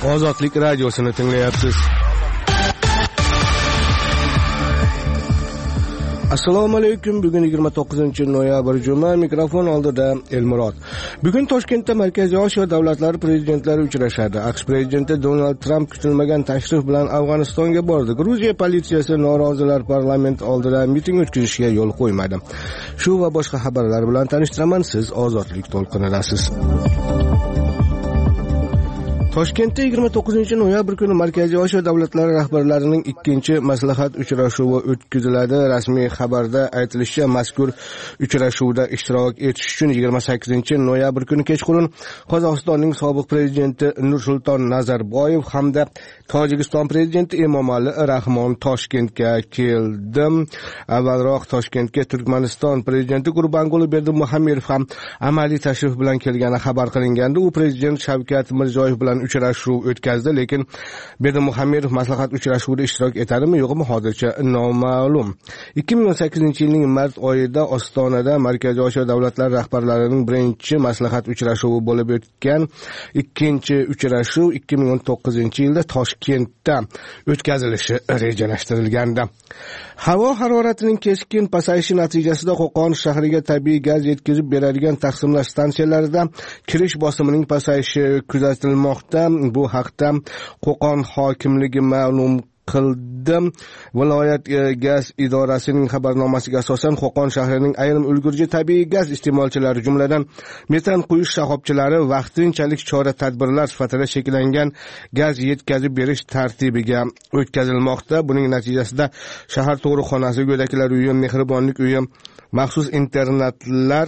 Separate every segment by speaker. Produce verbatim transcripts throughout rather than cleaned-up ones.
Speaker 1: Ozodlik radiosini tinglayapsiz. Assalomu alaykum. Bugun yigirma to'qqizinchi noyabr juma, mikrofon oldida Elmurod. Bugun Toshkentda Markaziy Osiyo davlatlari prezidentlari uchrashadi. AQSh prezidenti Donald Tramp kutilmagan tashrif bilan Afg'onistonga bordi. Gruziya politsiyasi norozilar parlament oldida miting o'tkazishga yo'l qo'ymadi. Shu va boshqa xabarlar bilan tanishtiraman. Siz Ozodlik to'lqinidasiz. Toshkentda yigirma to'qqizinchi noyabr kuni Markaziy Osiyo davlatlari rahbarlarining ikkinchi maslahat uchrashuvi o'tkaziladi. Rasmiy xabarda aytilishicha, mazkur uchrashuvda ishtirok etish uchun yigirma sakkizinchi noyabr kuni kechqurun Qozog'istonning sobiq prezidenti Nursulton Nazarboyev hamda Tojikiston prezidenti Emomali Rahmon Toshkentga keldi. Avvalroq Toshkentga Turkmaniston prezidenti Gurbanguli Berdimuhamedov ham amaliy tashrif bilan kelgani xabar qilingandi. U prezident Shavkat Mirziyoyev bilan uchrashuv o'tkazdi, lekin Berdimuhamedov maslahat uchrashuvida ishtirok etadimi yo'qmi hozircha noma'lum. ikki ming o'n sakkizinchi yilning mart oyida Ostonada Markaziy Osiyo davlatlari rahbarlarining birinchi maslahat uchrashuvi bo'lib o'tgan. Ikkinchi uchrashuv ikki ming o'n to'qqizinchi yilda Toshkentda o'tkazilishi rejalashtirilgandi. Havo haroratining keskin pasayishi natijasida Qo'qon shahriga tabiiy gaz yetkazib beradigan taqsimlash stansiyalarida kirish bosimining pasayishi kuzatilmoqda. Bu haqda Qo'qon hokimligi ma'lum qildi. Viloyat gaz idorasining xabarnomasiga asosan Qo'qon shahrining ayrim ulgurji tabiiy gaz iste'molchilari, jumladan metan quyish shoxobchilari vaqtinchalik chora-tadbirlar sifatida shakllangan gaz yetkazib berish tartibiga o'tkazilmoqda. Buning natijasida shahar tug'ruqxonasi, go'daklar uyi, mehribonlik uyi, maxsus internatlar,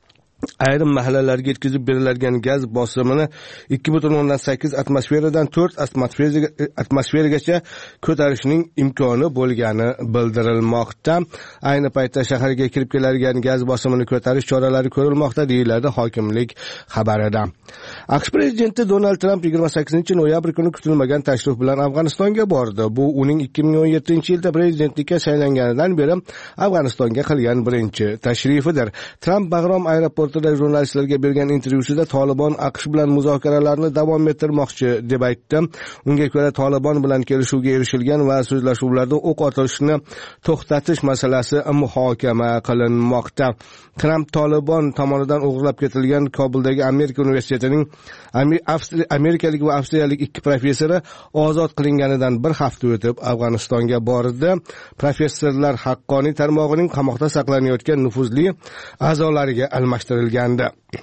Speaker 1: ayrim mahallalarga yetkazib beriladigan gaz bosimini ikki butun o'ndan sakkiz atmosferadan to'rt atmosferagacha ko'tarishning imkoni bo'lgani bildirilmoqda. Ayni paytda shaharga kirib keladigan gaz bosimini ko'tarish choralari ko'rilmoqda, deyiladi hokimlik xabarida. AQSh prezidenti Donald Tramp yigirma sakkizinchi noyabr kuni kutilmagan tashrif bilan Afg'onistonga bordi. Bu uning ikki ming o'n yettinchi yilda prezidentlikka saylanganidan beri Afg'onistonga qilgan birinchi tashrifidir. Tramp Bag'rom aeroporti jurnalistlarga bergan intervyusida Tolibon AQSh bilan muzokaralarni davom ettirmoqchi deb aytdi. Unga ko'ra Tolibon bilan kelishuvga erishilgan va so'zlashuvlarda o'q otilishni to'xtatish masalasi muhokama qilinmoqda. Tramp Tolibon tomonidan o'g'irlab ketilgan Kobuldagi Amerika universitetining amerikalik va avstriyalik ikki professori ozod qilinganidan bir hafta o'tib Afg'onistonga bordi. Professorlar haqqoniy tarmog'ining qamoqda saqlanayotgan nufuzli a'zolariga almashtirilgandi.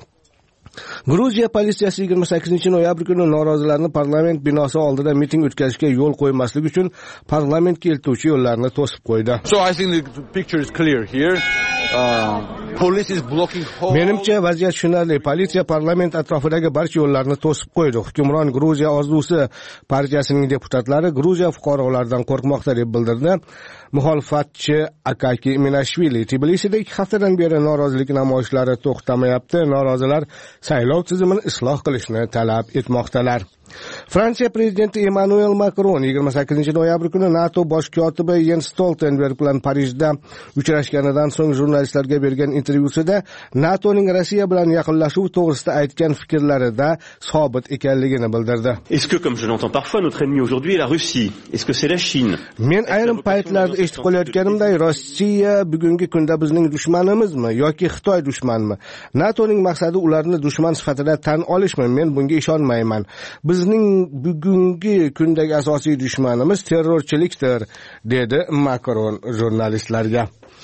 Speaker 1: Gruziya politsiyasi yigirma sakkizinchi noyabr kuni norozilarni parlament binosi oldida miting o'tkazishga yo'l qo'ymaslik uchun parlamentga eltuvchi yo'llarni to'sib qo'ydi.
Speaker 2: So I think the picture is clear here. Uh, police is blocking whole...
Speaker 1: Menimcha vaziyat tushunarli. Politsiya parlament atrofidagi barcha yo'llarni to'sib qo'ydi. Hukmron Gruziya orzusi partiyasining deputatlari Gruziya fuqarolaridan qo'rqmoqda deb bildirdi. Muxolifatchi Akaki Iminashvili Tbilisida ikki haftadan beri norozilik namoyishlari to'xtamayapti. Norozilar saylov tizimini isloh qilishni talab etmoqdalar. Fransiya prezidenti Emmanuel Macron yigirma sakkizinchi noyabr kuni NATO bosh kotibi Jens Stoltenberg bilan Parijda uchrashganidan so'ng jurnalistlarga bergan intervyusida NATOning Rossiya bilan yaqinlashuv to'g'risida aytgan fikrlarida sobit ekanligini bildirdi.
Speaker 3: Est-ce que, comme je l'entends parfois, notre ennemi aujourd'hui est la Russie? Est-ce que c'est la Chine?
Speaker 1: Men ayrim paytlarda eshitib qolayotganimday, Rossiya bugungi kunda bizning dushmanimizmi yoki Xitoy dushmanmi? NATOning maqsadi ularni dushman sifatida tan olishmi? Men bunga ishonmayman. Bizning bugungi kundagi asosiy dushmanimiz terrorchilikdir, dedi Macron jurnalistlarga.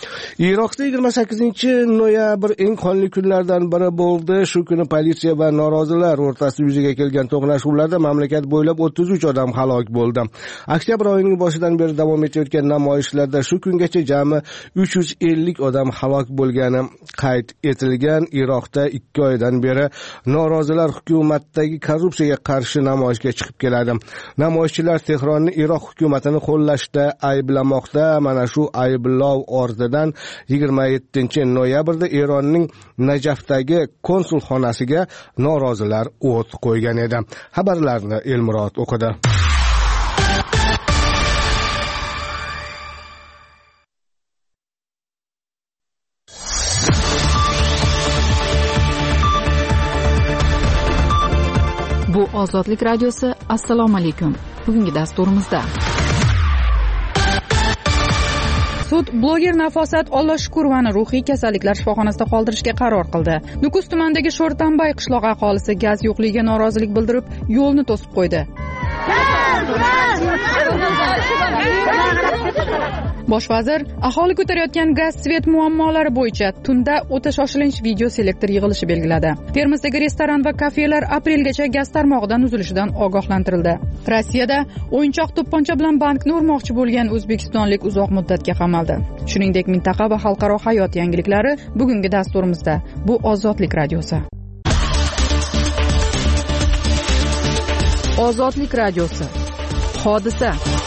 Speaker 1: Iroqda yigirma sakkizinchi noyabr eng qonli kunlardan biri bo'ldi. Shu kuni politsiya va norozilar o'rtasida yuzaga kelgan to'qnashuvlarda mamlakat bo'ylab o'ttiz uch odam halok bo'ldi. Oktyabr oyining boshidan beri davom etayotgan namoyishlarda shu kungacha jami uch yuz ellik odam halok bo'lgani qayd etilgan. Iroqda ikki oydan beri norozilar hukumatdagi korrupsiyaga qarshi namoyishga chiqib keladi. Namoyishchilar Tehronni Iroq hukumatini qo'llashda ayblamoqda. Mana shu ayblov ortidan yigirma yettinchi noyabrda Eronning Najafdagi konsulxonasiga norozilar o't qo'ygan edi. Xabarlarni Elmurod o'qidi.
Speaker 4: Bu Ozodlik radiosi. Assalomu alaykum. Bugungi dasturimizda sud bloger Nafosat Olloshkurovani ruhiy kasalliklar shifoxonasida qoldirishga qaror qildi. Nukus tumanidagi Sho'rtanbay qishlog'i aholisi gaz yo'qligiga norozilik bildirib, yo'lni to'sib qo'ydi. Bosh vazir aholi ko'tarayotgan gaz svet muammolari bo'yicha tunda o'ta shoshilinch video selektor yig'ilishi belgiladi. Termizdagi restoran va kafelar aprelgacha gaz tarmog'idan uzilishidan ogohlantirildi. Rossiyada o'yinchoq to'pponcha bilan bankni urmoqchi bo'lgan o'zbekistonlik uzoq muddatga qamaldi. Shuningdek, mintaqa va xalqaro hayot yangiliklari bugungi dasturimizda. Bu Ozodlik radiosi. Ozodlik radiosi. Hodisa.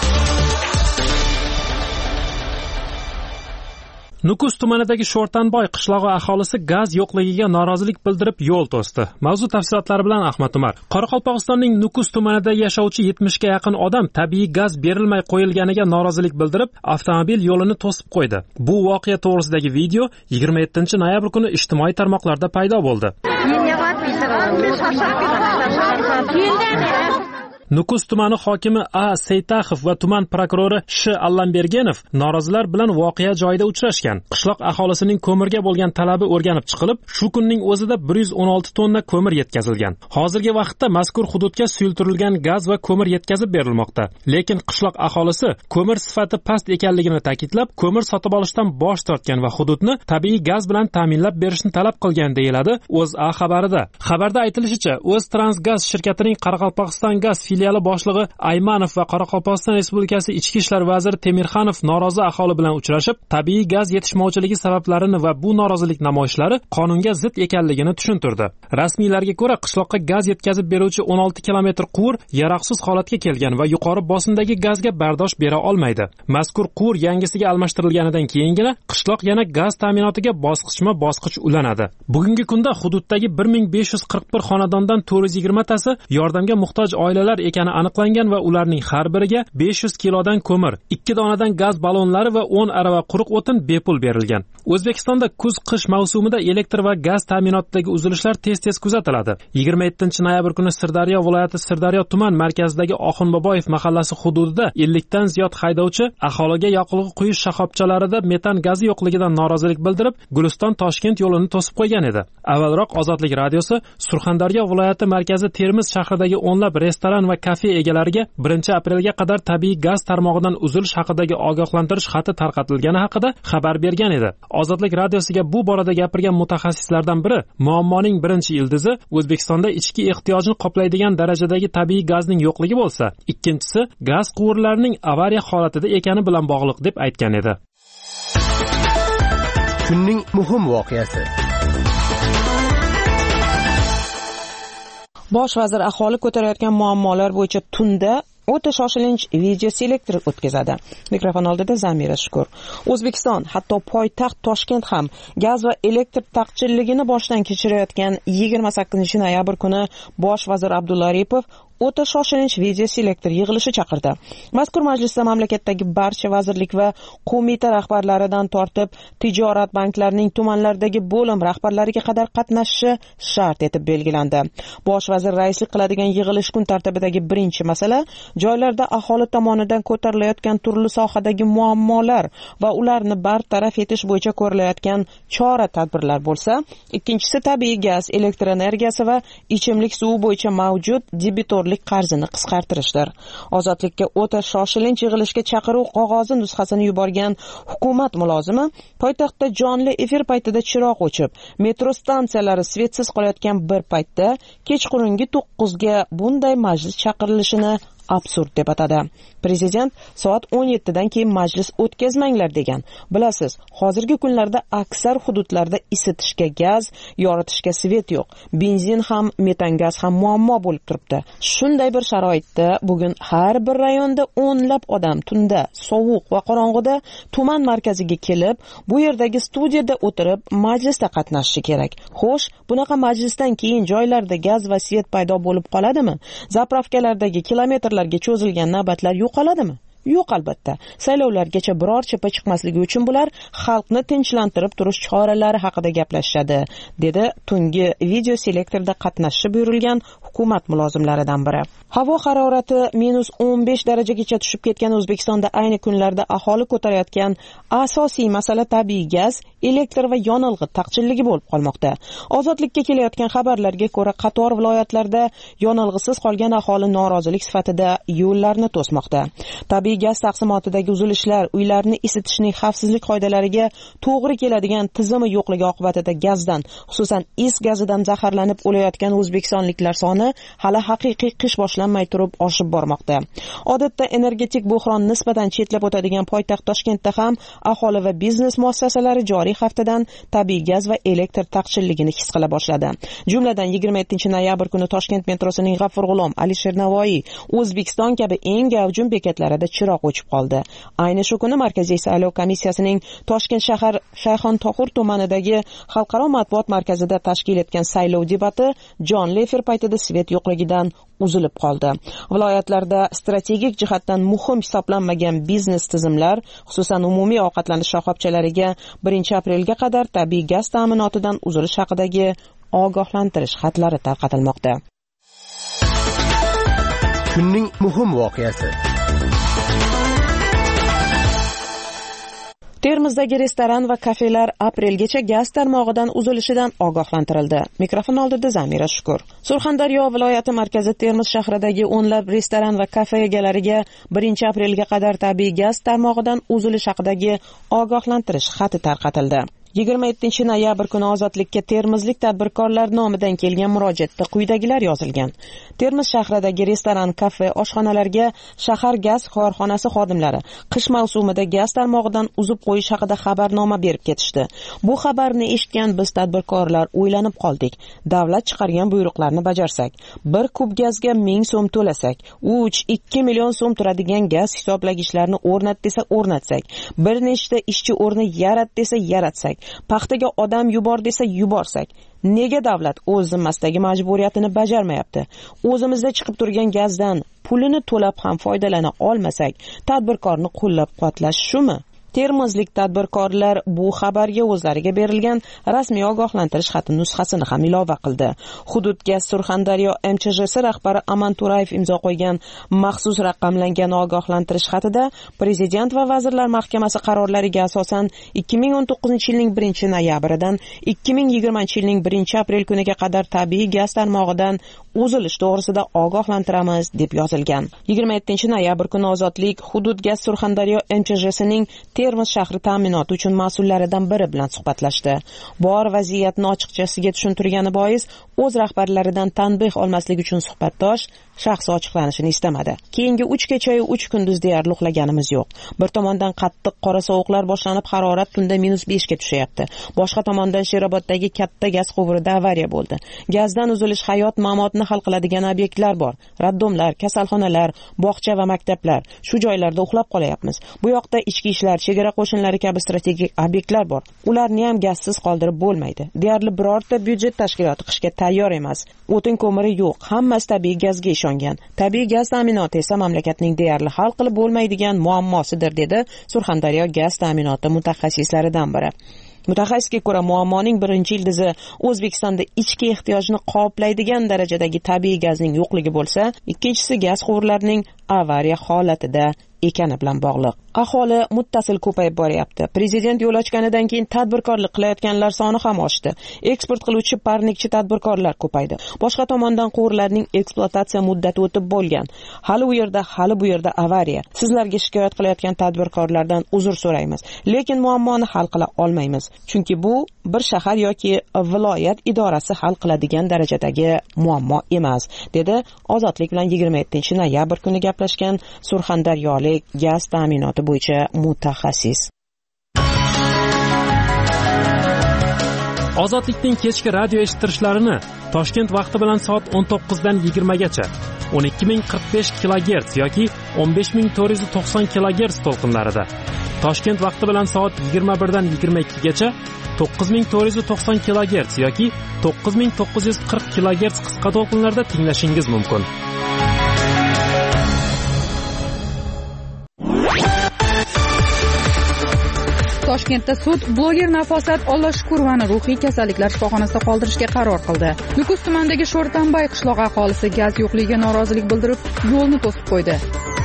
Speaker 5: Nukus tumanidagi Sho'rtanbay qishlog'i aholisi gaz yo'qligiga norozilik bildirib yo'l to'sdi. Mavzu tafsilotlari bilan Ahmad Umar. Qoraqalpog'istonning Nukus tumanida yashovchi yetmishga yaqin odam tabiiy gaz berilmay qo'yilganiga norozilik bildirib, avtomobil yo'lini to'sib qo'ydi. Bu voqea to'g'risidagi video yigirma yettinchi noyabr kuni ijtimoiy tarmoqlarda paydo bo'ldi. Nukus tumani hokimi A. Seytaxov va tuman prokurori Sh. Allambergenov norozilar bilan voqea joyida uchrashgan. Qishloq aholisining ko'mirga bo'lgan talabi o'rganib chiqilib, shu kunning o'zida bir yuz o'n olti tonna ko'mir yetkazilgan. Hozirgi vaqtda mazkur hududga suyultirilgan gaz va ko'mir yetkazib berilmoqda. Lekin qishloq aholisi ko'mir sifati past ekanligini ta'kidlab, ko'mir sotib olishdan bosh tortgan va hududni tabiiy gaz bilan ta'minlab berishni talab qilgan deyiladi O'zA xabarida. Xabarda aytilishicha, O'ztransgaz shirkatining Qoraqalpog'iston gaz filiali boshlig'i Aymanov va Qoraqalpog'iston Respublikasi Ichki ishlar vaziri Temirxanov norozi aholi bilan uchrashib, tabiiy gaz yetishmovchiligi sabablarini va bu norozilik namoyishlari qonunga zid ekanligini tushuntirdi. Rasmiylarga ko'ra, qishloqqa gaz yetkazib beruvchi o'n olti kilometr quvur yaroqsiz holatga kelgan va yuqori bosimdagi gazga bardosh bera olmaydi. Mazkur quvur yangisiga almashtirilganidan keyingina qishloq yana gaz ta'minotiga bosqichma-bosqich ulanadi. Bugungi kunda hududdagi bir ming besh yuz qirq bir xonadondan to'rt yuz yigirma tasi yordamga muhtoj oilalar ekani aniqlangan va ularning har biriga besh yuz kilodan ko'mir, ikki donadan gaz ballonlari va o'n arava quruq o'tin bepul berilgan. O'zbekistonda kuz-qish mavsumida elektr va gaz ta'minotidagi uzilishlar tez-tez kuzatiladi. yigirma yettinchi noyabr kuni Sirdaryo viloyati Sirdaryo tuman markazidagi Oxunboboyev mahallasi hududida ellik dan ziyod haydovchi aholiga yoqilg'i quyish shoxobchalarida metan gazi yo'qligidan norozilik bildirib, Guliston-Toshkent yo'lini to'sib qo'ygan edi. Avvalroq Ozodlik radiosi Surxondaryo viloyati markazi Termiz shahridagi o'nlab restoran va kafe egalariga birinchi aprelga qadar tabiiy gaz tarmog'idan uzilish haqidagi ogohlantirish xati tarqatilgani haqida xabar bergan edi. Ozodlik radiosiga bu borada gapirgan mutaxassislardan biri muammoning birinchi ildizi O'zbekistonda ichki ehtiyojni qoplaydigan darajadagi tabiiy gazning yo'qligi bo'lsa, ikkinchisi gaz quvurlarining avariya holatida ekani bilan bog'liq deb aytgan edi.
Speaker 1: Kunning muhim voqeasi.
Speaker 6: Bosh vazir aholi ko'tarayotgan muammolar bo'yicha tunda o'ta shoshilinch video selektor o'tkazadi. Mikrofon oldida Zamira Shukur. O'zbekiston, hatto poytaxt Toshkent ham gaz va elektr taqchilligini boshdan kechirayotgan yigirma sakkizinchi noyabr kuni bosh vazir Abdulla Aripov o'ta shoshilinch video selektor yig'ilishi chaqirdi. Mazkur majlisda mamlakatdagi barcha vazirlik va qo'mita rahbarlaridan tortib, tijorat banklarining tumanlardagi bo'lim rahbarlariga qadar qatnashishi shart etib belgilandi. Bosh vazir raislik qiladigan yig'ilish kun tartibidagi birinchi masala joylarda aholi tomonidan ko'tarilayotgan turli sohadagi muammolar va ularni bartaraf etish bo'yicha ko'rilayotgan chora-tadbirlar bo'lsa, ikkinchisi tabiiy gaz, elektr energiyasi va ichimlik suvi bo'yicha mavjud debitor qarzini qisqartirishdir. Ozodlikka o'ta shoshilinch yig'ilishga chaqiruv qog'ozi nusxasini yuborgan hukumat mulozimi poytaxtda jonli efir paytida chiroq o'chib, metro stansiyalari svetsiz qolayotgan bir paytda kechqurungi to'qqizga bunday majlis chaqirilishini absurd deb atadi. Prezident soat o'n yettidan keyin majlis o'tkazmanglar degan. Bilasiz, hozirgi kunlarda aksar hududlarda isitishga gaz, yoritishga svet yo'q. Benzin ham, metan gaz ham muammo bo'lib turibdi. Shunday bir sharoitda bugun har bir rayonda o'nlab odam tunda, sovuq va qorong'uda tuman markaziga kelib, bu yerdagi studiyada o'tirib majlisda qatnashishi kerak. Xo'sh, bunaqa majlisdan keyin joylarda gaz va svet paydo bo'lib qoladimi? Zapravkalardagi kilometr cho'zilgan navbatlar yo'qoladimi? Yo'q, albatta. Saylovlargacha biror chippa chiqmasligi uchun bular xalqni tinchlantirib turish choralari haqida gaplashadi, dedi tungi video selektorda qatnashishi buyurilgan hukumat mulozimlaridan biri. Havo harorati minus o'n besh darajagacha tushib ketgan O'zbekistonda ayni kunlarda aholi ko'tarayotgan asosiy masala tabiiy gaz, elektr va yonilg'i taqchilligi bo'lib qolmoqda. Ozodlikka kelayotgan xabarlarga ko'ra, qator viloyatlarda yonilg'isiz qolgan aholi norozilik sifatida yo'llarni to'smoqda. Tabiiy gaz taqsimotidagi uzilishlar uylarni isitishning xavfsizlik qoidalariga to'g'ri keladigan tizimi yo'qligi oqibatida gazdan, xususan is gazidan zaharlanib o'layotgan o'zbekistonliklar soni hali haqiqiy qish boshlanmay turib oshib bormoqda. Odatda energetik buhron nisbatan chetlab o'tadigan poytaxt Toshkentda ham aholi va biznes muassasalari joriy haftadan tabiiy gaz va elektr taqchilligini his qila boshladi. Jumladan yigirma yettinchi noyabr kuni Toshkent metrosining G'afur G'ulom, Alisher Navoiy, O'zbekiston kabi eng gavjum bekatlarida chiroq o'chib qoldi. Ayni shu kuni Markaziy saylov komissiyasining Toshkent shahar Shayxon Tohur tumanidagi xalqaro matbuot markazida tashkil etgan saylov debati jonli efir paytida svet yo'qligidan uzilib qoldi. Viloyatlarda strategik jihatdan muhim hisoblanmagan biznes tizimlar, xususan umumiy ovqatlanish shoxobchalariga birinchi aprelga qadar tabiiy gaz ta'minotidan uzilish haqidagi ogohlantirish xatlari tarqatilmoqda.
Speaker 1: Kunning muhim voqeasi.
Speaker 6: Termizdagi restoran va kafelar aprelgacha gaz tarmog'idan uzilishidan ogohlantirildi. Mikrofon oldida Zamira Shukur. Surxondaryo viloyati markazi Termiz shahridagi o'nlab restoran va kafe egalariga birinchi aprelga qadar tabiiy gaz tarmog'idan uzilish haqidagi ogohlantirish xati tarqatildi. yigirma yettinchi noyabr kuni Ozodlikka termizlik tadbirkorlar nomidan kelgan murojaatda quyidagilar yozilgan. Termiz shahridagi restoran, kafe, oshxonalarga shahar gaz korxonasi xodimlari qish mavsumida gaz tarmog'idan uzib qo'yish haqida xabarnoma berib ketishdi. Bu xabarni eshitgan biz tadbirkorlar o'ylanib qoldik. Davlat chiqargan buyruqlarni bajarsak, bir kub gazga ming so'm to'lasak, uch ikki million so'm turadigan gaz hisoblagichlarni o'rnat desa o'rnatsak, bir nechta ishchi o'rni yarat desa yaratsak, paxtaga odam yubor desa yuborsak, nega davlat o'z zimmasidagi majburiyatini bajarmayapti? O'zimizda chiqib turgan gazdan pulini to'lab ham foydalana olmasak, tadbirkorni qo'llab-quvvatlash shumi? Termizlik tadbirkorlar bu xabarga o'zlariga berilgan rasmiy ogohlantirish xati nusxasini ham ilova qildi. Hudud gaz Surxondaryo M Ch J si rahbari Aman Turayev imzo qo'ygan maxsus raqamlangan ogohlantirish xatida Prezident va Vazirlar Mahkamasi qarorlariga asosan ikki ming o'n to'qqizinchi yilning birinchi noyabridan ikki ming yigirmanchi yilning birinchi aprel kuniga qadar tabiiy gaz tarmog'idan uzilish to'g'risida ogohlantiramiz deb yozilgan. yigirma yettinchi noyabr kuni Ozodlik Hudud gaz Surxondaryo M Ch J sining Termiz shahri ta'minoti uchun mas'ullaridan biri bilan suhbatlashdi. Bor vaziyatni ochiqchasiga tushuntirgani bois o'z rahbarlaridan tanbeh olmaslik uchun suhbatdosh shaxsi ochiqlanishini istamadi. Keyingi uch kecha uch kunduz deyarli uxlaganimiz yo'q. Bir tomondan qattiq qora sovuqlar boshlanib, harorat tunda minus besh ga tushyapti. Boshqa tomondan Sheroboddagi katta gaz quvurida avariya bo'ldi. Gazdan uzilish hayot mamotni hal qiladigan obyektlar bor. Raddomlar, kasalxonalar, bog'cha va maktablar. Shu joylarda uxlab qolyapmiz. Bu yoqda ichki ishlar, chegara qo'shinlari kabi strategik obyektlar bor. Ularni ham gazsiz qoldirib bo'lmaydi. Deyarli birorta byudjet tashkiloti qishga tayyor emas. O'tin ko'miri yo'q. Hammasi tabiiy gazga ishongan. Tabiiy gaz ta'minoti esa mamlakatning deyarli hal qilib bo'lmaydigan muammosidir, dedi Surxondaryo gaz ta'minoti mutaxassislaridan biri. Mutaxassisga ko'ra, muammoning birinchi ildizi O'zbekistonda ichki ehtiyojni qoplaydigan darajadagi tabiiy gazning yo'qligi bo'lsa, ikkinchisi gaz quvurlarining avariya holatida ekani bilan bog'liq. Aholi muttasil ko'payib boryapti. Prezident yo'l ochganidan keyin tadbirkorlik qilayotganlar soni ham oshdi. Eksport qiluvchi parnikchi tadbirkorlar ko'paydi. Boshqa tomondan quvurlarning ekspluatatsiya muddati o'tib bo'lgan. Hali u yerda, hali bu yerda avariya. Sizlarga shikoyat qilayotgan tadbirkorlardan uzr so'raymiz, lekin muammoni hal qila olmaymiz. Chunki bu bir shahar yoki viloyat idorasi hal qiladigan darajadagi muammo emas, dedi Ozodlik bilan yigirma yettinchi noyabr kuni gaplashgan Surxondaryolik gaz ta'minoti bo'yicha mutaxassis.
Speaker 5: Ozodlikning kechki radio eshittirishlarini Toshkent vaqti bilan soat o'n to'qqiz dan yigirma gacha o'n ikki ming qirq besh kilogerts yoki o'n besh ming to'rt yuz to'qson kilogerts to'lqinlarida, Toshkent vaqti bilan soat yigirma bir dan yigirma ikki gacha to'qqiz ming to'rt yuz to'qson kilogerts yoki to'qqiz ming to'qqiz yuz qirq kilogerts qisqa to'lqinlarda tinglashingiz mumkin.
Speaker 4: Toshkentda sud bloger Nafosat Ollashukurovani ruhiy kasalliklar shifoxonasida qoldirishga qaror qildi. Nukus tumanidagi Sho'rtanbay qishlog'i aholisi gaz yo'qligiga norozilik bildirib, yo'lni to'sib qo'ydi.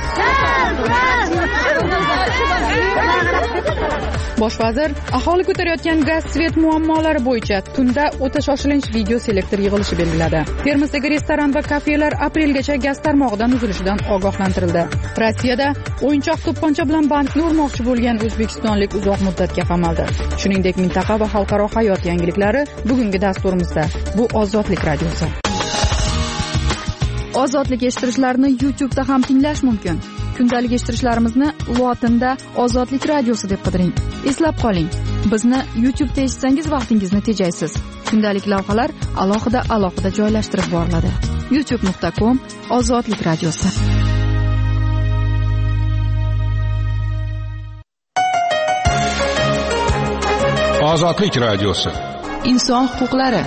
Speaker 4: Bosh vazir aholi ko'tarayotgan gaz svet muammolari bo'yicha tunda o'ta shoshilinch video selektor yig'ilishi belgiladi. Termizdagi restoran va kafelar aprelgacha gaz tarmog'idan uzilishidan ogohlantirildi. Rossiyada o'yinchoq to'pponcha bilan bankni urmoqchi bo'lgan o'zbekistonlik uzoq muddatga qamaldi. Shuningdek, mintaqa va xalqaro hayot yangiliklari bugungi dasturimizda. Bu Ozodlik radiosi. Ozodlik eshittirishlarni YouTube'da ham tinglash mumkin. Kundalik eshittirishlarimizni lotinda Ozodlik radiosi deb qidiring. Eslab qoling, bizni YouTube'da eshitsangiz vaqtingizni tejaysiz. Kundalik lavhalar alohida alohida joylashtirib boriladi. youtube nuqta com Ozodlik radiosi.
Speaker 7: Ozodlik radiosi.
Speaker 4: Inson huquqlari.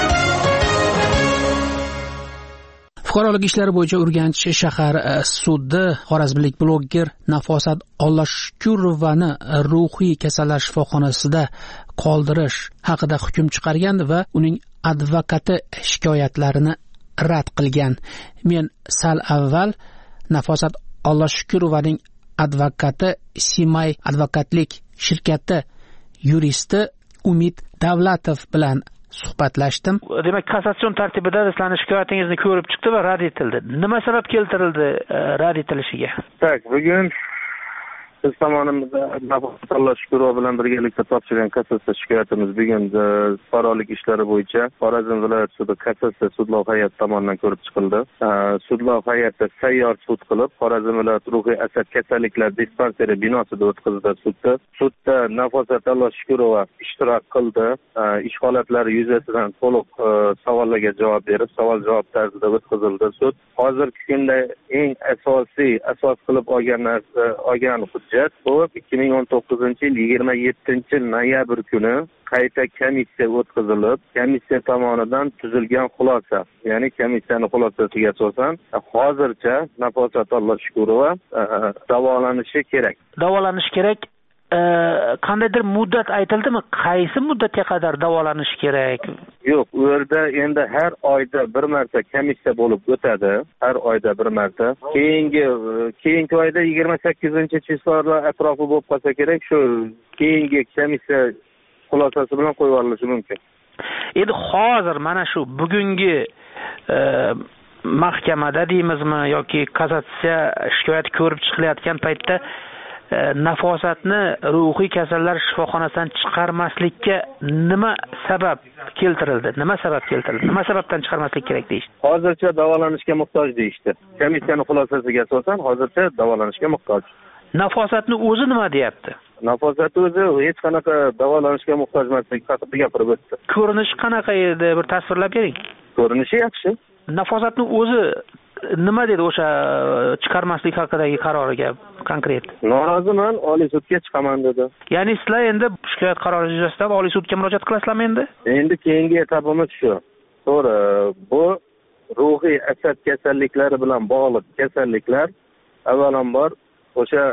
Speaker 8: Fuqarolik ishlari bo'yicha Urganch shahar sudi xorazmlik bloger Nafosat Ollashukurovani ruhiy kasallar shifoxonasida qoldirish haqida hukm chiqargan va uning advokati shikoyatlarini rad qilgan. Men sal avval Nafosat Ollashukurovaning advokati Simay advokatlik shirkati yuristi Umid Davlatov bilan suhbatlashdim.
Speaker 9: Demak, kassatsion tartibida sizlarning shikoyatingizni ko'rib chiqdi va rad etildi. Nima sabab keltirildi rad etilishiga?
Speaker 10: Tak, bugun biz tomonimizda Nafosat Ollashukurova bilan birgalikda topshirgan kassatsiya shikoyatimiz bugun fuqarolik ishlari bo'yicha Xorazm viloyat sudi kassatsiya sudlov hay'ati tomonidan ko'rib chiqildi. Sudlov hay'ati sayyor sud qilib, Xorazm viloyat ruhiy asab kasalliklar dispanseri binosida o'tkazdi sudda. Sudda Nafosat Ollashukurova ishtirok qildi. Ish holatlari yuzasidan to'liq savollarga javob berib, savol-javob tarzida o'tkazildi sud. Hozirgi kunda eng asosiy asos qilib olgan narsa, olgan hujjat bu ikki ming o'n to'qqizinchi yil yigirma yettinchi noyabr kuni qayta komissiya o'tkazilib, komissiya tomonidan tuzilgan xulosa, ya'ni komissiyaning xulosasiga asosan hozircha Nafosat Ollashukurova davolanishi kerak.
Speaker 9: Davolanish kerak. Qandaydir muddat aytildimi? Qaysi muddatga qadar davolanish kerak?
Speaker 10: Yo'q, u yerda endi har oyda bir marta komissiya bo'lib o'tadi. Har oyda bir marta. Keyingi keyingi oyda yigirma sakkizinchi chisllar atrofi bo'lib qolsa kerak, shu keyingi komissiya xulosasi bilan qo'yib yuborilishi mumkin.
Speaker 9: Endi hozir mana shu bugungi mahkamada deymizmi yoki kassatsiya shikoyat ko'rib chiqilayotgan paytda Nafosatni ruhiy kasallar shifoxonasidan chiqarmaslikka nima sabab keltirildi? Nima sabab keltirildi? Nima sababdan chiqarmaslik kerak deyishdi?
Speaker 10: Hozircha davolanishga muhtoj deyishdi. Komissiyaning xulosasiga asosan hozircha davolanishga muhtoj.
Speaker 9: Nafosatni o'zi nima deyapti?
Speaker 10: Nafosat o'zi hech qanaqa davolanishga muhtoj emaslik haqida gapirib o'tdi.
Speaker 9: Ko'rinishi qanaqa edi? Bir tasvirlab bering.
Speaker 10: Ko'rinishi yaxshi.
Speaker 9: Nafosatni o'zi nima dedi o'sha chiqarmaslik haqidagi qaroriga konkret?
Speaker 10: Noroziman, Oliy sudga chiqaman dedi.
Speaker 9: Ya'ni sizlar endi shikoyat qarori yuzasidan Oliy sudga murojaat qilasizlarmi endi?
Speaker 10: Endi keyingi etapimiz shu. To'g'ri, bu ruhiy asab kasalliklari bilan bog'liq kasalliklar avvalambor o'sha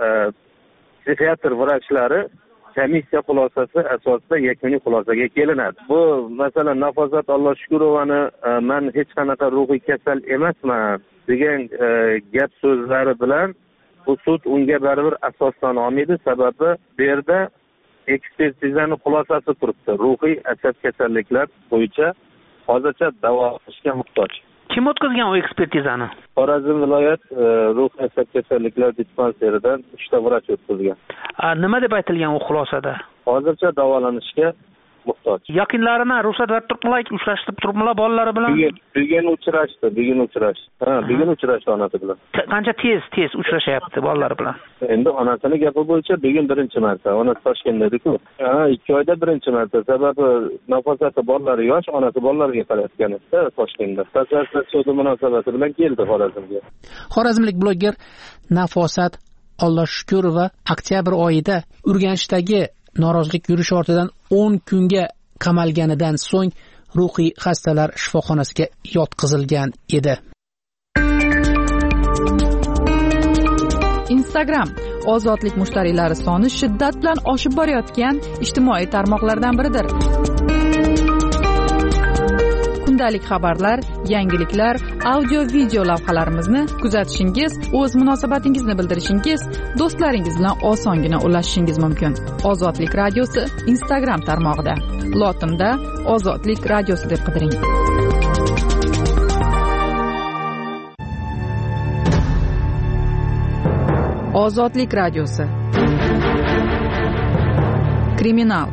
Speaker 10: psixiatr vrachlari komissiya xulosasi asosida yakuniy xulosaga kelinadi. Bu masalan Nafosat Ollashukurovani men hech qanaqa ruhiy kasal emasman degan gap so'zlari bilan bu sud unga baribir asosdan olmaydi. Sababi bu yerda ekspertizaning xulosasi turibdi. Ruhiy asab kasalliklar bo'yicha hozircha davolashga muhtoj.
Speaker 9: Kim o'tkazgan o ekspertizani?
Speaker 10: Xorazm viloyat ruhiy asab kasalliklar dispanseridan uchta vrach o'tkazgan.
Speaker 9: Nima deb aytilgan u xulosada?
Speaker 10: Hozircha davolanishga muhtoj.
Speaker 9: Yaqinlarini ruxsat berib turibdilar, uchrashib turibdilar bolalari bilan?
Speaker 10: Bugun uchrashdi, bugun uchrashdi. Ha, bugun uchrashdi onasi bilan.
Speaker 9: Qancha tez tez uchrashyapti bolalari bilan?
Speaker 10: Endi onasini gapi bo'yicha bugun birinchi marta. Onasi Toshkentda edi-ku. Ha, ikki oyda birinchi marta. Sababi Nafosati bolalari yosh, onasi bolalariga qarayotgan edi Toshkentda. Tasarruf sudi munosabati bilan keldi Xorazmga.
Speaker 8: Xorazmlik bloger Nafosat Ollashukurova oktyabr oyida Urganchdagi norozilik yurishi ortidan o'n kunga qamalganidan so'ng ruhiy xastalar shifoxonasiga yotqizilgan edi.
Speaker 4: Instagram ozodlik mushtariylari soni shiddat bilan oshib borayotgan ijtimoiy tarmoqlardan biridir. Kundalik xabarlar, yangiliklar, audio video lavhalarimizni kuzatishingiz, o'z munosabatingizni bildirishingiz, do'stlaringiz bilan osongina ulashishingiz mumkin. Ozodlik radiosi Instagram tarmog'ida. Lotinda Ozodlik radiosi deb qidiring. Ozodlik radiosi. Kriminal.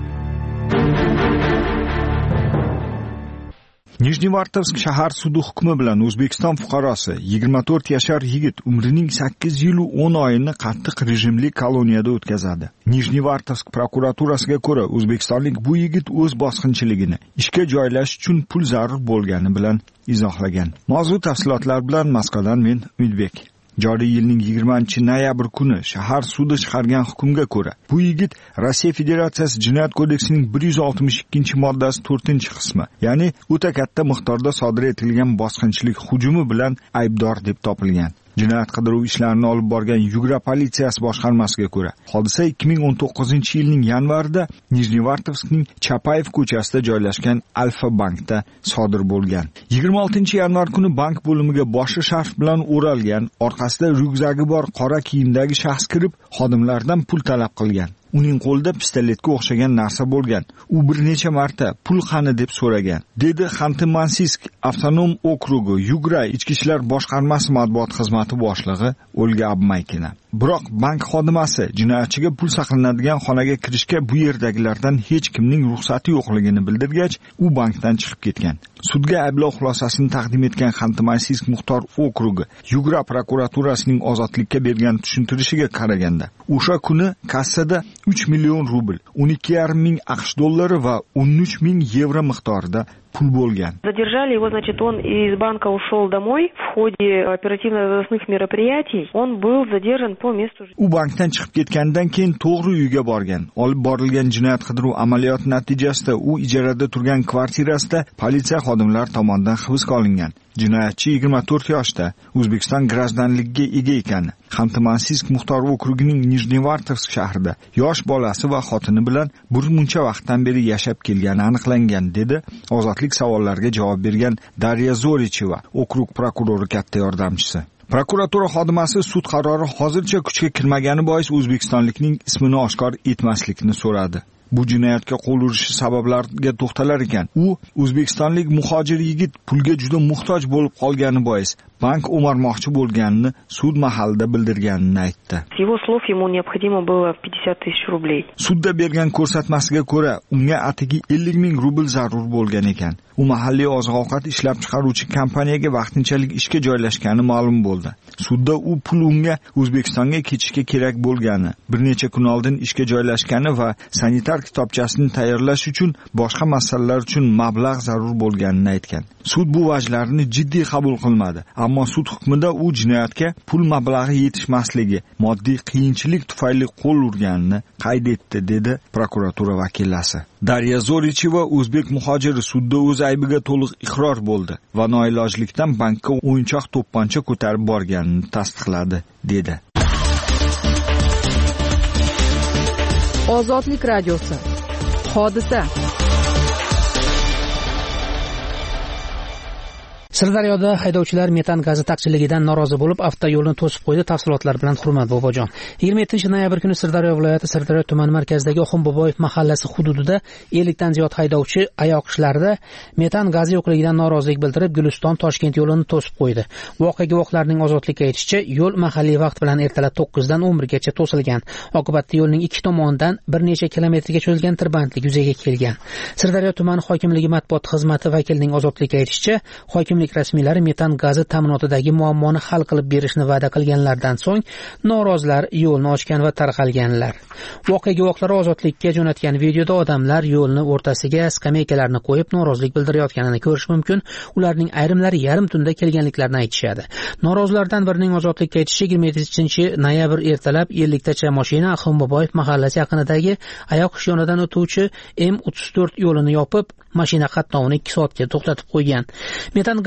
Speaker 11: Nijnevartovsk shahar sudi hukmi bilan O'zbekiston fuqarosi yigirma to'rt yashar yigit umrining sakkiz yil va o'n oyini qattiq rejimli koloniyada o'tkazadi. Nijnevartovsk prokuraturasiga ko'ra, o'zbekistonlik bu yigit o'z bosqinchiligini ishga joylash uchun pul zarur bo'lgani bilan izohlagan. Mavzu tafsilotlar bilan Moskvadan men Umidbek. Joriy yilning yigirmanchi noyabr kuni shahar sudi chiqargan hukmga ko'ra, bu yigit Rossiya Federatsiyasi Jinoyat kodeksining bir yuz oltmish ikkinchi moddasi to'rtinchi qismi, ya'ni o'ta katta miqdorda sodir etilgan bosqinchilik hujumi bilan aybdor deb topilgan. Jinoyat qidiruv ishlarini olib borgan Yugra politsiyasi boshqarmasiga ko'ra, hodisa ikki ming o'n to'qqizinchi yilning yanvarida Nijnevartovskning Chapayev ko'chasida joylashgan Alfa bankda sodir bo'lgan. yigirma oltinchi yanvar kuni bank bo'limiga boshi sharf bilan o'ralgan, orqasida ryukzagi bor qora kiyimdagi shaxs kirib, xodimlardan pul talab qilgan. Uning qo'lida pistoletga o'xshagan narsa bo'lgan. U bir necha marta pul qani deb so'ragan, dedi Xanты-Mansiysk avtonom okrugi Yugra ichki ishlar boshqarmasi matbuot xizmati boshlig'i Olga Abmaykina. Biroq bank xodimasi jinoyatchiga pul saqlanadigan xonaga kirishga bu yerdagilardan hech kimning ruxsati yo'qligini bildirgach, u bankdan chiqib ketgan. Sudga ayblov xulosasini taqdim etgan Xanты-Mansiysk muxtor okrugi Yugra prokuraturasining ozodlikka bergan tushuntirishiga qaraganda, o'sha kuni kassada uch million rubl, o'n ikki yarim ming aqsh dollari va o'n uch ming yevro miqdorida pul bo'lgan.
Speaker 12: Задержали его, значит, он из банка ушел домой. В ходе оперативно-розыскных мероприятий он был задержан по месту.
Speaker 11: U bankdan chiqib ketgandan keyin to'g'ri uyga borgan. Olib borilgan jinoyat qidiruv amaliyoti natijasida u ijarada turgan kvartirasida politsiya xodimlari tomonidan hibsga olingan. Jinoyatchi yigirma to'rt yoshda, O'zbekiston gражданligiga ega ekani. Xanты-Mansiysk muxtor okrugining Nijnevartovsk shahrida yosh bolasi va xotini bilan bir muncha vaqtdan beri yashab kelgani aniqlangan, dedi ozodlik savollariga javob bergan Darya Zoricheva, okrug prokurori katta yordamchisi. Prokuratura xodimasi sud qarori hozircha kuchga kirmagani bois o'zbekistonlikning ismini oshkor etmaslikni so'radi. Bu jinoyatga qo'l urishi sabablariga to'xtalar ekan, u o'zbekistonlik muhojir yigit pulga juda muhtoj bo'lib qolgani bois bank o'marmoqchi bo'lganini sud mahallida bildirganini aytdi.
Speaker 12: С его слов ему необходимо было пятьдесят тысяч рублей.
Speaker 11: Sudda bergan ko'rsatmasiga ko'ra, unga atigi ellik ming rubl zarur bo'lgan ekan. U mahalliy oziq-ovqat ishlab chiqaruvchi kompaniyaga vaqtinchalik ishga joylashgani ma'lum bo'ldi. Sudda u pul unga O'zbekistonga ketishga kerak bo'lgani, bir necha kun oldin ishga joylashgani va sanitar kitobchasini tayyorlash uchun boshqa masalalar uchun mablag' zarur bo'lganini aytgan. Sud bu vajlarni jiddiy qabul qilmadi, ammo sud hukmida u jinoyatga pul mablag'i yetishmasligi, moddiy qiyinchilik tufayli qo'l urganini qayd etdi, dedi prokuratura vakillasi. Darya Zoricheva o'zbek muhojiri sudda o'z aybiga to'liq iqror bo'ldi va noilojlikdan bankka o'yinchoq to'pponcha ko'tarib borganini tasdiqladi, dedi.
Speaker 4: Ozodlik radiosi. Hodisa.
Speaker 8: Sirdaryoda haydovchilar metan gazi taqchilligidan norozi bo'lib, avtoyo'lni to'sib qo'ydi. Tafsilotlar bilan Hurmat Bobojon. yigirma yettinchi noyabr kuni Sirdaryo viloyati Sirdaryo tumani markazidagi Oxunboboyev mahallasi hududida ellik dan ziyod haydovchi oyoq ishlarida metan gazi yo'qligidan norozilik bildirib, Guliston Toshkent yo'lini to'sib qo'ydi. Voqea guvohlarining ozodlikka aytishicha, yo'l mahalliy vaqt bilan ertalab to'qqiz dan o'n bir gacha to'silgan. Oqibatda yo'lning ikki tomonidan bir necha kilometrga cho'zilgan tirbandlik yuzaga kelgan. Sirdaryo tumani hokimligi matbuot xizmati vakilining ozodlikka aytishicha, hokimlik rasmiylari metan gazi ta'minotidagi muammoni hal qilib berishni va'da qilganlardan so'ng norozilar yo'lni ochgan va tarqalganlar. Voqea guvohlari ozodlikka jo'natgan videoda odamlar yo'lni o'rtasiga skameykalarni qo'yib norozilik bildirayotganini ko'rish mumkin. Ularning ayrimlari yarim tunda kelganliklarini aytishadi. Norozilardan birining ozodlikka aytishicha, yigirma yettinchi noyabr ertalab ellik tacha mashina Oxunboboyev mahallasi yaqinidagi oyoq ish yonidan o'tuvchi M o'ttiz to'rt yo'lini yopib, mashina qatnovini ikki soatga to'xtatib qo'ygan. Metan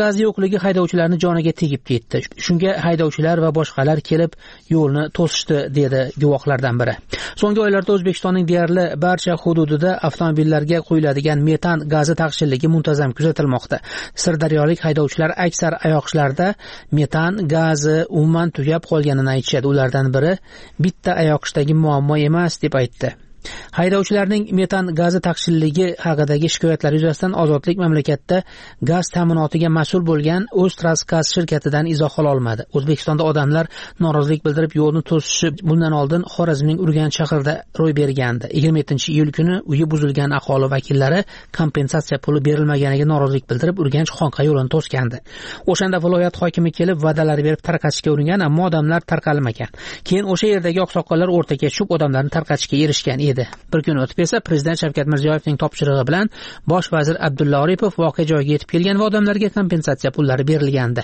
Speaker 8: gaz yo'qligi haydovchilarni joniga tegib ketdi. Shunga haydovchilar va boshqalar kelib yo'lni to'sishdi, dedi guvohlardan biri. So'nggi oylarda O'zbekistonning deyarli barcha hududida avtomobillarga quyiladigan metan gazi taqchilligi muntazam kuzatilmoqda. Sirdaryolik haydovchilar aksar ayoqishlarda metan gazi umuman tugab qolganini aytishadi. Ulardan biri bitta ayoqishdagi muammo emas deb aytdi. Haydovchilarning metan gazi taqchilligi haqidagi shikoyatlari yuzasidan Ozodlik mamlakatda gaz ta'minotiga mas'ul bo'lgan O'ztransgaz shirkatidan izoh ola olmadi. O'zbekistonda odamlar norozilik bildirib yo'lni to'sishi bundan oldin Xorazmning Urganch shahrida ro'y bergandi. yigirma yettinchi iyul kuni uyi buzilgan aholi vakillari kompensatsiya puli berilmaganiga norozilik bildirib Urganch Xonqa yo'lini to'sgandi. O'shanda viloyat hokimi kelib va'dalar berib tarqatishga uringan, ammo odamlar tarqalmagan. Keyin o'sha yerdagi oqsoqollar o'rtaga tushib odamlarni tarqatishga erishgan edi. Bir kun o'tib esa Prezident Shavkat Mirziyoyevning topshirig'i bilan Bosh vazir Abdulla Oripov voqea joyiga yetib kelgan va odamlarga kompensatsiya pullari berilgandi.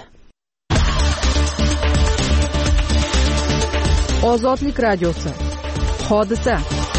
Speaker 4: Ozodlik radiosi. Hodisa.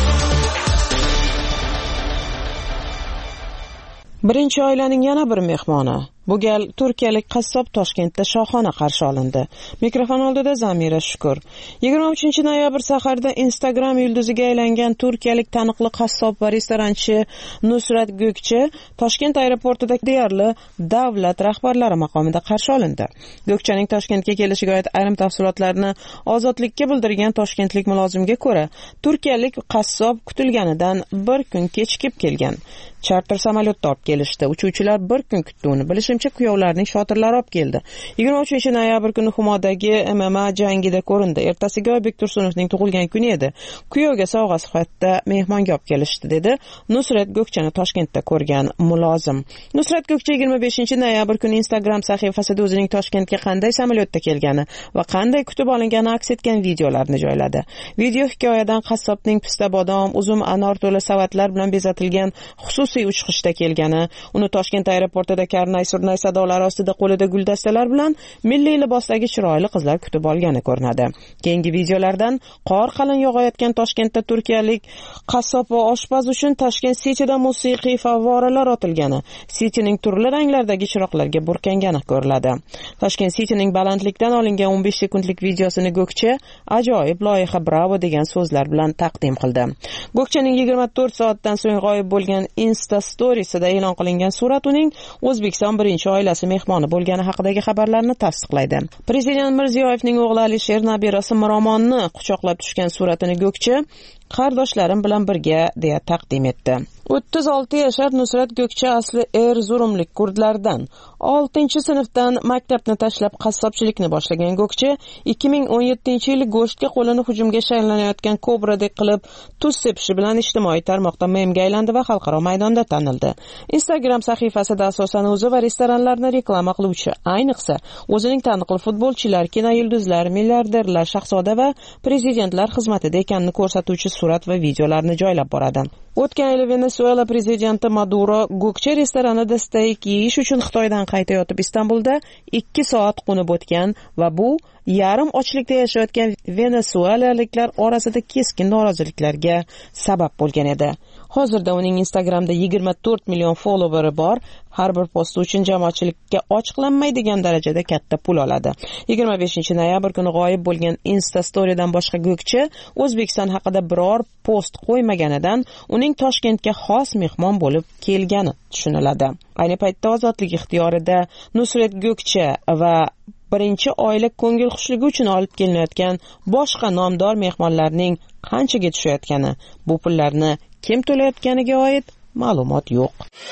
Speaker 6: Birinchi oilaning yana bir mehmoni. Bu gal turkiyalik qassob Toshkentda shohona qarshi olindi. Mikrofon oldida Zamira Shukur. yigirma uchinchi noyabr saharda Instagram yulduziga aylangan turkiyalik taniqli qassob va restoranchi Nusrat Gökçe Toshkent aeroportida deyarli davlat rahbarlari maqomida qarshi olindi. Gökçening Toshkentga kelishiga oid ayrim tafsilotlarni Ozodlikka bildirgan toshkentlik mulozimga ko'ra, turkiyalik qassob kutilganidan bir kun kechikib kelgan. Charter samolyotda olib kelishdi. Uchuvchilar bir kun kutdi uni. Bilishimcha, kuyovlarning shotirlari olib keldi. yigirma uchinchi noyabr kuni Humodagi M M A jangida ko'rindi. Ertasiga Oybek Tursunovning tug'ilgan kuni edi. Kuyovga sovg'a sifatida mehmonga olib kelishdi, dedi Nusrat Gökçeni Toshkentda ko'rgan mulozim. Nusrat Gökçe yigirma beshinchi noyabr kuni Instagram sahifasida o'zining Toshkentga qanday samolyotda kelgani va qanday kutib olingani aks etgan videolarni joyladi. Video hikoyadan qassobning pista bodom, uzum, anor to'la savatlar bilan bezatilgan xususiy uchqishda kelgani, uni Toshkent aeroportida karnay surnay sadolari ostida qo'lida guldastalar bilan milliy libosdagi chiroyli qizlar kutib olgani ko'rinadi. Keyingi videolardan qor qalin yog'ayotgan Toshkentda turkiyalik qassob va oshpaz uchun Toshkent City'da musiqiy favvoralar otilgani, City'ning turli ranglardagi chiroqlarga burkangani ko'riladi. Toshkent City'ning balandlikdan olingan o'n besh sekundlik videosini Gökçe ajoyib loyiha, bravo degan so'zlar bilan taqdim qildi. Gökçening yigirma to'rt soatdan so'ng g'oyib bo'lgan Insta storiesida e'lon qilingan surat uning O'zbekiston birinchi oilasi mehmoni bo'lgani haqidagi xabarlarni tasdiqlaydi. Prezident Mirziyoyevning o'g'li Alisher nabirasi Miromonni quchoqlab tushgan suratini Gökçe qardoshlarim bilan birga deya taqdim etdi. o'ttiz olti yashar Nusrat Gökçe asli Erzurumlik kurdlardan. oltinchi sinfdan maktabni tashlab qassobchilikni boshlagan Gökçe ikki ming o'n yettinchi yili go'shtga qo'lini hujumga shaylanayotgan kobradek qilib tuz sepishi bilan ijtimoiy tarmoqda memga aylandi va xalqaro maydonda tanildi. Instagram sahifasida asosan o'zi va restoranlarni reklama qiluvchi, ayniqsa o'zining taniqli futbolchilar, kino yulduzlar, milliarderlar, shahzoda va prezidentlar xizmatida ekanini ko'rsatuvchi surat va videolarni joylab boradi. O'tgan yili Venesuela prezidenti Maduro Gökçe restoranida steak yeyish uchun Xitoydan qaytayotib Istanbulda ikki soat qo'nib o'tgan va bu yarim ochlikda yashayotgan venesuelaliklar orasida keskin noroziliklarga sabab bo'lgan edi. Hozirda uning Instagramda yigirma to'rt million followeri bor. Har bir posti uchun jamoatchilikka ochiqlanmaydigan darajada katta pul oladi. yigirma beshinchi noyabr kuni g'oyib bo'lgan Insta storydan boshqa Gökçe O'zbekiston haqida biror post qo'ymaganidan uning Toshkentga xos mehmon bo'lib kelgani tushuniladi. Ayni paytda ozodlik ixtiyorida Nusrat Gökçe va birinchi oila ko'ngil xushligi uchun olib kelinayotgan boshqa nomdor mehmonlarning qanchaga tushayotgani, bu pullarni kim to'layotganiga oid ma'lumot yo'q.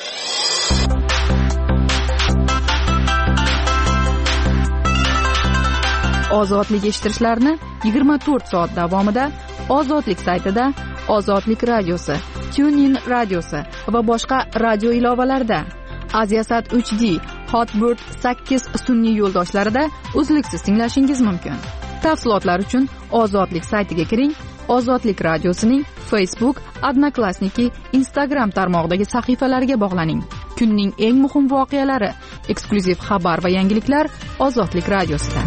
Speaker 4: Ozodlik eshittirishlarni yigirma to'rt soat davomida Ozodlik saytida, Ozodlik radiosi, TuneIn radiosi va boshqa radio ilovalarda, Aziasat uch D, Hotbird sakkiz sun'iy yo'ldoshlarida uzluksiz tinglashingiz mumkin. Tafsilotlar uchun Ozodlik saytiga kiring. Ozodlik radiosining Facebook, Odnoklassniki, Instagram tarmog'idagi sahifalariga bog'laning. Kunning eng muhim voqealari, eksklyuziv xabar va yangiliklar Ozodlik radiosida.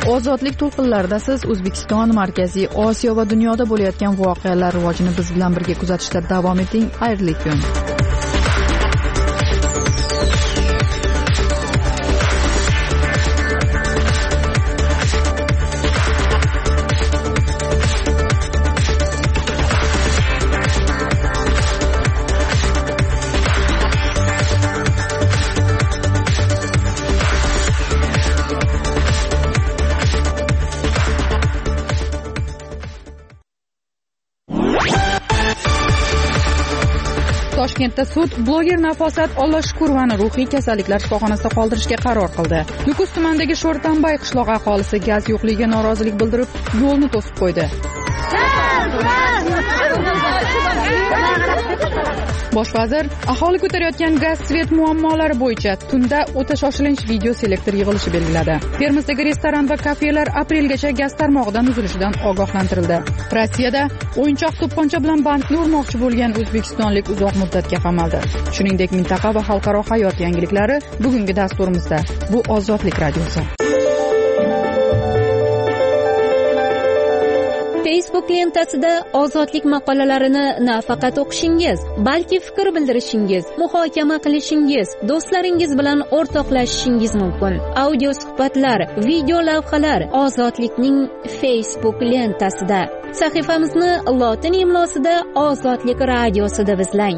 Speaker 4: Ozodlik to'lqinlarida siz O'zbekiston, Markaziy Osiyo va dunyoda bo'layotgan voqealar rivojini biz bilan birga kuzatishda davom eting. Xayrli kun. Toshkentda sud bloger Nafosat Ollashukurovani ruhiy kasalliklar shifoxonasida qoldirishga qaror qildi. Nukus tumanidagi Sho'rtanbay qishlog'i aholisi gaz yo'qligiga norozilik bildirib, yo'lni to'sib qo'ydi. Bosh vazir aholi ko'tarayotgan gaz svet muammolari bo'yicha tunda o'ta shoshilinch video selektor yig'ilishi belgiladi. Termizdagi restoran va kafelar aprelgacha gaz tarmog'idan uzilishidan ogohlantirildi. Rossiyada o'yinchoq to'pponcha bilan bankni urmoqchi bo'lgan o'zbekistonlik uzoq muddatga qamaldi. Shuningdek, mintaqa va xalqaro hayot yangiliklari bugungi dasturimizda. Bu Ozodlik radiosi.
Speaker 13: Facebook lentasida ozodlik maqolalarini nafaqat o'qishingiz, balki fikr bildirishingiz, muhokama qilishingiz, do'stlaringiz bilan o'rtoqlashishingiz mumkin. Audio suhbatlar, video lavhalar Ozodlikning Facebook lentasida. Sahifamizni lotin imlosida Ozodlik radiosi deb izlang.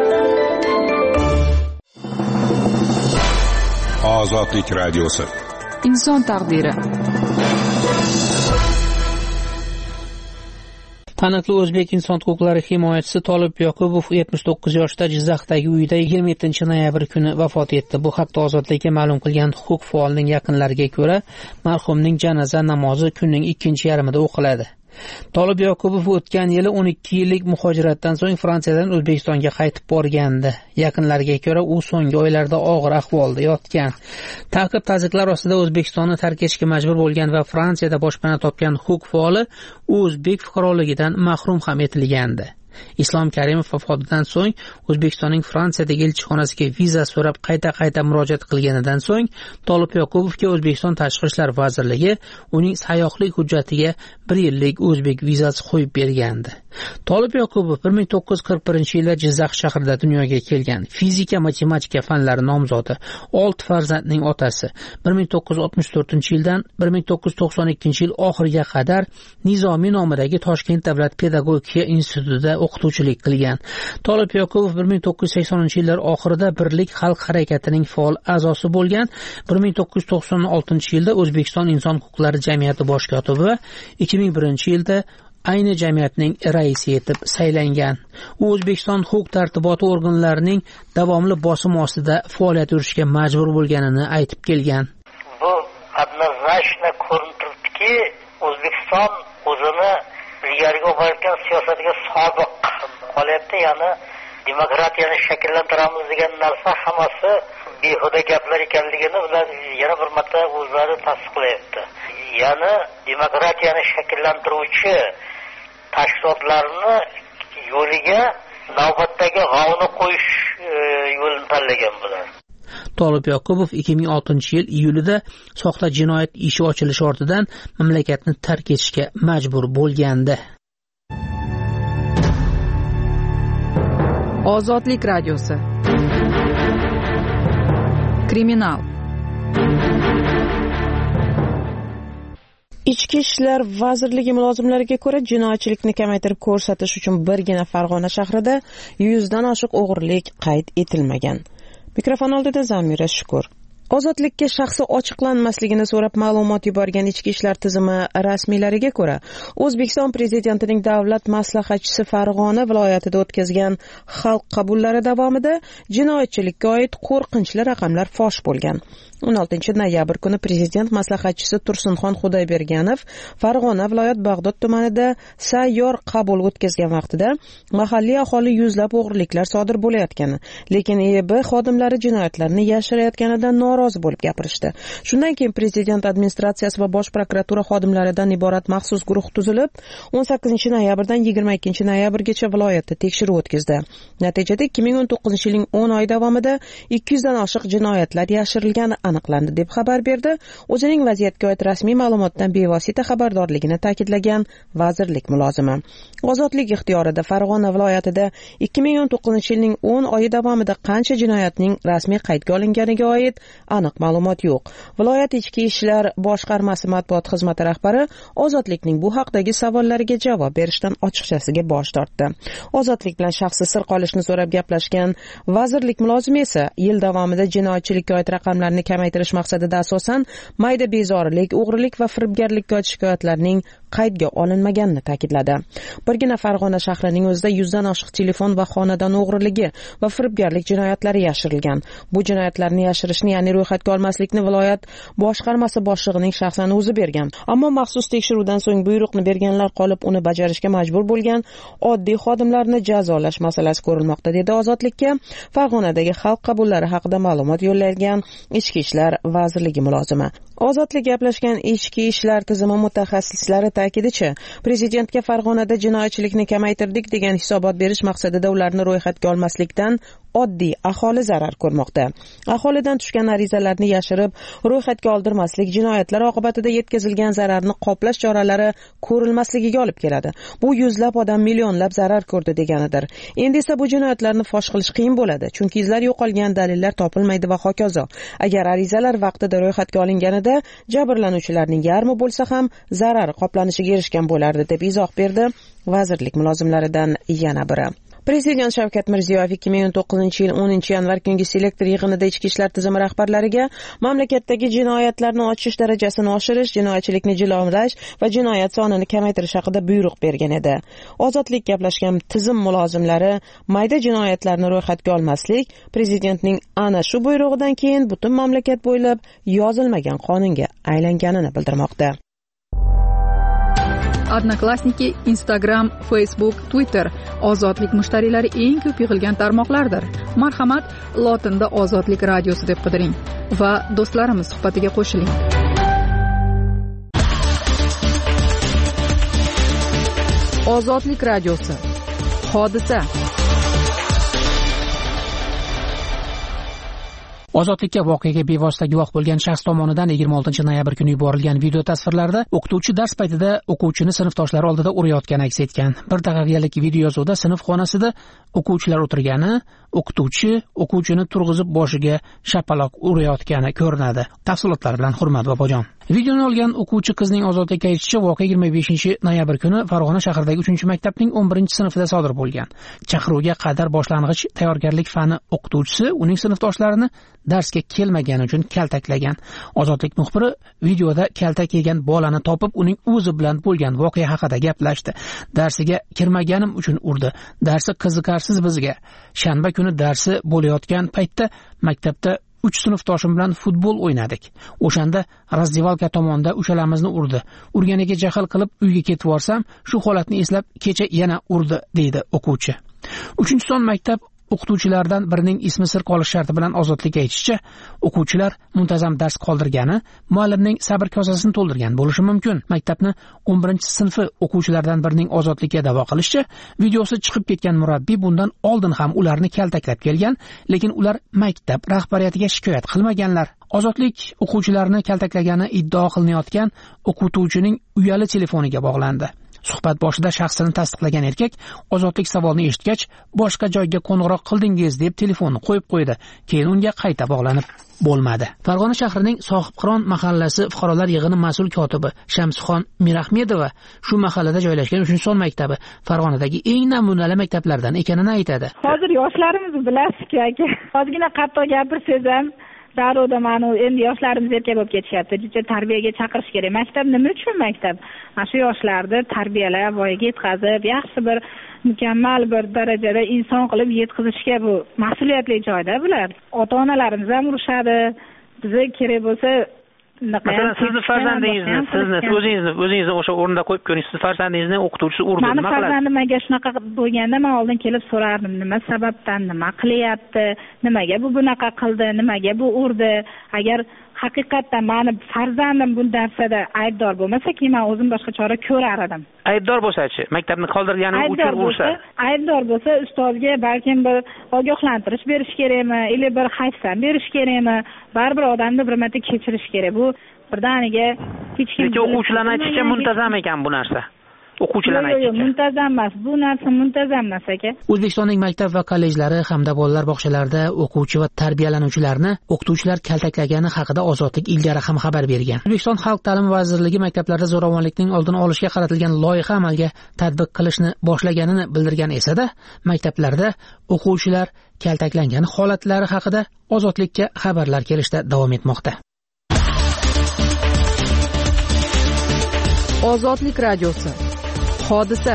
Speaker 7: Ozodlik radiosi.
Speaker 4: Inson taqdiri.
Speaker 8: Taniqli o'zbek inson huquqlari himoyachisi Tolib Yoqubov yetmish to'qqiz yoshda Jizzaxdagi uyida yigirma yettinchi noyabr kuni vafot etdi. Bu haqda Ozodlikka ma'lum qilgan huquq faolining yaqinlariga ko'ra, marhumning janoza namozi kunning ikkinchi yarmida o'qiladi. Tolib Yoqubov o'tgan yili o'n ikki yillik muhojiratdan so'ng Fransiyadan O'zbekistonga qaytib borgandi. Yaqinlariga ko'ra, u so'nggi oylarda og'ir ahvolda yotgan. Ta'qib-taziqlar ostida O'zbekistonni tark etishga majbur bo'lgan va Fransiyada boshpana topgan huquq faoli o'zbek fuqaroligidan mahrum ham etilgandi. Islom Karimov vafotidan so'ng O'zbekistonning Fransiyadagi elchixonasiga viza so'rab qayta-qayta murojaat qilganidan so'ng Tolib Yoqubovga O'zbekiston Tashqi ishlar vazirligi uning sayyohlik hujjatiga bir yillik o'zbek vizasi qo'yib bergandi. Tolib Yoqubov bir ming to'qqiz yuz qirq birinchi yilda Jizzax shahrida dunyoga kelgan. Fizika, matematika fanlari nomzodi, olti farzandning otasi. bir ming to'qqiz yuz oltmish to'rtinchi yildan bir ming to'qqiz yuz to'qson ikkinchi yil oxiriga qadar Nizomiy nomidagi Toshkent davlat pedagogika institutida o'qituvchilik qilgan. Tolib Yoqubov bir ming to'qqiz yuz saksoninchi yillar oxirida Birlik xalq harakatining faol a'zosi bo'lgan. bir ming to'qqiz yuz to'qson oltinchi yilda O'zbekiston inson huquqlari jamiyati bosh kotibi va ikki ming birinchi yilda ayni jamiyatning raisi etib saylangan. U O'zbekiston huquq tartiboti organlarining davomli bosim ostida faoliyat yuritishga majbur bo'lganini aytib kelgan.
Speaker 14: Bu однозначно ko'rinib turibdiki, O'zbekiston o'zini ilgariga borayotgan siyosatiga sobiq qolyapti, ya'ni demokratiyani shakllantiramiz degan narsa hammasi behuda gaplar ekanligini ular yana bir marta o'zlari tasdiqlayapti. Ya'ni demokratiyani shakllantiruvchi tashkilotlarni yo'liga navbatdagi g'ovni qo'yish yo'lini tanlagan bular.
Speaker 8: Tolib Yoqubov ikki ming oltinchi yil iyulida soxta jinoyat ishi ochilishi ortidan mamlakatni tark etishga majbur bo'lgandi.
Speaker 4: Ozodlik radiosi. Kriminal.
Speaker 6: Ichki ishlar vazirligi mulozimlariga ko'ra, jinoyatchilikni kamaytirib ko'rsatish uchun birgina Farg'ona shahrida yuzdan oshiq o'g'irlik qayd etilmagan. Mikrofon oldida Zamira Shukur. Ozodlikka shaxsi ochiqlanmasligini so'rab ma'lumot yuborgan ichki ishlar tizimi rasmiylariga ko'ra, O'zbekiston prezidentining davlat maslahatchisi Farg'ona viloyatida o'tkazgan xalq qabullari davomida jinoyatchilikka oid qo'rqinchli raqamlar fosh bo'lgan. o'n oltinchi noyabr kuni prezident maslahatchisi Tursunxon Xudoyberganov Farg'ona viloyat Bag'dod tumanida sayyor qabul o'tkazgan vaqtida mahalliy aholi yuzlab o'g'riliklar sodir bo'layotgani, lekin E B xodimlari jinoyatlarni yashirayotganidan norozi norozi bo'lib gapirishdi. Shundan keyin prezident administratsiyasi va bosh prokuratura xodimlaridan iborat maxsus guruh tuzilib, o'n sakkizinchi noyabrdan yigirma ikkinchi noyabrgacha viloyatda tekshiruv o'tkazdi. Natijada ikki ming o'n to'qqizinchi yilning o'n oy davomida ikki yuzdan oshiq jinoyatlar yashirilgani aniqlandi deb xabar berdi. O'zining vaziyatga oid rasmiy ma'lumotdan bevosita xabardorligini ta'kidlagan vazirlik mulozimi. Ozodlik ixtiyorida Farg'ona viloyatida ikki ming o'n to'qqizinchi yilning o'n oyi davomida qancha jinoyatning rasmiy qaydga olinganiga oid aniq ma'lumot yo'q. Viloyat ichki ishlar boshqarmasi matbuot xizmati rahbari Ozodlikning bu haqdagi savollariga javob berishdan ochiqchasiga bosh tortdi. Ozodlik bilan shaxsiy sir qolishni so'rab gaplashgan vazirlik mulozimi esa yil davomida jinoyatchilikka oid raqamlarni kamaytirish maqsadida asosan mayda bezorilik, o'g'rilik va firibgarlikka oid shikoyatlarning qaydga olinmaganini ta'kidladi. Birgina Farg'ona shahrining o'zida yuzdan oshiq telefon va xonadon o'g'riligi va firibgarlik jinoyatlari yashirilgan. Bu jinoyatlarni yashirishni, ya'ni ro'yxatga olmaslikni viloyat boshqarmasi boshlig'ining shaxsan o'zi bergan. Ammo maxsus tekshiruvdan so'ng buyruqni berganlar qolib, uni bajarishga majbur bo'lgan oddiy xodimlarni jazolash masalasi ko'rilmoqda, dedi Ozodlikka Farg'onadagi xalq qabullari haqida ma'lumot yo'llagan Ichki ishlar vazirligi mulozimi. Ozodlik gaplashgan ichki ishlar tizimi mutaxassislari ta'kidicha, prezidentga Farg'onada jinoyatchilikni kamaytirdik degan hisobot berish maqsadida ularni ro'yxatga olmaslikdan oddiy aholi zarar ko'rmoqda. Aholidan tushgan arizalarni yashirib, ro'yxatga oldirmaslik jinoyatlar oqibatida yetkazilgan zararni qoplash choralari ko'rilmasligiga olib keladi. Bu yuzlab odam millionlab zarar ko'rdi deganidir. Endi esa bu jinoyatlarni fosh qilish qiyin bo'ladi, chunki izlar yo'qolgan, dalillar topilmaydi va hokazo. Agar arizalar vaqtida ro'yxatga olinganida jabrlanuvchilarning yarmi bo'lsa ham zarari qoplanishiga erishgan bo'lardi, deb izoh berdi vazirlik mulozimlaridan yana biri. Prezident Shavkat Mirziyoyev ikki ming o'n to'qqizinchi yil o'ninchi yanvar kungi selektor yig'inida ichki ishlar tizimi rahbarlariga mamlakatdagi jinoyatlarni ochish darajasini oshirish, jinoyatchilikni jilovlash va jinoyat sonini kamaytirish haqida buyruq bergan edi. Ozodlik gaplashgan tizim mulozimlari mayda jinoyatlarni ro'yxatga olmaslik prezidentning ana shu buyrug'idan keyin butun mamlakat bo'ylab yozilmagan qonunga aylanganini bildirmoqda.
Speaker 4: Odnoklassniki, Instagram, Facebook, Twitter Ozodlik mushtariylari eng ko'p yig'ilgan tarmoqlardir. Marhamat, lotinda Ozodlik radiosi deb qidiring va do'stlarimiz suhbatiga qo'shiling. Ozodlik radiosi. Hodisa.
Speaker 8: Ozodlikka voqeaga bevosita guvoh bo'lgan shaxs tomonidan yigirma oltinchi noyabr kuni yuborilgan video tasvirlarda o'qituvchi dars paytida o'quvchini sinfdoshlari oldida urayotgani aks etgan. Bir daqiqalik video yozuvda sinf xonasida o'quvchilar o'tirgani, o'qituvchi o'quvchini turg'izib boshiga shapaloq urayotgani ko'rinadi. Tafsilotlar bilan Hurmat bobojon. Videoni olgan o'quvchi qizning Ozodlikka aytishicha, voqea yigirma beshinchi noyabr kuni Farg'ona shahridagi uchinchi maktabning o'n birinchi sinfida sodir bo'lgan. Chaqiruvga qadar boshlang'ich tayyorgarlik fani o'qituvchisi uning sinfdoshlarini darsga kelmagani uchun kaltaklagan. Ozodlik muxbiri videoda kaltak yegan bolani topib, uning o'zi bilan bo'lgan voqea haqida gaplashdi. Darsiga kirmaganim uchun urdi. Darsi qiziqarsiz bizga. Shanba kuni darsi bo'layotgan paytda maktabda uch sinfdoshim bilan futbol o'ynadik. O'shanda razdivalka tomonda uchalamizni urdi. Urganiga jahl qilib uyga ketib borsam, shu holatni eslab kecha yana urdi, deydi o'quvchi. uchinchi son maktab o'qituvchilaridan birining ismi sir qolish sharti bilan Ozodlikka aytishicha, o'quvchilar muntazam dars qoldirgani, muallimning sabr kosasini to'ldirgan bo'lishi mumkin. Maktabni o'n birinchi sinfi o'quvchilaridan birining Ozodlikka da'vo qilishicha, videosi chiqib ketgan murabbiy bundan oldin ham ularni kaltaklab kelgan, lekin ular maktab rahbariyatiga shikoyat qilmaganlar. Ozodlik o'quvchilarni kaltaklagani iddao qilinayotgan o'qituvchining uyali telefoniga bog'landi. Suhbat boshida shaxsini tasdiqlagan erkak Ozodlik savolni eshitgach, boshqa joyga qo'ng'iroq qildingiz deb telefonni qo'yib qo'ydi. Keyin unga qayta bog'lanib bo'lmadi. Farg'ona shahrining Sohibqiron mahallasi fuqarolar yig'ini mas'ul kotibi Shamsixon Mirahmedova shu mahallada joylashgan uchinchi son maktabi Farg'onadagi eng namunali maktablardan ekanini aytadi.
Speaker 15: Hozir yoshlarimiz bilasiz-ku aka. Ozgina qattiq gapirsangiz ham darrov mana endi yoshlarimiz erkak bo'lib ketishyapti. Juda tarbiyaga chaqirish kerak. Maktab nima uchun maktab? Mana shu yoshlarni tarbiyalab, voyaga yetkazib, yaxshi bir mukammal bir darajada inson qilib yetkazishga bu mas'uliyatli joyda bular. Ota-onalarimiz ham urishadi. Bizga kerak bo'lsa
Speaker 9: masalan sizni farzandingizni sizni o'zingizni o'zingizni o'sha o'rinda qo'yib ko'ring, sizni farzandingizni o'qituvchisi urdi, nima qiladi?
Speaker 15: Mani farzandim agar shunaqa bo'lganda men oldin kelib so'rardim, nima sababdan, nima qilyapti, nimaga bu bunaqa qildi, nimaga bu urdi. Agar haqiqatdan mani farzandim bu narsada aybdor bo'lmasa, keyin men o'zim boshqa chora ko'rar edim.
Speaker 9: Aybdor bo'lsa-chi, maktabni qoldirgani uchun ursa?
Speaker 15: Aybdor bo'lsa, ustozga balkim bir ogohlantirish berish kerakmi, yoki bir hayfsan berish kerakmi? Baribir odamni bir marta kechirish kerak. Bu birdaniga hech kim.
Speaker 9: Lekin o'quvchilarning aytishicha muntazam ekan bu narsa. O'quvchilarning aytishicha.
Speaker 15: Yo'q, muntazam emas. Bu narsa muntazam emas aka.
Speaker 8: O'zbekistonning maktab va kollejlari hamda bolalar bog'chalarida o'quvchi va tarbiyalanuvchilarni o'qituvchilar kaltaklagani haqida Ozodlik ilgari ham xabar bergan. O'zbekiston Xalq ta'limi vazirligi maktablarda zo'ravonlikning oldini olishga qaratilgan loyiha amalga tatbiq qilishni boshlaganini bildirgan esa-da, maktablarda o'quvchilar kaltaklangan holatlari haqida Ozodlikka xabarlar kelishda davom etmoqda.
Speaker 4: Ozodlik radiosi. Hodisa.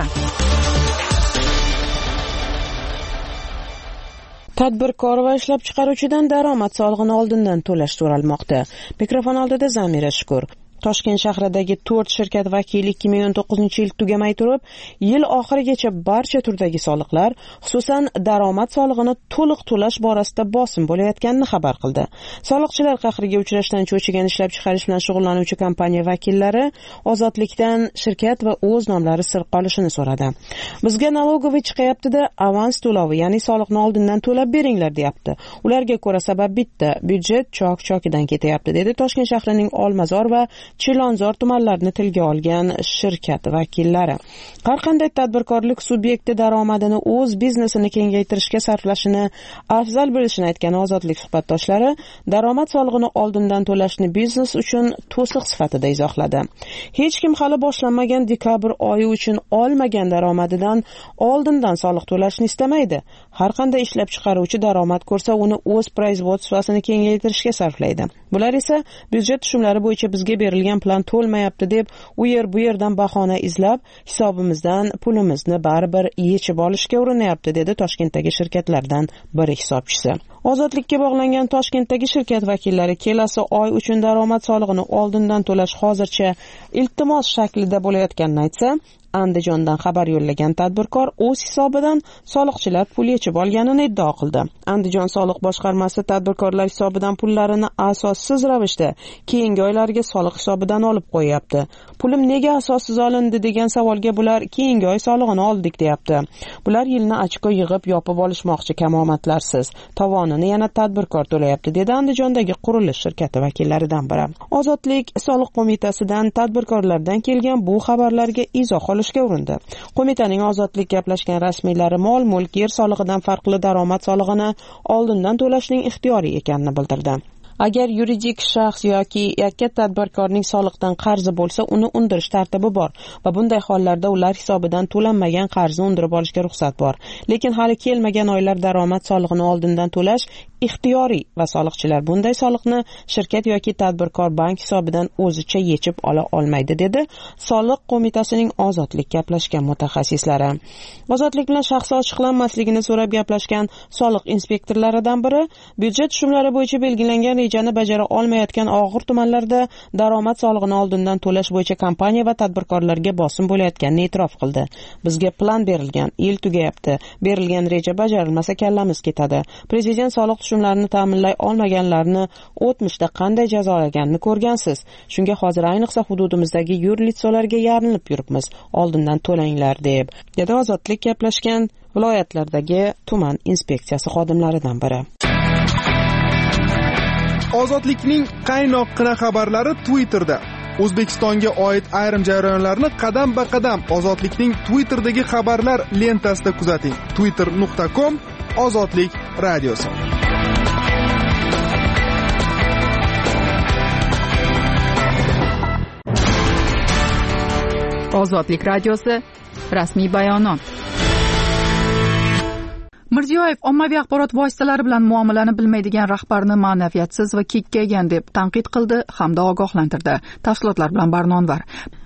Speaker 6: Tadbirkor va ishlab chiqaruvchidan daromad solig'ini oldindan to'lash so'ralmoqda. Mikrofon oldida Zamira Shukur. Toshkent shahridagi to'rt shirkat vakili ikki ming o'n to'qqizinchi yil tugamay turib, yil oxirigacha barcha turdagi soliqlar, xususan daromad solig'ini to'liq to'lash borasida bosim bo'layotganini xabar qildi. Soliqchilar qahriga uchrashdan cho'chigan ishlab chiqarish bilan shug'ullanuvchi kompaniya vakillari Ozodlikdan shirkat va o'z nomlari sir qolishini so'radi. Bizga налоговый chiqayapti-da, avans to'lovi, ya'ni soliqni oldindan to'lab beringlar, deyapti. Ularga ko'ra sabab bitta, byudjet chok-chokidan ketyapti, dedi Toshkent shahrining Olmazor va Chilonzor tumanlarini tilga olgan shirkat vakillari. Har qanday tadbirkorlik subyekti daromadini o'z biznesini kengaytirishga sarflashini afzal bilishini aytgan Ozodlik suhbatdoshlari daromad solig'ini oldindan to'lashni biznes uchun to'siq sifatida izohladi. Hech kim hali boshlanmagan dekabr oyi uchun olmagan daromadidan oldindan soliq to'lashni istamaydi. Har qanday ishlab chiqaruvchi daromad ko'rsa, uni o'z производствосini kengaytirishga sarflaydi. Bular esa byudjet tushumlari bo'yicha bizga berilgan plan to'lmayapti deb u yer bu yerdan bahona izlab, hisobimizdan pulimizni baribir yechib olishga urinyapti, dedi Toshkentdagi shirkatlardan biri hisobchisi. Ozodlikka bog'langan Toshkentdagi shirkat vakillari kelasi oy uchun daromad solig'ini oldindan to'lash hozircha iltimos shaklida bo'layotganini aytsa, Andijondan xabar yo'llagan tadbirkor o'z hisobidan soliqchilar pul yechib olganini iddao qildi. Andijon soliq boshqarmasi tadbirkorlar hisobidan pullarini asossiz ravishda keyingi oylarga soliq hisobidan olib qo'yapti. Pulim nega asossiz olindi degan savolga bular keyingi oy solig'ini oldik, deyapti. Bular yilni ochko yig'ib yopib olishmoqchi, kamomatlarsiz. Tovonini yana tadbirkor to'layapti, dedi Andijondagi qurilish shirkati vakillaridan biri. Ozodlik soliq qo'mitasidan tadbirkorlardan kelgan bu xabarlarga izoh olishga urindi. Qo'mitaning Ozodlik gaplashgan rasmiylari mol-mulk, yer solig'idan farqli daromad solig'ini oldindan to'lashning ixtiyoriy ekanini bildirdi. Agar yuridik shaxs yoki yakka tadbirkorning soliqdan qarzi bo'lsa, uni undirish tartibi bor va bunday hollarda ular hisobidan to'lanmagan qarzni undirib olishga ruxsat bor. Lekin hali kelmagan oylar daromad solig'ini oldindan to'lash ixtiyoriy va soliqchilar bunday soliqni shirkat yoki tadbirkor bank hisobidan o'zicha yechib ola olmaydi, dedi Soliq qo'mitasining Ozodlik gaplashgan mutaxassislari. Ozodlik bilan shaxsi ochiqlanmasligini so'rab gaplashgan soliq inspektorlaridan biri byudjet tushumlari bo'yicha belgilangan rejani bajara olmayotgan og'ir tumanlarda daromad solig'ini oldindan to'lash bo'yicha kompaniya va tadbirkorlarga bosim bo'layotganini e'tirof qildi. Bizga plan berilgan, yil tugayapti, berilgan reja bajarilmasa kallamiz ketadi. Prezident soliq tushumlarini ta'minlay olmaganlarni o'tmishda qanday jazolaganini ko'rgansiz. Shunga hozir ayniqsa hududimizdagi yurlitsolarga yarinib yuribmiz. Oldindan to'langlar deb. Dedi Ozodlik gaplashgan viloyatlardagi tuman inspeksiyasi xodimlaridan biri.
Speaker 16: Ozodlikning qaynoqqina xabarlari Twitterda. O'zbekistonga oid ayrim jarayonlarni qadam-ba-qadam Ozodlikning Twitter'dagi xabarlar lentasida kuzating. twitter nuqta com Ozodlik radiosi.
Speaker 4: Ozodlik radiosi rasmiy bayonot. Mirziyoyev ommaviy axborot vositalari bilan muomalani bilmaydigan rahbarni ma'naviyatsiz va kekkaygan deb tanqid qildi hamda ogohlantirdi. Tafsilotlar bilan Barnonvar.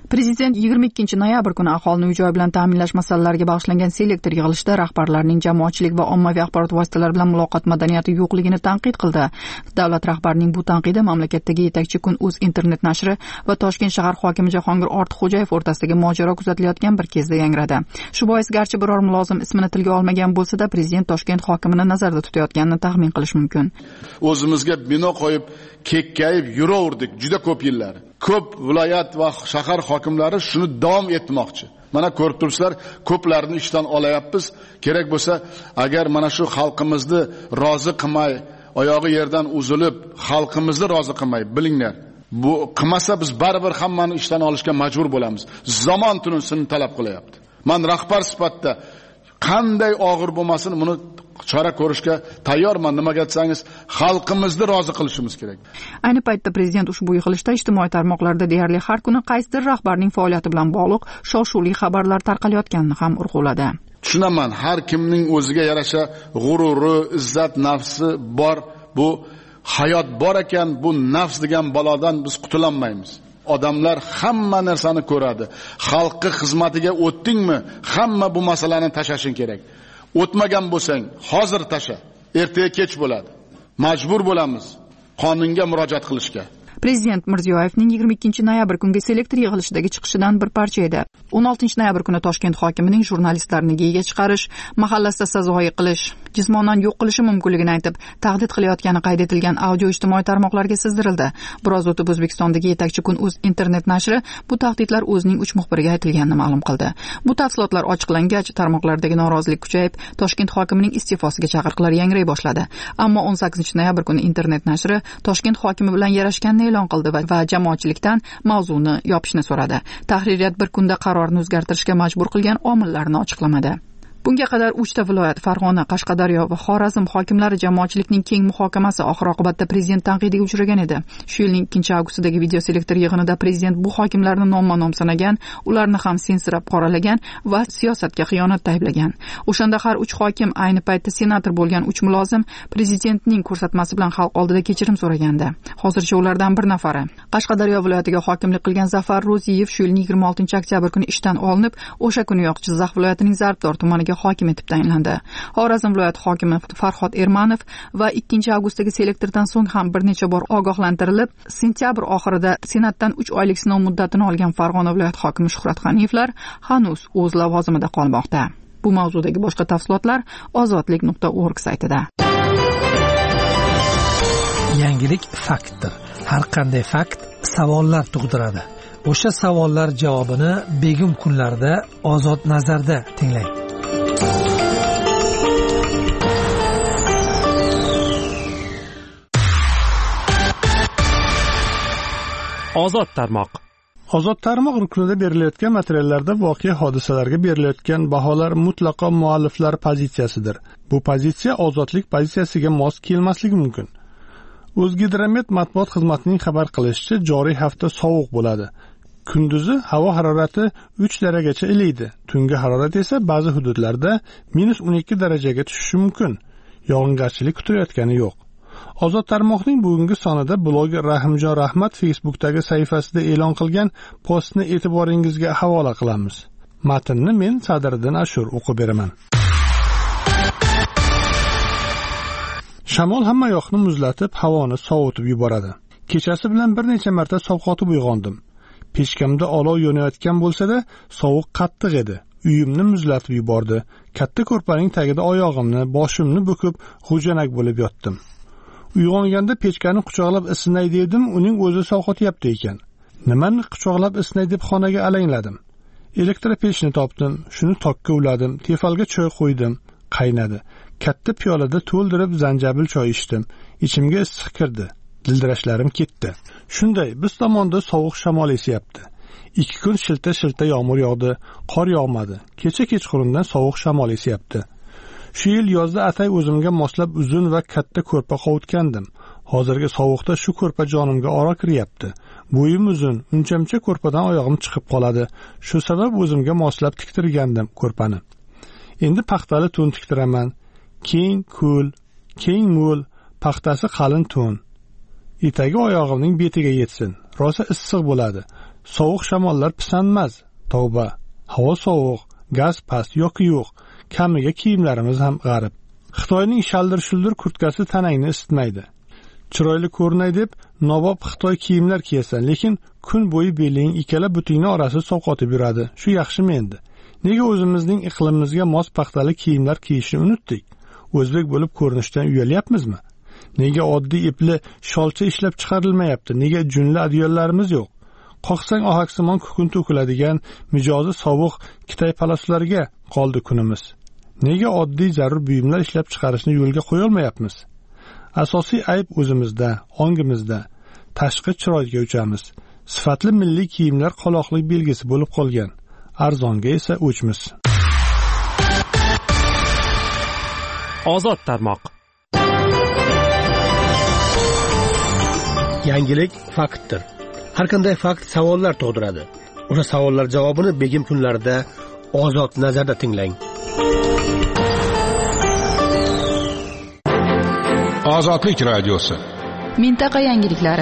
Speaker 4: Prezident yigirma ikkinchi noyabr kuni aholini uy-joy bilan ta'minlash masalalariga bag'ishlangan selektor yig'ilishida rahbarlarning jamoatchilik va ommaviy axborot vositalari bilan muloqot madaniyati yo'qligini tanqid qildi. Davlat rahbarining bu tanqidi mamlakatdagi yetakchi kun uz internet nashri va Toshkent shahar hokimi Jahongir Ortiqxo'jayev o'rtasidagi mojaro kuzatilayotgan bir kezda yangradi. Shu bois garchi biror mulozim ismini tilga olmagan bo'lsa-da, prezident Toshkent hokimini nazarda tutayotganini taxmin qilish mumkin.
Speaker 17: O'zimizga bino qo'yib, kekkayib yuraverdik juda ko'p yillar. Ko'p viloyat va shahar hokimlari shuni davom etmoqchi. Mana ko'rib turibsizlar, ko'plarni ishdan olayapmiz. Kerak bo'lsa, agar mana shu xalqimizni rozi qilmay, oyog'i yerdan uzilib, xalqimizni rozi qilmay, bilinglar. Bu qilmasa biz baribir hammani ishdan olishga majbur bo'lamiz. Zamon tununsini talab qilyapti. Men rahbar sifatida qanday og'ir bo'lmasin, buni chora ko'rishga tayyorman. Nimaga aytsangiz, xalqimizni rozi qilishimiz kerak.
Speaker 4: Ayni paytda prezident ushbu yig'ilishda ijtimoiy tarmoqlarda deyarli har kuni qaysidir rahbarning faoliyati bilan bog'liq shov-shuvli xabarlar tarqalayotganini ham urg'uladi.
Speaker 17: Tushunaman, har kimning o'ziga yarasha g'ururi, izzat nafsi bor. Bu hayot bor ekan, bu nafs degan balodan biz qutulolmaymiz. Odamlar hamma narsani ko'radi. Xalqqa xizmatiga o'tdingmi, hamma bu masalani tashashing kerak. O'tmagan bo'lsang, hozir tasha, ertaga kech bo'ladi. Majbur bo'lamiz qonunga murojaat qilishga.
Speaker 4: Prezident Mirziyoyevning yigirma ikkinchi noyabr kungi selektor yig'ilishidagi chiqishidan bir parcha edi. o'n oltinchi noyabr kuni Toshkent hokimining jurnalistlarni geyiga chiqarish, mahallasida sazoyi qilish, jismonan yo'q qilishi mumkinligini aytib, tahdid qilayotgani qayd etilgan audio ijtimoiy tarmoqlarga sizdirildi. Biroz o'tib O'zbekistondagi yetakchi kun uz internet nashri bu tahdidlar o'zining uch muxbiriga aytilganini ma'lum qildi. Bu tafsilotlar ochiqlangach, tarmoqlardagi norozilik kuchayib, Toshkent hokimining iste'fosiga chaqiriqlar yangray boshladi. Ammo o'n sakkizinchi noyabr kuni internet nashri Toshkent hokimi bilan yarashganini e'lon qildi va jamoatchilikdan mavzuni yopishni so'radi. Tahririyat bir kunda qarorni o'zgartirishga majbur qilgan omillarni ochiqlamadi. Bunga qadar uchta viloyat Farg'ona, Qashqadaryo va Xorazm hokimlari jamoatchilikning keng muhokamasi oxir oqibatda prezident tanqidiga uchragan edi. Shu yilning ikkinchi avgustidagi video selektor yig'inida prezident bu hokimlarni nomma-nom sanagan, ularni ham sensirab qoralagan va siyosatga xiyonat ayblagan. O'shanda har uch hokim, ayni paytda senator bo'lgan uch mulozim prezidentning ko'rsatmasi bilan xalq oldida kechirim so'ragandi. Hozircha ulardan bir nafari Qashqadaryo viloyatiga hokimlik qilgan Zafar Ro'ziyev shu yilning yigirma oltinchi oktyabr kuni ishdan olinib, o'sha kuniyoq Jizzax viloyatining Zarbdor tumaniga hokim etib tayinlandi. Xorazm viloyati hokimi Farhod Ermanov va ikkinchi avgustdagi selektordan so'ng ham bir necha bor ogohlantirilib, sentyabr oxirida senatdan uch oylik sinov muddatini olgan Farg'ona viloyati hokimi Shuhrat G'aniyevlar hanuz o'z lavozimida qolmoqda. Bu mavzudagi boshqa tafsilotlar ozodlik nuqta org saytida.
Speaker 18: Yangilik faktdir. Har qanday fakt savollar tug'diradi. O'sha savollar javobini begim kunlarda Ozod nazarda tinglang.
Speaker 5: Ozod tarmoq.
Speaker 19: Ozod tarmoq ruknida berilayotgan materiallarda voqea hodisalarga berilayotgan baholar mutlaqo mualliflar pozitsiyasidir. Bu pozitsiya ozodlik pozitsiyasiga mos kelmasligi mumkin. O'zgidromet matbuot xizmatining xabar qilishicha, joriy hafta sovuq bo'ladi. Kunduzi havo harorati uch darajagacha ilaydi. Tungi harorat esa ba'zi hududlarda minus o'n ikki darajaga tushishi mumkin. Yog'ingarchilik kutilayotgani yo'q. Ozod tarmoqning bugungi sonida bloger Rahimjon Rahmat Facebookdagi sahifasida e'lon qilgan postni e'tiboringizga havola qilamiz. Matnni men Sadriddin Ashur o'qib beraman. Shamol hamma yoqni muzlatib, havoni sovutib yuboradi. Kechasi bilan bir necha marta sovqotib uyg'ondim. Peshkamda olov yonayotgan bo'lsa-da, sovuq qattiq edi. Uyimni muzlatib yubordi. Katta ko'rpaning tagida oyog'imni, boshimni bo'kib, g'ujanak bo'lib yotdim. Uyg'onganda pechkani quchoqlab isnay dedim, uning o'zi sovqotyapti ekan. Nimani quchoqlab isnay deb xonaga alangladim. Elektropechni topdim, shuni tokka uladim, tefalga choy qo'ydim, qaynadi. Katta piyolada to'ldirib zanjabil choy ichdim. Ichimga issiq kirdi. Dildirashlarim ketdi. Shunday, biz tomonda sovuq shamol esyapti. ikki kun shilta-shilta yomg'ir yog'di, qor yog'madi. Kecha kechqurundan sovuq shamol esyapti. Shu yil yozda atay o'zimga moslab uzun va katta ko'rpa qovutgandim. Hozirgi sovuqda shu ko'rpa jonimga oro kiryapti. Bo'yim uzun, unchamcha ko'rpadan oyog'im chiqib qoladi. Shu sabab o'zimga moslab tiktirgandim ko'rpani. Endi paxtali to'n tiktiraman. Keng ko'l, keng mo'l, paxtasi qalin to'n. Etagi oyog'imning betiga yetsin. Rosa issiq bo'ladi. sovuq shamollar pisandmas. Tavba, havo sovuq, gaz past yoki yo'q, kamiga kiyimlarimiz ham g'arib. Xitoyning shaldir-shuldir kurtkasi tanangni isitmaydi. Chiroyli ko'rinay deb nobob Xitoy kiyimlar kiyasan, lekin kun bo'yi beling ikkala butingni orasi sovqotib yuradi. Shu yaxshimi endi? Nega o'zimizning iqlimimizga mos paxtali kiyimlar kiyishni unutdik? O'zbek bo'lib ko'rinishdan uyalyapmizmi? Nega oddiy ipli sholcha ishlab chiqarilmayapti? Nega junli adyollarimiz yo'q? Qoqsang ohaksimon kukun to'kiladigan mijozi sovuq Kitay palaslariga qoldi kunimiz. Nega oddiy zarur buyumlar ishlab chiqarishni yo'lga qo'ya olmayapmiz? Asosiy ayb o'zimizda, ongimizda. Tashqi chiroyga uchamiz. Sifatli milliy kiyimlar qoloqlik belgisi bo'lib qolgan. Arzonga esa o'chmiz.
Speaker 5: Ozod tarmoq.
Speaker 1: Yangilik faktdir. Har qanday fakt savollar tug'diradi. O'sha savollar javobini begim kunlarida Ozod nazarda tinglang.
Speaker 7: Ozodlik radiosi.
Speaker 4: Mintaqa yangiliklari.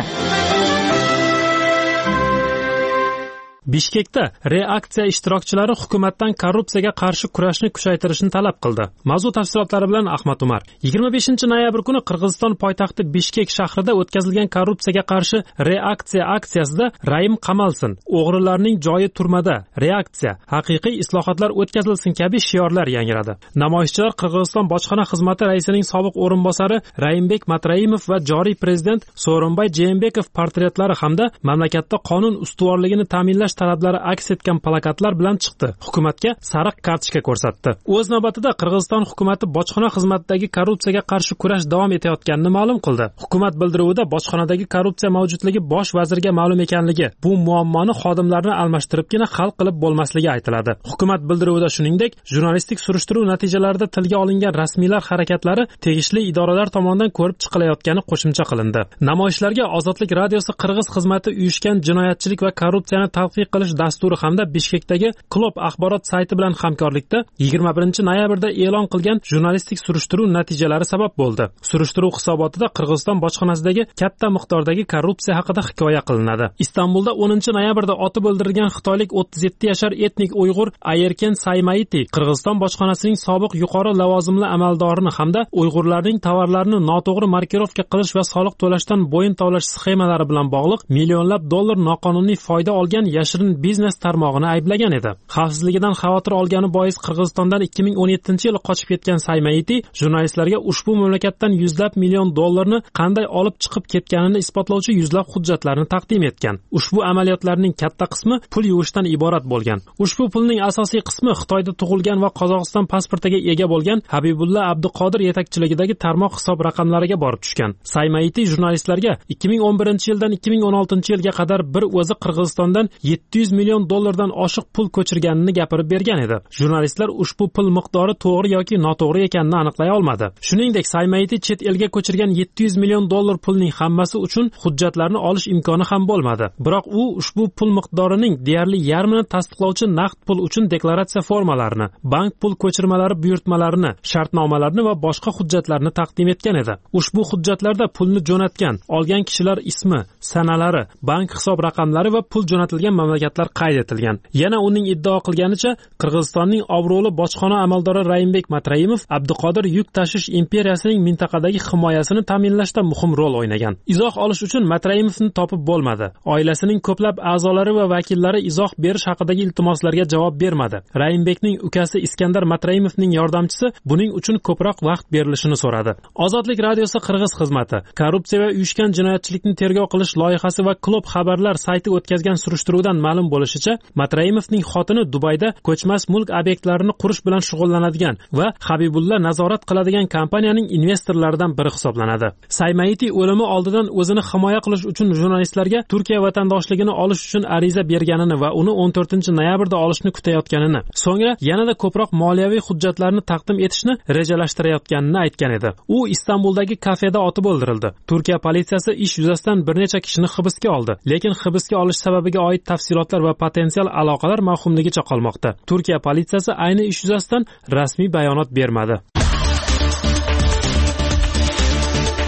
Speaker 5: Bishkekda reaksiya ishtirokchilari hukumatdan korrupsiyaga qarshi kurashni kuchaytirishni talab qildi. Mavzu tafsilotlari bilan Ahmad Umar. yigirma beshinchi noyabr kuni Qirg'iziston poytaxti Bishkek shahrida o'tkazilgan korrupsiyaga qarshi reaksiya aksiyasida Raim qamalsin, o'g'rilarning joyi turmada, reaksiya, haqiqiy islohotlar o'tkazilsin kabi shiorlar yangradi. Namoyishchilar Qirg'iziston bojxona xizmati raisining sobiq o'rinbosari Raimbek Matraimov va joriy prezident Sooronbay Jeenbekov portretlari hamda mamlakatda qonun ustuvorligini ta'minlash talablari aks etgan plakatlar bilan chiqdi. Hukumatga sariq kartochka ko'rsatdi. O'z navbatida Qirg'iziston hukumati bojxona xizmatidagi korrupsiyaga qarshi kurash davom etayotganini ma'lum qildi. Hukumat bildiruvida bojxonadagi korrupsiya mavjudligi bosh vazirga ma'lum ekanligi, bu muammoni xodimlarni almashtiribgina hal qilib bo'lmasligi aytiladi. Hukumat bildiruvida shuningdek, jurnalistik surishtiruv natijalarida tilga olingan rasmiylar harakatlari tegishli idoralar tomonidan ko'rib chiqilayotgani qo'shimcha qilindi. Namoyishlarga Ozodlik radiosi Qirg'iz xizmati uyushgan jinoyatchilik va korrupsiyani tavfiq qilish dasturi hamda Bishkekdagi Klub axborot sayti bilan hamkorlikda yigirma birinchi noyabrda e'lon qilgan jurnalistik surishtiruv natijalari sabab bo'ldi. Surishtiruv hisobotida Qirg'iziston bojxonasidagi katta miqdordagi korrupsiya haqida hikoya qilinadi. Istanbulda o'ninchi noyabrda otib o'ldirilgan xitoylik o'ttiz yetti yashar etnik Uyg'ur Ayerken Saymaiti Qirg'iziston bojxonasining sobiq yuqori lavozimli amaldorini hamda Uyg'urlarning tovarlarini noto'g'ri markirovka qilish va soliq to'lashdan bo'yin tovlash sxemalari bilan bog'liq millionlab dollar noqonuniy foyda olgan yashirin biznes tarmog'ini ayblagan edi. Xavfsizligidan xavotir olgani bois Qirg'izistondan ikki ming o'n yettinchi yil qochib ketgan Saymaiti jurnalistlarga ushbu mamlakatdan yuzlab million dollarni qanday olib chiqib ketganini isbotlovchi yuzlab hujjatlarni taqdim etgan. Ushbu amaliyotlarning katta qismi pul yuvishdan iborat bo'lgan. Ushbu pulning asosiy qismi Xitoyda tug'ilgan va Qozog'iston pasportiga ega bo'lgan Habibulla Abduqodir yetakchiligidagi tarmoq hisob raqamlariga borib tushgan. Saymaiti jurnalistlarga ikki ming o'n birinchi yildan ikki ming o'n oltinchi yilga qadar bir o'zi Qirg'izistondan yetti yuz million dollardan oshiq pul ko'chirganini gapirib bergan edi. Jurnalistlar ushbu pul miqdori to'g'ri yoki noto'g'ri ekanini aniqlay olmadi. Shuningdek, Saymaiti chet elga ko'chirgan yetti yuz million dollar pulning hammasi uchun hujjatlarni olish imkoni ham bo'lmadi. Biroq u ushbu pul miqdorining deyarli yarmini tasdiqlovchi naqd pul uchun deklaratsiya formalarini, bank pul ko'chirmalari buyurtmalarini, shartnomalarni va boshqa hujjatlarni taqdim etgan edi. Ushbu hujjatlarda pulni jo'natgan, olgan kishilar ismi, sanalari, bank hisob raqamlari va pul jo'natilgan mamlakatlar qayd etilgan. Yana uning iddao qilganicha, Qirg'izistonning obro'li bojxona amaldori Raimbek Matraimov Abduqodir yuk tashish imperiyasining mintaqadagi himoyasini ta'minlashda muhim rol o'ynagan. Izoh olish uchun Matraimovni topib bo'lmadi. Oilasining ko'plab a'zolari va vakillari izoh berish haqidagi iltimoslarga javob bermadi. Raimbekning ukasi Iskandar Matraimovning yordamchisi buning uchun ko'proq vaqt berilishini so'radi. Ozodlik radiosi Qirg'iz xizmati korrupsiya va uyushgan jinoyatchilikni tergov qilish loyihasi va Klub xabarlar sayti o'tkazgan surishtiruvdan ma'lum bo'lishicha, Matraimovning xotini Dubayda ko'chmas mulk obyektlarini qurish bilan shug'ullanadigan va Habibulla nazorat qiladigan kompaniyaning investorlaridan biri hisoblanadi. Saymaiti o'limi oldidan o'zini himoya qilish uchun jurnalistlarga Turkiya vatandoshligini olish uchun ariza berganini va uni o'n to'rtinchi noyabrda olishni kutayotganini, so'ngra yanada ko'proq moliyaviy hujjatlarni taqdim etishni rejalashtirayotganini aytgan edi. U Istanbuldagi kafeda otib o'ldirildi. Turkiya politsiyasi ish yuzasidan bir necha kishini hibsga oldi, lekin hibsga olish sababiga oid tafsilotlar va potensial aloqalar mavhumligicha qolmoqda. Turkiya politsiyasi ayni ish yuzasidan rasmiy bayonot bermadi.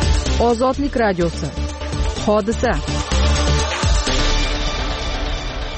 Speaker 4: Ozodlik radiosi. Hodisa.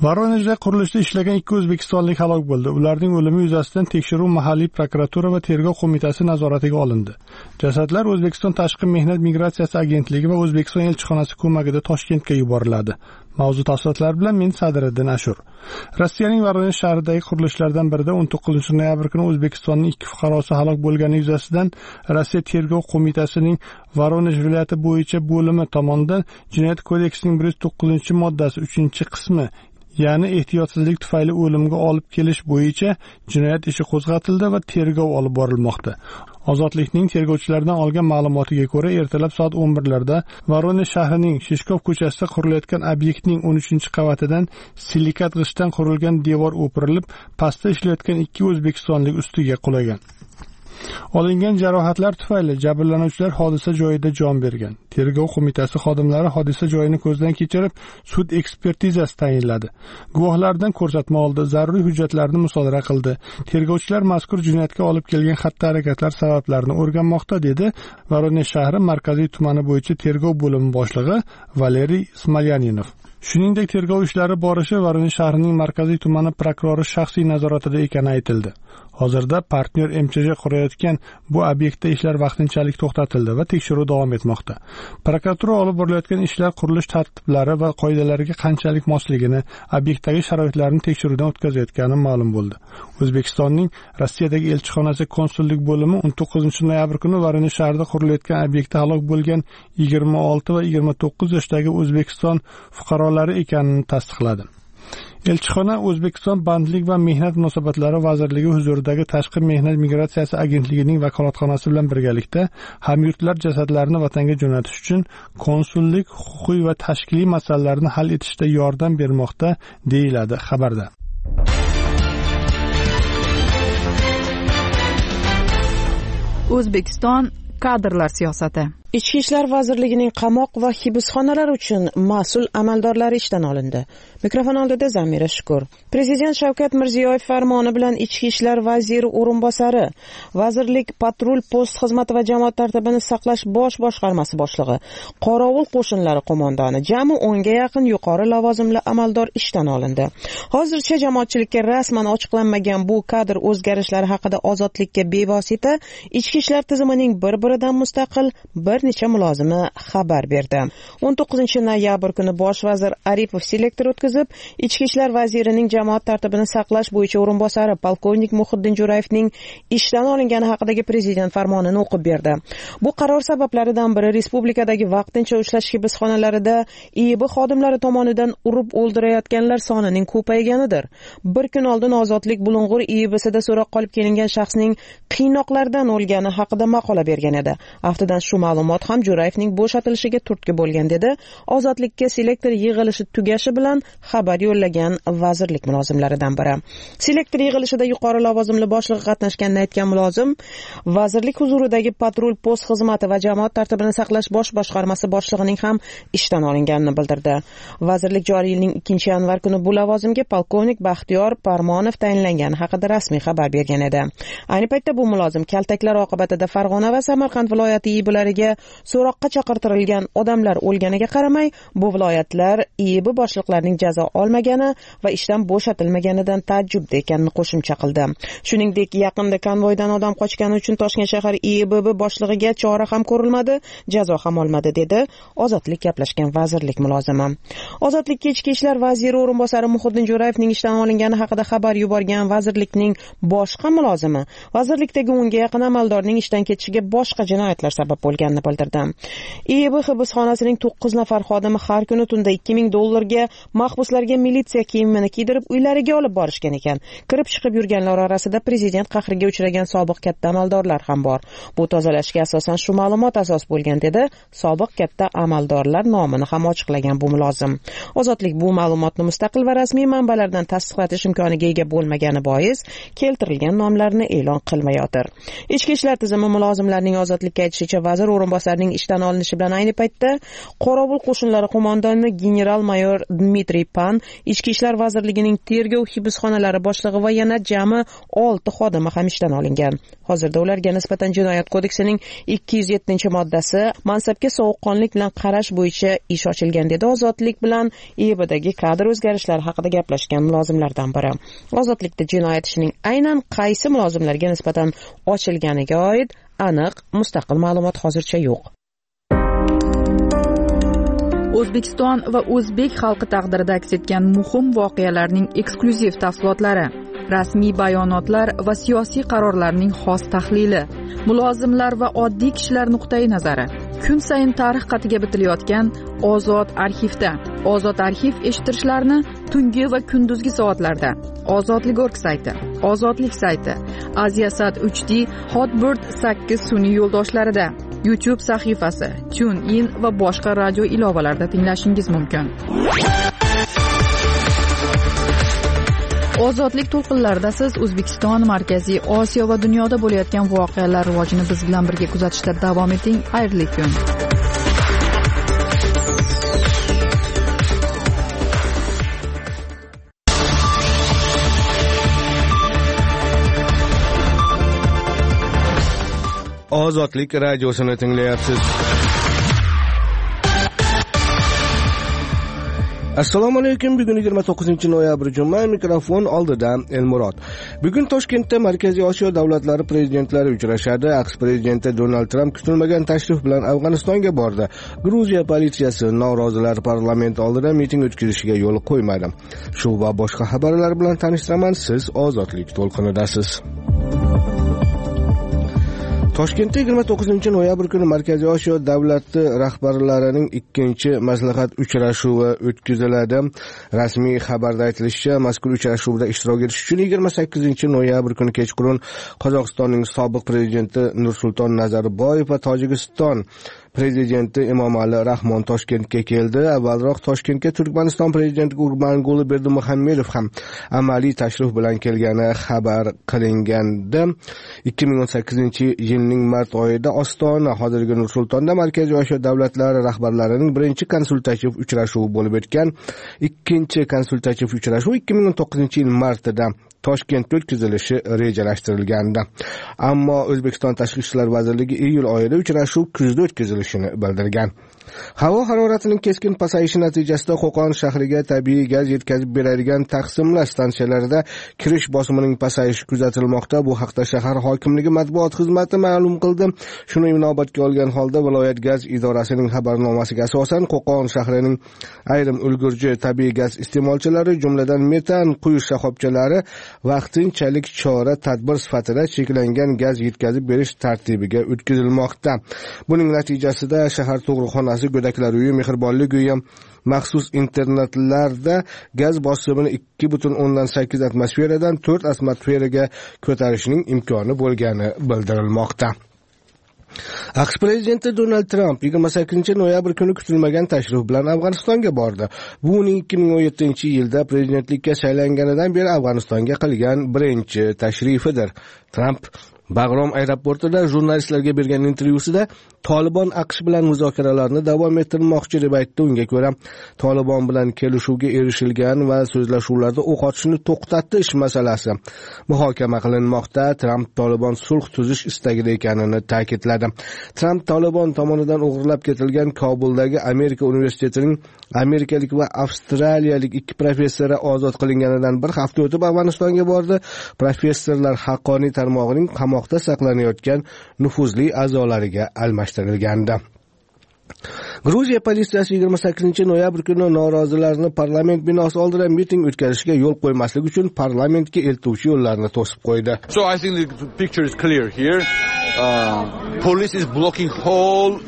Speaker 19: Voronejda qurilishda ishlagan ikki o'zbekistonlik halok bo'ldi. Ularning o'limi yuzasidan tekshiruv mahalliy prokuratura va tergov qo'mitasi nazoratiga olindi. Jasadlar O'zbekiston Tashqi mehnat migratsiyasi agentligi va O'zbekiston elchixonasi ko'magida Toshkentga yuboriladi. Mavzu tafsilotlari bilan men Sadiriddin Ashur. Rossiyaning Voronej shahridagi qurilishlardan birida o'n to'qqizinchi noyabr kuni O'zbekistonning ikki fuqarosi halok bo'lgani yuzasidan Rossiya tergov qo'mitasining Voronej viloyati bo'yicha bo'limi tomonidan Jinoyat kodeksining bir yuz to'qqizinchi moddasi uchinchi qismi, ya'ni ehtiyotsizlik tufayli o'limga olib kelish bo'yicha jinoyat ishi qo'zg'atildi va tergov olib borilmoqda. Ozodlikning tergovchilaridan olgan ma'lumotiga ko'ra, ertalab soat o'n birlarda Voronej shahrining Shishkov ko'chasida qurilayotgan obyektning o'n uchinchi qavatidan silikat g'ishtdan qurilgan devor o'pirilib, pastda ishlayotgan ikki o'zbekistonlik ustiga qulagan. Olingan jarohatlar tufayli jabrlanuvchilar hodisa joyida jon bergan. Tergov qo'mitasi xodimlari hodisa joyini ko'zdan kechirib, sud ekspertizasi tayinladi. Guvohlardan ko'rsatma oldi, zaruriy hujjatlarni musodara qildi. Tergovchilar mazkur jinoyatga olib kelgan xatti-harakatlar sabablarini o'rganmoqda, dedi Voronej shahri markaziy tumani bo'yicha tergov bo'limi boshlig'i Valeriy Smolyaninov. Shuningdek, tergov ishlari borishi Voronej shahrining markaziy tumani prokurori shaxsiy nazoratida ekani aytildi. Hozirda partnyor M Ch J qurayotgan bu obyektda ishlar vaqtinchalik to'xtatildi va tekshiruv davom etmoqda. Prokuratura olib borilayotgan ishlar qurilish tartiblari va qoidalariga qanchalik mosligini, obyektdagi sharoitlarni tekshiruvdan o'tkazayotgani ma'lum bo'ldi. O'zbekistonning Rossiyadagi elchixonasi konsullik bo'limi o'n to'qqizinchi noyabr kuni Voronej shahrida qurilayotgan obyektda halok bo'lgan yigirma olti va yigirma to'qqiz yoshdagi O'zbekiston fuqarolari ekanini tasdiqladi. Elchixona O'zbekiston Bandlik va mehnat munosabatlari vazirligi huzuridagi Tashqi mehnat migratsiyasi agentligining vakolatxonasi bilan birgalikda hamyurtlar jasadlarini vatanga jo'natish uchun konsullik, huquqiy va tashkiliy masalalarni hal etishda yordam bermoqda, deyiladi xabarda.
Speaker 4: O'zbekiston kadrlar siyosati.
Speaker 6: Ichki ishlar vazirligining qamoq va hibsxonalar uchun mas'ul amaldorlari ishdan olindi. Mikrofon oldida Zamira Shukur. Prezident Shavkat Mirziyoyev farmoni bilan Ichki ishlar vaziri o'rinbosari, vazirlik patrul post xizmati va jamoat tartibini saqlash bosh boshqarmasi boshlig'i, qorovul qo'shinlari qo'mondoni, jami o'nga yaqin yuqori lavozimli amaldor ishdan olindi. Hozircha jamoatchilikka rasman ochiqlanmagan bu kadr o'zgarishlari haqida Ozodlikka bevosita ichki ishlar tizimining bir-biridan mustaqil bir necha mulozimi xabar berdi. o'n to'qqizinchi noyabr kuni bosh vazir Aripov selektor o'tkazib, ichki ishlar vazirining jamoat tartibini saqlash bo'yicha o'rinbosari polkovnik Muhiddin Jo'rayevning ishdan olingani haqidagi prezident farmonini o'qib berdi. Bu qaror sabablaridan biri respublikadagi vaqtincha ushlash hibsxonalarida I I B xodimlari tomonidan urib o'ldirayotganlar sonining ko'payganidir. Bir kun oldin Ozodlik Bulung'ur I I B'sida so'roq qolib kelingan shaxsning qiynoqlardan o'lgani haqida maqola bergan edi. Aftidan shu ma'lumot ham Jo'rayevning bo'shatilishiga turtki bo'lgan, dedi Ozodlikka selektor yig'ilishi tugashi bilan xabar yo'llagan vazirlik mulozimlaridan biri. Selektor yig'ilishida yuqori lavozimli boshliq qatnashganini aytgan mulozim vazirlik huzuridagi patrul post xizmati va jamoat tartibini saqlash bosh boshqarmasi boshlig'ining ham ishdan olinganini bildirdi. Vazirlik joriy yilning ikkinchi yanvar kuni bu lavozimga polkovnik Baxtiyor Parmonov tayinlangani haqida rasmiy xabar bergan edi. Ayni paytda bu mulozim kaltaklar oqibatida Farg'ona va Samarqand viloyati I I B'lariga so'roqqa chaqirtirilgan odamlar o'lganiga qaramay, bu viloyatlar I I B boshliqlarining jazo olmagani va ishdan bo'shatilmaganidan taajjubda ekanini qo'shimcha qildi. Shuningdek, yaqinda konvoydan odam qochgani uchun Toshkent shahar I I B boshlig'iga chora ham ko'rilmadi, jazo ham olmadi, dedi Ozodlik gaplashgan vazirlik mulozimi. Ozodlikka ichki ishlar vaziri o'rinbosari Muhiddin Jo'rayevning ishdan olingani haqida xabar yuborgan vazirlikning boshqa mulozimi vazirlikdagi o'nga yaqin amaldorning ishdan ketishiga boshqa jinoyatlar sabab bo'lganini bildirdi. I I B hibsxonasining to'qqiz nafar xodimi har kuni tunda ikki ming dollarga mahbuslarga militsiya kiyimini kiydirib uylariga olib borishgan ekan. Kirib chiqib yurganlar orasida prezident qahriga uchragan sobiq katta amaldorlar ham bor. Bu tozalashga asosan shu ma'lumot asos bo'lgan, dedi sobiq katta amaldorlar nomini ham ochiqlagan bu mulozim. Ozodlik bu ma'lumotni mustaqil va rasmiy manbalardan tasdiqlatish imkoniga ega bo'lmagani bois keltirilgan nomlarni e'lon qilmayotir. Ichki ishlar tizimi mulozimlarining Ozodlikka aytishicha vazir o'rinbosari o'rinbosarining ishdan olinishi bilan ayni paytda Qorovul qo'shinlari qo'mondoni general-mayor Dmitriy Pan, Ichki ishlar vazirligining tergov hibsxonalari boshlig'i va yana jami olti xodimi ham ishdan olingan. Hozirda ularga nisbatan Jinoyat kodeksining ikki yuz yettinchi moddasi mansabga sovuqqonlik bilan qarash bo'yicha ish ochilgan, dedi Ozodlik bilan E Bdagi kadr o'zgarishlari haqida gaplashgan mulozimlardan biri. Ozodlikda jinoyat ishining aynan qaysi mulozimlarga nisbatan ochilganiga oid aniq mustaqil ma'lumot hozircha yo'q.
Speaker 4: O'zbekiston va o'zbek xalqi taqdirida aks etgan muhim voqealarning eksklyuziv tafsilotlari, rasmiy bayonotlar va siyosiy qarorlarning xos tahlili, mulozimlar va oddiy kishilar nuqtai nazari. Kun sayin tarix qatiga bitilayotgan Ozod arxivda. Ozod arxiv eshittirishlarni tungi va kunduzgi soatlarda Ozodlik.org sayti, Ozodlik sayti, Aziasat uch D, Hotbird sakkiz sun'iy yo'ldoshlarida, YouTube sahifasi, TuneIn va boshqa radio ilovalarida tinglashingiz mumkin. Ozodlik to'lqinlarida siz O'zbekiston, Markaziy Osiyo va dunyoda bo'layotgan voqealar rivojini biz bilan birga kuzatishda davom eting. Xayrli kun.
Speaker 1: Ozodlik radiosini tinglayapsiz. Assalomu alaykum. Bugun yigirma to'qqizinchi noyabr juma, mikrofon oldida Elmurod. Bugun Toshkentda Markaziy Osiyo davlatlari prezidentlari uchrashadi. AQSh prezidenti Donald Tramp kutilmagan tashrif bilan Afg'onistonga bordi. Gruziya politsiyasi norozilar parlament oldida miting o'tkazishiga yo'l qo'ymadi. Shu va boshqa xabarlar bilan tanishtiraman. Siz Ozodlik to'lqinidasiz. Toshkentda yigirma to'qqizinchi noyabr kuni Markaziy Osiyo davlati rahbarlarining ikkinchi maslahat uchrashuvi o'tkaziladi. Rasmiy xabarda aytilishicha, mazkur uchrashuvda ishtirok etish uchun yigirma sakkizinchi noyabr kuni kechqurun Qozog'istonning sobiq prezidenti Nursulton Nazarboyev va Tojikiston prezidenti Emomali Rahmon Toshkentga keldi. Avvalroq Toshkentga Turkmaniston prezidenti Gurbanguly Berdimuhamedov ham amaliy tashrif bilan kelgani xabar qilingandi. ikki ming o'n sakkizinchi yilning mart oyida Ostona, hozirgi Nur-Sultonda Markaziy Osiyo davlatlari rahbarlarining birinchi konsultativ uchrashuvi bo'lib o'tgan. Ikkinchi konsultativ uchrashuv ikki ming o'n to'qqizinchi yil martida Toshkentda o'tkazilishi rejalashtirilgandi. Ammo O'zbekiston Tashqi ishlar vazirligi iyul oyida uchrashuv kuzda o'tkazilishini bildirgan. Havo haroratining keskin pasayishi natijasida Qo'qon shahriga tabiiy gaz yetkazib beradigan taqsimlash stansiyalarida kirish bosimining pasayishi kuzatilmoqda. Bu haqda shahar hokimligi matbuot xizmati ma'lum qildi. Shuni inobatga olgan holda viloyat gaz idorasining xabarnomasiga asosan Qo'qon shahrining ayrim ulgurji tabiiy gaz iste'molchilari, jumladan metan quyish shoxobchalari vaqtinchalik chora tadbir sifatida cheklangan gaz yetkazib berish tartibiga o'tkazilmoqda. Buning natijasida shahar tug'ruqxonasi, go'daklar uyi, mehribonlik uyi, maxsus internatlarda gaz bosimini ikki butun o'ndan sakkiz atmosferadan to'rt atmosferaga ko'tarishning imkoni bo'lgani bildirilmoqda. AQSh prezidenti Donald Tramp yigirma sakkizinchi noyabr kuni kutilmagan tashrif bilan Afg'onistonga bordi. Bu uning ikki ming o'n yettinchi yilda prezidentlikka saylanganidan beri Afg'onistonga qilgan birinchi tashrifidir. Tramp Bag'rom aeroportida jurnalistlarga bergan intervyusida Tolibon AQSh bilan muzokaralarni davom ettirmoqchi deb aytdi. Unga ko'ra, Tolibon bilan kelishuvga erishilgan va so'zlashuvlarda o'q otishni to'xtatish masalasi muhokama qilinmoqda. Tramp Tolibon sulh tuzish istagida ekanini ta'kidladi. Tramp Tolibon tomonidan o'g'irlab ketilgan Kobuldagi Amerika universitetining amerikalik va avstraliyalik ikki professori ozod qilinganidan bir hafta o'tib Afg'onistonga bordi. Professorlar haqqoniy tarmog'ining qamoqda saqlanayotgan nufuzli a'zolariga almashtirilgandi. Gruziya politsiyasi yigirma sakkizinchi noyabr kuni norozilarni parlament binosi oldida miting o'tkazishga yo'l qo'ymaslik uchun parlamentga eltuvchi yo'llarni to'sib qo'ydi.
Speaker 2: So I think the picture is clear here. Uh, police is blocking whole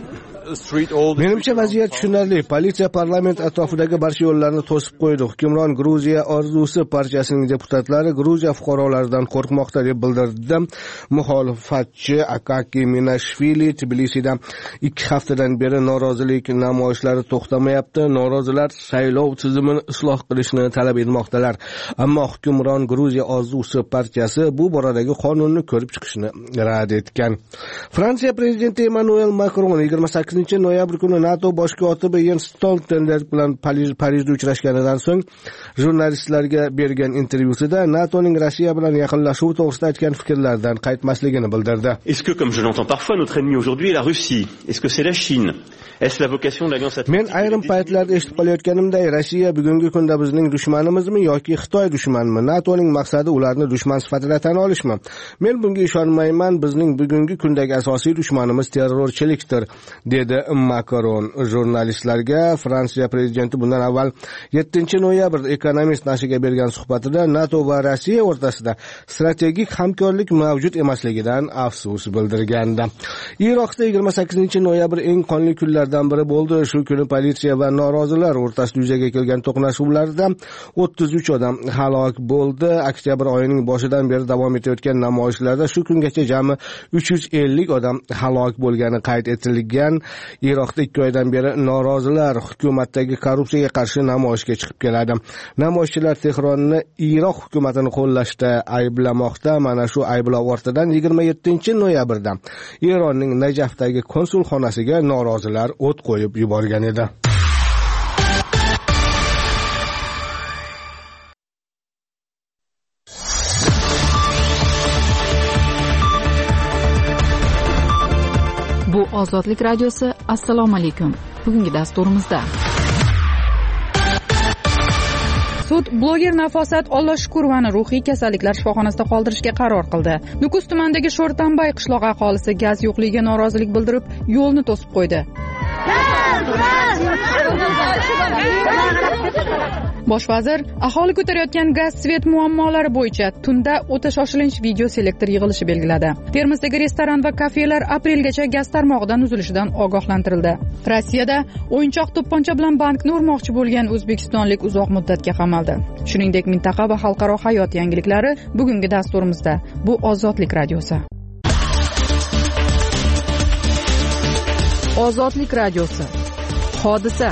Speaker 2: street all the
Speaker 1: Menimcha vaziyat tushunarli. Politsiya parlament atrofidagi barcha yo'llarni to'sib qo'ydi. Hukmron Gruziya orzusi partiyasining deputatlari Gruziya fuqarolaridan qo'rqmoqda deb bildirdi. Muxolifatchi Akaki Minashvili Tbilisida ikki haftadan beri norozilik namoyishlari to'xtamayapti. Norozilar saylov tizimini isloh qilishni talab etmoqdalar. Ammo hukmron Gruziya orzusi partiyasi bu boradagi qonunni ko'rib chiqishni rad etgan. Fransiya prezidenti Emmanuel Macron yigirma sakkizinchi noyabr kuni NATO bosh kotibi Jens Stoltenberg bilan Parijda uchrashganidan so'ng jurnalistlarga bergan intervyusida NATOning Rossiya bilan yaqinlashuvi to'g'risida aytgan fikrlaridan qaytmasligini bildirdi.
Speaker 3: Est-ce que, comme je l'entends parfois, notre ennemi aujourd'hui est la Russie? Est-ce que c'est la Chine? Est-ce la vocation de l'Alliance Atlantique?
Speaker 1: Men ayrim paytlarda eshitib qolayotganimday, Rossiya bugungi kunda bizning dushmanimizmi yoki Xitoy dushmanmi? NATOning maqsadi ularni dushman sifatida tan olishmi? Men bunga ishonmayman. Bizning bugungi kundagi asosiy dushmanimiz terrorchilikdir, dedi Macron jurnalistlarga. Fransiya prezidenti bundan avval yettinchi noyabrda Economist nashriga bergan suhbatida NATO va Rossiya o'rtasida strategik hamkorlik mavjud emasligidan afsus bildirgandi. Iroqda yigirma sakkizinchi noyabr eng qonli kunlardan biri bo'ldi. Shu kuni politsiya va norozilar o'rtasida yuzaga kelgan to'qnashuvlarda o'ttiz uch odam halok bo'ldi. Oktyabr oyining boshidan beri davom etayotgan namoyishlarda shu kungacha jami uch yuz ellik odam halok bo'lgani qayd etilgan. Iroqda ikki oydan beri norozilar hukumatdagi korrupsiyaga qarshi namoyishga chiqib keladi. Namoyishchilar Tehronni Iroq hukumatini qo'llashda ayblamoqda. Mana shu ayblov ortidan yigirma yettinchi noyabrda Eronning Najafdagi konsulxonasiga norozilar o't qo'yib yuborgan edi.
Speaker 4: Bu Ozodlik radiosi. Assalomu alaykum. Bugungi dasturimizda sud bloger Nafosat Ollashukurovani ruhiy kasalliklar shifoxonasida qoldirishga qaror qildi. Nukus tumanidagi Sho'rtanbay qishlog'i aholisi gaz yo'qligiga norozilik bildirib, yo'lni to'sib qo'ydi. Bosh vazir aholi ko'tarayotgan gaz svet muammolari bo'yicha tunda o'ta shoshilinch video selektor yig'ilishi belgiladi. Termizdagi restoran va kafelar aprelgacha gaz tarmog'idan uzilishidan ogohlantirildi. Rossiyada o'yinchoq to'pponcha bilan bankni urmoqchi bo'lgan o'zbekistonlik uzoq muddatga qamaldi. Shuningdek, mintaqa va xalqaro hayot yangiliklari bugungi dasturimizda. Bu Ozodlik radiosi. Ozodlik radiosi. Hodisa.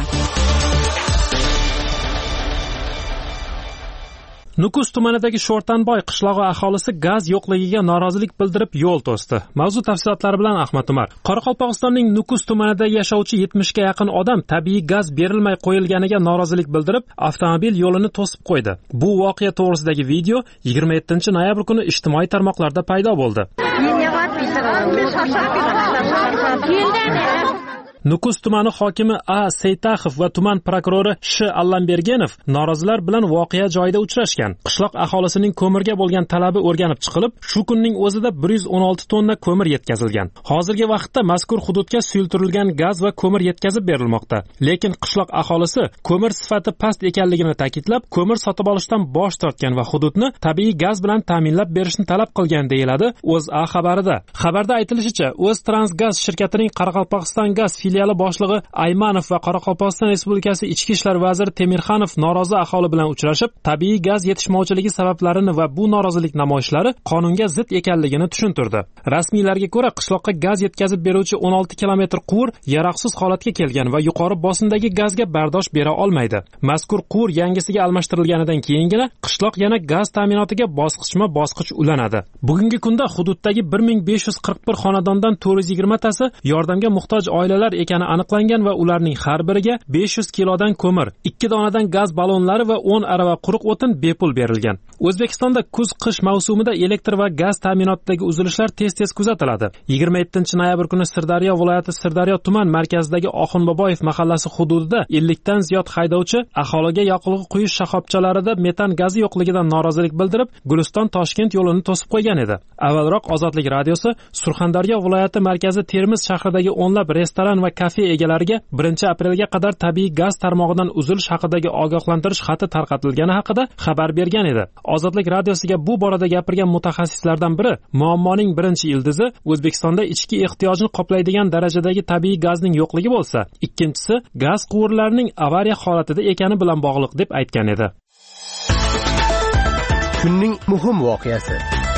Speaker 5: Nukus tumanidagi Sho'rtanboy qishlog'i aholisi gaz yo'qligiga norozilik bildirib yo'l to'sdi. Mavzu tafsilotlari bilan Ahmad Umar. Qoraqalpog'istonning Nukus tumanida yashovchi yetmishga yaqin odam tabiiy gaz berilmay qo'yilganiga norozilik bildirib, avtomobil yo'lini to'sib qo'ydi. Bu voqea to'g'risidagi video yigirma yettinchi noyabr kuni ijtimoiy tarmoqlarda paydo bo'ldi. Nukus tumani hokimi A. Seytaxov va tuman prokurori Sh. Allambergenov norozilar bilan voqea joyida uchrashgan. Qishloq aholisining ko'mirga bo'lgan talabi o'rganib chiqilib, shu kunning o'zida bir yuz o'n olti tonna ko'mir yetkazilgan. Hozirgi vaqtda mazkur hududga suyultirilgan gaz va ko'mir yetkazib berilmoqda. Lekin qishloq aholisi ko'mir sifati past ekanligini ta'kidlab, ko'mir sotib olishdan bosh tortgan va hududni tabiiy gaz bilan ta'minlab berishni talab qilgan deyiladi O'zA xabarida. Xabarda aytilishicha, O'ztransgaz shirkatining Qoraqalpog'iston gaz filiali boshlig'i Aymanov va Qoraqalpog'iston Respublikasi Ichki ishlar vaziri Temirxanov norozi aholi bilan uchrashib, tabiiy gaz yetishmovchiligi sabablarini va bu norozilik namoyishlari qonunga zid ekanligini tushuntirdi. Rasmiylarga ko'ra, qishloqqa gaz yetkazib beruvchi o'n olti kilometr quvur yaroqsiz holatga kelgan va yuqori bosimdagi gazga bardosh bera olmaydi. Mazkur quvur yangisiga almashtirilganidan keyingina qishloq yana gaz ta'minotiga bosqichma-bosqich ulanadi. Bugungi kunda hududdagi bir ming besh yuz qirq bir xonadondan to'rt yuz yigirma tasi yordamga muhtoj oilalar ekani aniqlangan va ularning har biriga besh yuz kilodan ko'mir, ikki donadan gaz ballonlari va o'n arava quruq o'tin bepul berilgan. O'zbekistonda kuz-qish mavsumida elektr va gaz ta'minotidagi uzilishlar tez-tez kuzatiladi. yigirma yettinchi noyabr kuni Sirdaryo viloyati Sirdaryo tuman markazidagi Oxunboboyev mahallasi hududida ellik dan ziyod haydovchi aholiga yoqilg'i quyish shoxobchalarida metan gazi yo'qligidan norozilik bildirib, Guliston Toshkent yo'lini to'sib qo'ygan edi. Avvalroq Ozodlik radiosi Surxondaryo viloyati markazi Termiz shahridagi o'nlab restoran va kafe egalariga birinchi aprelga qadar tabiiy gaz tarmog'idan uzilish haqidagi ogohlantirish xati tarqatilgani haqida xabar bergan edi. Ozodlik radiosiga bu borada gapirgan mutaxassislardan biri muammoning birinchi ildizi O'zbekistonda ichki ehtiyojni qoplaydigan darajadagi tabiiy gazning yo'qligi bo'lsa, ikkinchisi gaz quvurlarining avariya holatida ekani bilan bog'liq deb aytgan edi.
Speaker 1: Kunning muhim voqeasi.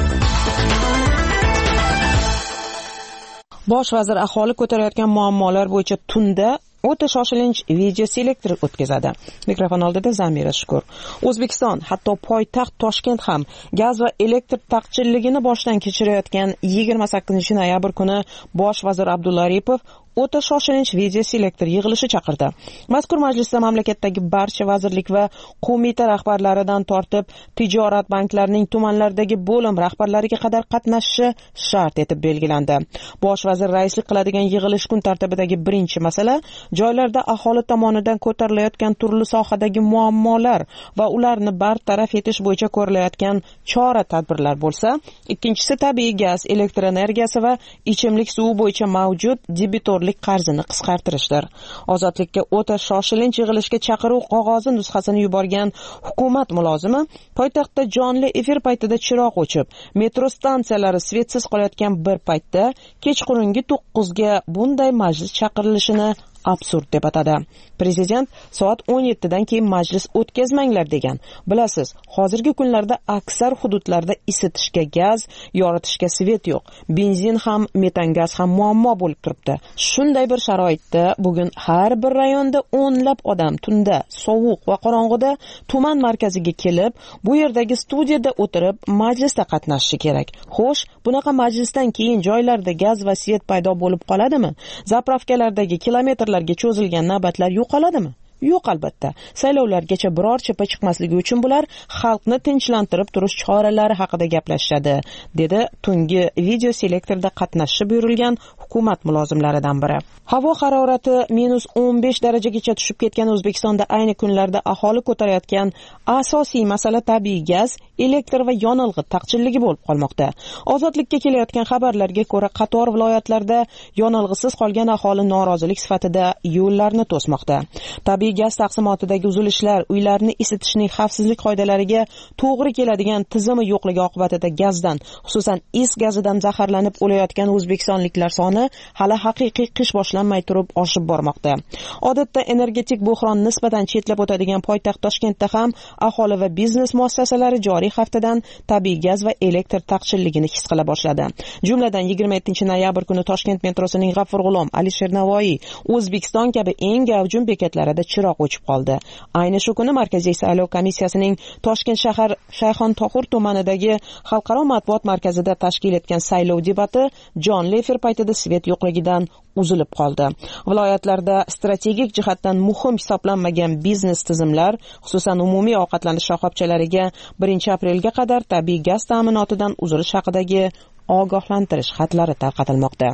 Speaker 6: Bosh vazir aholi ko'tarayotgan muammolar bo'yicha tunda o'ta shoshilinch video selektor o'tkazadi. Mikrofon oldida Zamira Shukur. O'zbekiston, hatto poytaxt Toshkent ham gaz va elektr taqchilligini boshdan kechirayotgan yigirma sakkizinchi noyabr kuni bosh vazir Abdulla Aripov o'ta shoshilinch video selektor yig'ilishi chaqirdi. Mazkur majlisda mamlakatdagi barcha vazirlik va qo'mita rahbarlaridan tortib tijorat banklarining tumanlardagi bo'lim rahbarlariga qadar qatnashishi shart etib belgilandi. Bosh vazir raislik qiladigan yig'ilish kun tartibidagi birinchi masala joylarda aholi tomonidan ko'tarilayotgan turli sohadagi muammolar va ularni bartaraf etish bo'yicha ko'rilayotgan chora-tadbirlar bo'lsa, ikkinchisi tabiiy gaz, elektr energiyasi va ichimlik suvi bo'yicha mavjud debitor qarzini qisqartirishdir. Ozodlikka o'ta shoshilinch yig'ilishga chaqiruv qog'ozi nusxasini yuborgan hukumat mulozimi poytaxtda jonli efir paytida chiroq o'chib, metro stansiyalari svetsiz qolayotgan bir paytda kechqurungi to'qqizga bunday majlis chaqirilishini absurd deb atadi. Prezident soat o'n yettidan keyin majlis o'tkazmanglar degan. Bilasiz, hozirgi kunlarda aksar hududlarda isitishga gaz, yoritishga svet yo'q. Benzin ham, metan gaz ham muammo bo'lib turibdi. Shunday bir sharoitda bugun har bir rayonda o'nlab odam tunda, sovuq va qorong'uda tuman markaziga kelib, bu yerdagi studiyada o'tirib majlisda qatnashishi kerak. Xo'sh, bunaqa majlisdan keyin joylarda gaz va svet paydo bo'lib qoladimi? Zapravkalardagi kilometrlarga cho'zilgan navbatlar yo'qoladimi? Yo'q albatta. Saylovlargacha biror chapa chiqmasligi uchun bular xalqni tinchlantirib turish choralari haqida gaplashadi, dedi tungi video selektorda qatnashishi buyurilgan hukumat mulozimlaridan biri. Havo harorati minus o'n besh darajagacha tushib ketgan O'zbekistonda ayni kunlarda aholi ko'tarayotgan asosiy masala tabiiy gaz, elektr va yonilg'i taqchilligi bo'lib qolmoqda. Ozodlikka kelayotgan xabarlarga ko'ra, qator viloyatlarda yonilg'isiz qolgan aholi norozilik sifatida yo'llarni to'smoqda. Tabiiy gaz taqsimotidagi uzilishlar uylarni isitishning xavfsizlik qoidalariga to'g'ri keladigan tizimi yo'qligi oqibatida gazdan, xususan is gazidan zaharlanib o'layotgan o'zbekistonliklar soni hali haqiqiy qish boshlanmay turib oshib bormoqda. Odatda energetik buhron nisbatan chetlab o'tadigan poytaxt Toshkentda ham aholi va biznes muassasalari joriy haftadan tabiiy gaz va elektr taqchilligini his qila boshladi. Jumladan yigirma yettinchi noyabr kuni Toshkent metrosining G'afur G'ulom, Alisher Navoiy, O'zbekiston kabi eng gavjum bekatlarida chiroq o'chib qoldi. Ayni shu kuni Markaziy saylov komissiyasining Toshkent shahar Shayxon Tohur tumanidagi xalqaro matbuot markazida tashkil etgan saylov debati jonli efir paytida svet yo'qligidan uzilib qoldi. Viloyatlarda strategik jihatdan muhim hisoblanmagan biznes tizimlar, xususan umumiy ovqatlanish shoxobchalariga birinchi aprelga qadar tabiiy gaz ta'minotidan uzilish haqidagi ogohlantirish xatlari tarqatilmoqda.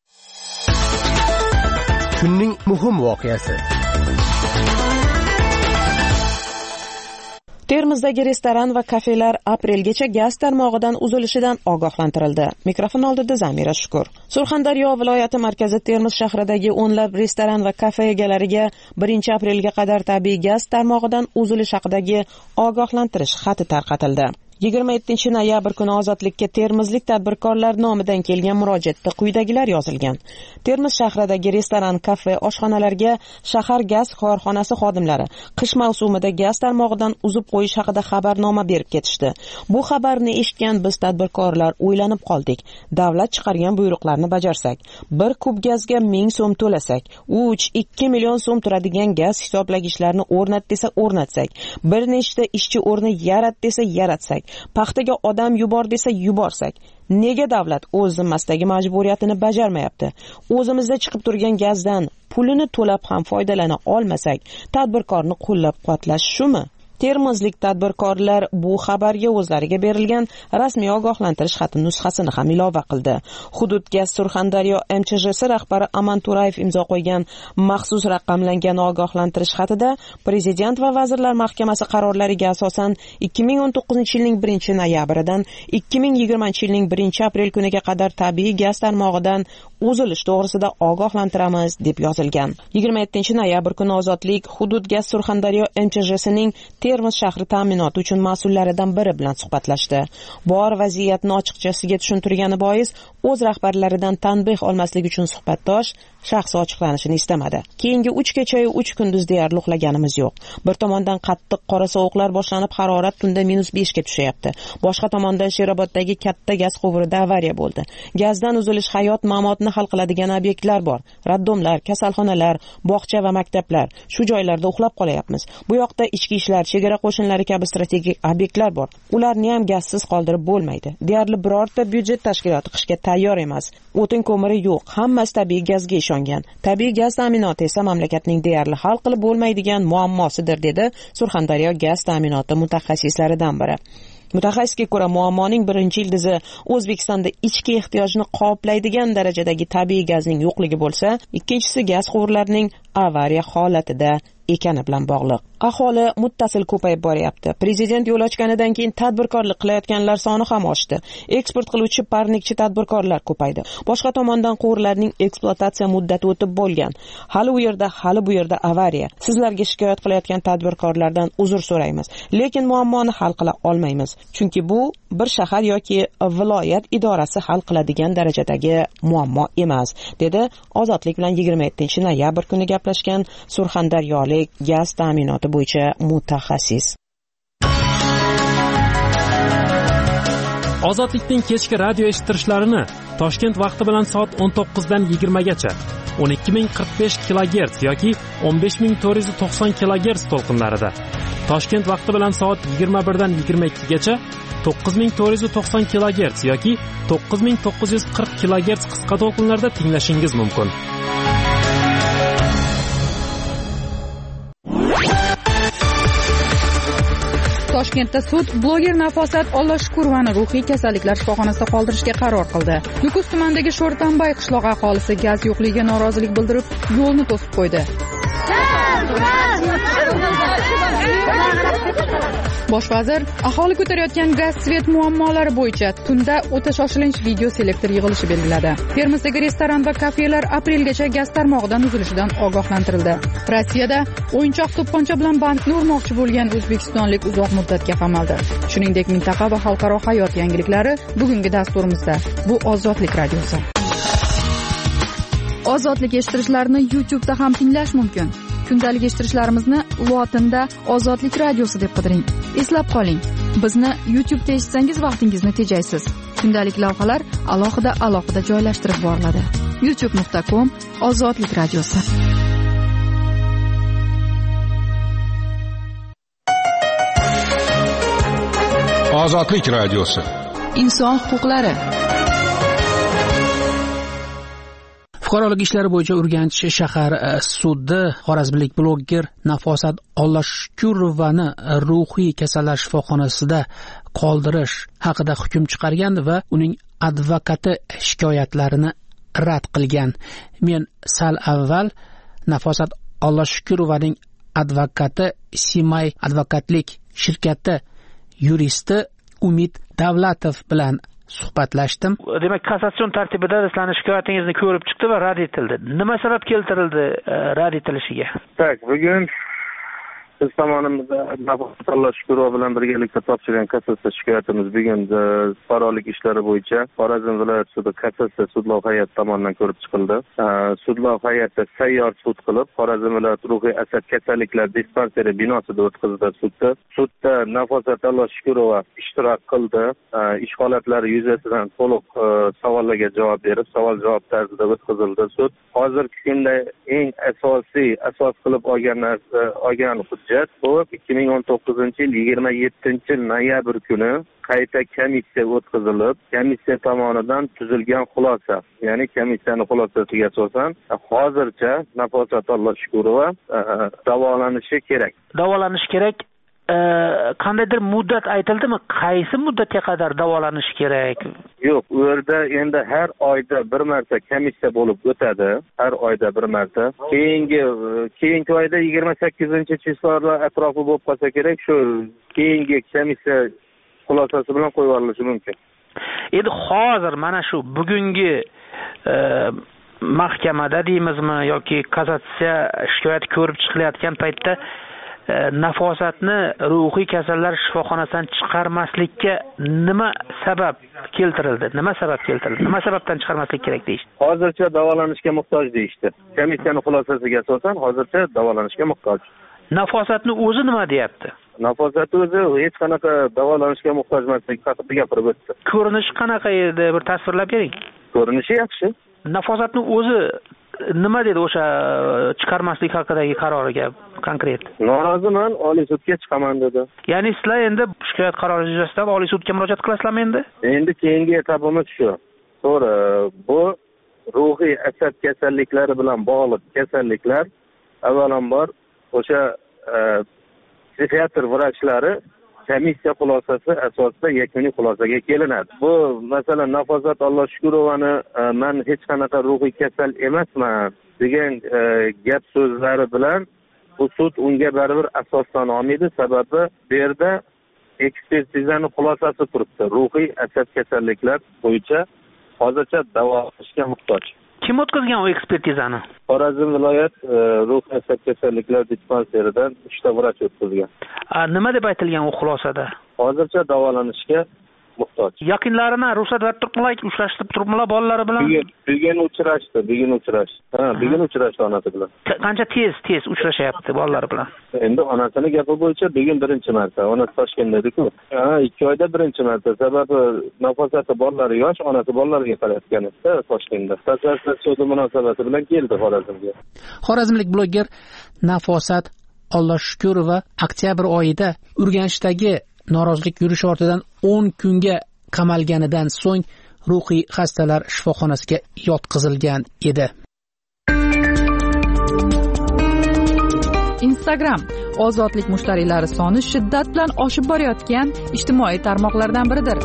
Speaker 1: Kunning muhim voqeasi.
Speaker 6: Termizdagi restoran va kafelar aprelgacha gaz tarmog'idan uzilishidan ogohlantirildi. Mikrofon oldida Zamira Shukur. Surxondaryo viloyati markazi Termiz shahridagi o'nlab restoran va kafe egalariga birinchi aprelga qadar tabiiy gaz tarmog'idan uzilish haqidagi ogohlantirish xati tarqatildi. yigirma yettinchi noyabr kuni Ozodlikka termizlik tadbirkorlar nomidan kelgan murojaatda quyidagilar yozilgan. Termiz shahridagi restoran, kafe, oshxonalarga shahar gaz korxonasi xodimlari qish mavsumida gaz tarmog'idan uzib qo'yish haqida xabarnoma berib ketishdi. Bu xabarni eshitgan biz tadbirkorlar o'ylanib qoldik. Davlat chiqargan buyruqlarni bajarsak, bir kub gazga ming so'm to'lasak, uch ikki million so'm turadigan gaz hisoblagichlarni o'rnat desa o'rnatsak, bir nechta ishchi o'rni yarat desa yaratsak, paxtaga odam yubor desa yuborsak, nega davlat o'z zimmasidagi majburiyatini bajarmayapti? O'zimizda chiqib turgan gazdan pulini to'lab ham foydalana olmasak, tadbirkorni qo'llab-quvvatlash shumi? Termizlik tadbirkorlar bu xabarga o'zlariga berilgan rasmiy ogohlantirish xati nusxasini ham ilova qildi. Hudud gaz Surxondaryo M Ch J si rahbari Aman Turayev imzo qo'ygan maxsus raqamlangan ogohlantirish xatida Prezident va Vazirlar Mahkamasi qarorlariga asosan ikki ming o'n to'qqizinchi yilning birinchi noyabridan ikki ming yigirmanchi yilning birinchi aprel kuniga qadar tabiiy gaz tarmog'idan uzilish to'g'risida ogohlantiramiz deb yozilgan. yigirma yettinchi noyabr kuni Ozodlik hudud gaz Surxondaryo M Ch J sining Termiz shahri ta'minoti uchun mas'ullaridan biri bilan suhbatlashdi. Bor vaziyatni ochiqchasiga tushuntirgani bois o'z rahbarlaridan tanbeh olmaslik uchun suhbatdosh shaxsi ochiqlanishini istamadi. Keyingi uch kecha-yu uch kunduz deyarli uxlaganimiz yo'q. Bir tomondan qattiq qora sovuqlar boshlanib, harorat tunda minus besh ga tushyapti. Boshqa tomondan Sheroboddagi katta gaz quvurida avariya bo'ldi. Gazdan uzilish hayot mamotni hal qiladigan obyektlar bor. Raddomlar, kasalxonalar, bog'cha va maktablar. Shu joylarda uxlab qolyapmiz. Bu yoqda ichki ishlar, chegara qo'shinlari kabi strategik obyektlar bor. Ularni ham gazsiz qoldirib bo'lmaydi. Deyarli birorta byudjet tashkiloti qishga tayyor emas. O'tin ko'miri yo'q. Hammasi tabiiy gazga ishongan. Tabiiy gaz ta'minoti esa mamlakatning deyarli hal qilib bo'lmaydigan muammosidir, dedi Surxondaryo gaz ta'minoti mutaxassislaridan biri. Mutaxassisga ko'ra, muammoning birinchi ildizi O'zbekistonda ichki ehtiyojni qoplaydigan darajadagi tabiiy gazning yo'qligi bo'lsa, ikkinchisi gaz quvurlarining avariya holatida ekani bilan bog'liq. Aholi muttasil ko'payib boryapti. Prezident yo'l ochganidan keyin tadbirkorlik qilayotganlar soni ham oshdi. Eksport qiluvchi parnikchi tadbirkorlar ko'paydi. Boshqa tomondan quvurlarning ekspluatatsiya muddati o'tib bo'lgan. Hali u yerda, hali bu yerda avariya. Sizlarga shikoyat qilayotgan tadbirkorlardan uzr so'raymiz, lekin muammoni hal qila olmaymiz. Chunki bu bir shahar yoki viloyat idorasi hal qiladigan darajadagi muammo emas, dedi Ozodlik bilan yigirma yettinchi noyabr kuni gaplashgan Surxondaryolik gaz ta'minoti bo'yicha mutaxassis.
Speaker 5: Ozodlikning kechki radio eshittirishlarini Toshkent vaqti bilan soat o'n to'qqiz dan yigirma gacha o'n ikki ming qirq besh kilogerts yoki o'n besh ming to'rt yuz to'qson kilogerts to'lqinlarida, Toshkent vaqti bilan soat yigirma bir dan yigirma ikki gacha to'qqiz ming to'rt yuz to'qson kilogerts yoki to'qqiz ming to'qqiz yuz qirq kilogerts qisqa to'lqinlarda tinglashingiz mumkin.
Speaker 4: Toshkentda sud bloger Nafosat Ollashukurovani ruhiy kasalliklar shifoxonasida qoldirishga qaror qildi. Nukus tumanidagi Sho'rtanbay qishlog'i aholisi gaz yo'qligiga norozilik bildirib, yo'lni to'sib qo'ydi. Bosh vazir aholi ko'tarayotgan gaz svet muammolari bo'yicha tunda o'ta shoshilinch video selektor yig'ilishi belgiladi. Termizdagi restoran va kafelar aprelgacha gaz tarmog'idan uzilishidan ogohlantirildi. Rossiyada o'yinchoq to'pponcha bilan bankni urmoqchi bo'lgan o'zbekistonlik uzoq muddatga qamaldi. Shuningdek, mintaqa va xalqaro hayot yangiliklari bugungi dasturimizda. Bu Ozodlik radiosi. Ozodlik eshittirishlarini YouTube da ham tinglash mumkin. Kundalik eshittirishlarimizni lotinda Ozodlik radiosi deb qidiring. Eslab qoling, bizni YouTube da eshitsangiz vaqtingizni tejaysiz. Kundalik lavhalar alohida alohida joylashtirib boriladi. youtube nuqta com Ozodlik radiosi.
Speaker 7: Ozodlik radiosi.
Speaker 4: Inson huquqlari.
Speaker 8: Fuqarolik ishlari bo'yicha Urganch shahar sudi xorazmlik bloger Nafosat Ollashukurovani ruhiy kasallar shifoxonasida qoldirish haqida hukm chiqargan va uning advokati shikoyatlarini rad qilgan. Men sal avval Nafosat Ollashukurovaning advokati Simay advokatlik shirkati yuristi Umid Davlatov bilan suhbatlashdim.
Speaker 9: Demak, kassatsion tartibida sizlarning shikoyatingizni ko'rib chiqdi va rad etildi. Nima sabab keltirildi rad etilishiga?
Speaker 10: Tak, bugun biz tomonimizda Nafosat Ollashukurova bilan birgalikda topshirgan kassatsiya shikoyatimiz bugun fuqarolik ishlari bo'yicha Xorazm viloyat sudi kassatsiya sudlov hay'ati tomonidan ko'rib chiqildi. Sudlov hay'ati sayyor sud qilib, Xorazm viloyat ruhiy asab kasalliklar dispanseri binosida o'tkazildi sudda. Sudda Nafosat Ollashukurova ishtirok qildi. Ish holatlari yuzasidan to'liq savollarga javob berib, savol-javob tarzida o'tkazildi sud. Hozirgi kunda eng asosiy asos qilib olgan narsa olgan hujjat bu ikki ming o'n to'qqizinchi yil yigirma yettinchi noyabr kuni qayta komissiya o'tkazilib, komissiya tomonidan tuzilgan xulosa, ya'ni komissiyani xulosasiga asosan hozircha Nafosat Ollashukurova davolanishi kerak.
Speaker 9: Davolanish kerak qandaydir muddat aytildimi? Qaysi muddatga qadar davolanish kerak?
Speaker 10: Yo'q, u yerda endi har oyda bir marta komissiya bo'lib o'tadi. Har oyda bir marta. Keyingi keyingi oyda yigirma sakkizinchi chisllar atrofi bo'lib qolsa kerak, shu keyingi komissiya xulosasi bilan qo'yib yuborilishi mumkin.
Speaker 9: Endi hozir mana shu bugungi mahkamada deymizmi yoki kassatsiya shikoyati ko'rib chiqilayotgan paytda nafosatni ruhiy kasallar shifoxonasidan chiqarmaslikka nima sabab keltirildi? Nima sabab keltirildi? Nima sababdan chiqarmaslik kerak deyishdi?
Speaker 10: Hozircha davolanishga muhtoj deyishdi. Komissiyaning xulosasiga asosan hozircha davolanishga muhtoj.
Speaker 9: Nafosatni o'zi nima deyapti?
Speaker 10: Nafosat o'zi hech qanaqa davolanishga muhtoj emaslik haqida gapirib o'tdi.
Speaker 9: Ko'rinishi qanaqa edi? Bir tasvirlab bering.
Speaker 10: Ko'rinishi yaxshi.
Speaker 9: Nafosatni o'zi nima dedi o'sha chiqarmaslik haqidagi qaroriga konkret?
Speaker 10: Noroziman, Oliy sudga chiqaman dedi.
Speaker 9: Ya'ni sizlar endi shikoyat qarori yuzasidan Oliy sudga murojaat qilasizlarmi endi?
Speaker 10: Endi keyingi etapimiz shu. To'g'ri, bu ruhiy asab kasalliklari bilan bog'liq kasalliklar avvalambor o'sha psixiatr vrachlari komissiya xulosasi asosida yakuniy xulosaga kelinadi. Bu masalan Nafosat Alloh Shukurovani men hech qanaqa ruhiy kasal emasman degan gap so'zlari bilan bu sud unga baribir asosdan olmaydi. Sababi bu yerda ekspertizaning xulosasi turibdi. Ruhiy asab kasalliklar bo'yicha hozircha davolashga muhtoj.
Speaker 9: Kim o'tkazgan o ekspertizani?
Speaker 10: Xorazm viloyat ruhiy asab kasalliklar dispanseridan uchta vrach o'tkazgan.
Speaker 9: Nima deb aytilgan u xulosada?
Speaker 10: Hozircha davolanishga muhtoj.
Speaker 9: Yaqinlarini ruxsat berib turibdilar, uchrashib turibdilar bolalari bilan?
Speaker 10: Bugun uchrashdi, bugun uchrashdi. Ha, bugun uchrashdi onasi bilan.
Speaker 9: Qancha tez tez uchrashyapti bolalari bilan?
Speaker 10: Endi onasining gapi bo'yicha bugun birinchi marta. Onasi Toshkentda edi-ku. Ha, ikki oyda birinchi marta. Sababi nafosati bolalari yosh, onasi bolalariga qarayotgan edi Toshkentda. Tasavvur sudi munosabati bilan keldi Xorazmga.
Speaker 8: Xorazmlik bloger Nafosat Alloh Shukurova oktyabr oyida Urganchdagi norozilik yurishi ortidan o'n kunga qamalganidan so'ng ruhiy xastalar shifoxonasiga yotqizilgan edi.
Speaker 4: Instagram ozodlik mushtariylari soni shiddat bilan oshib borayotgan ijtimoiy tarmoqlardan biridir.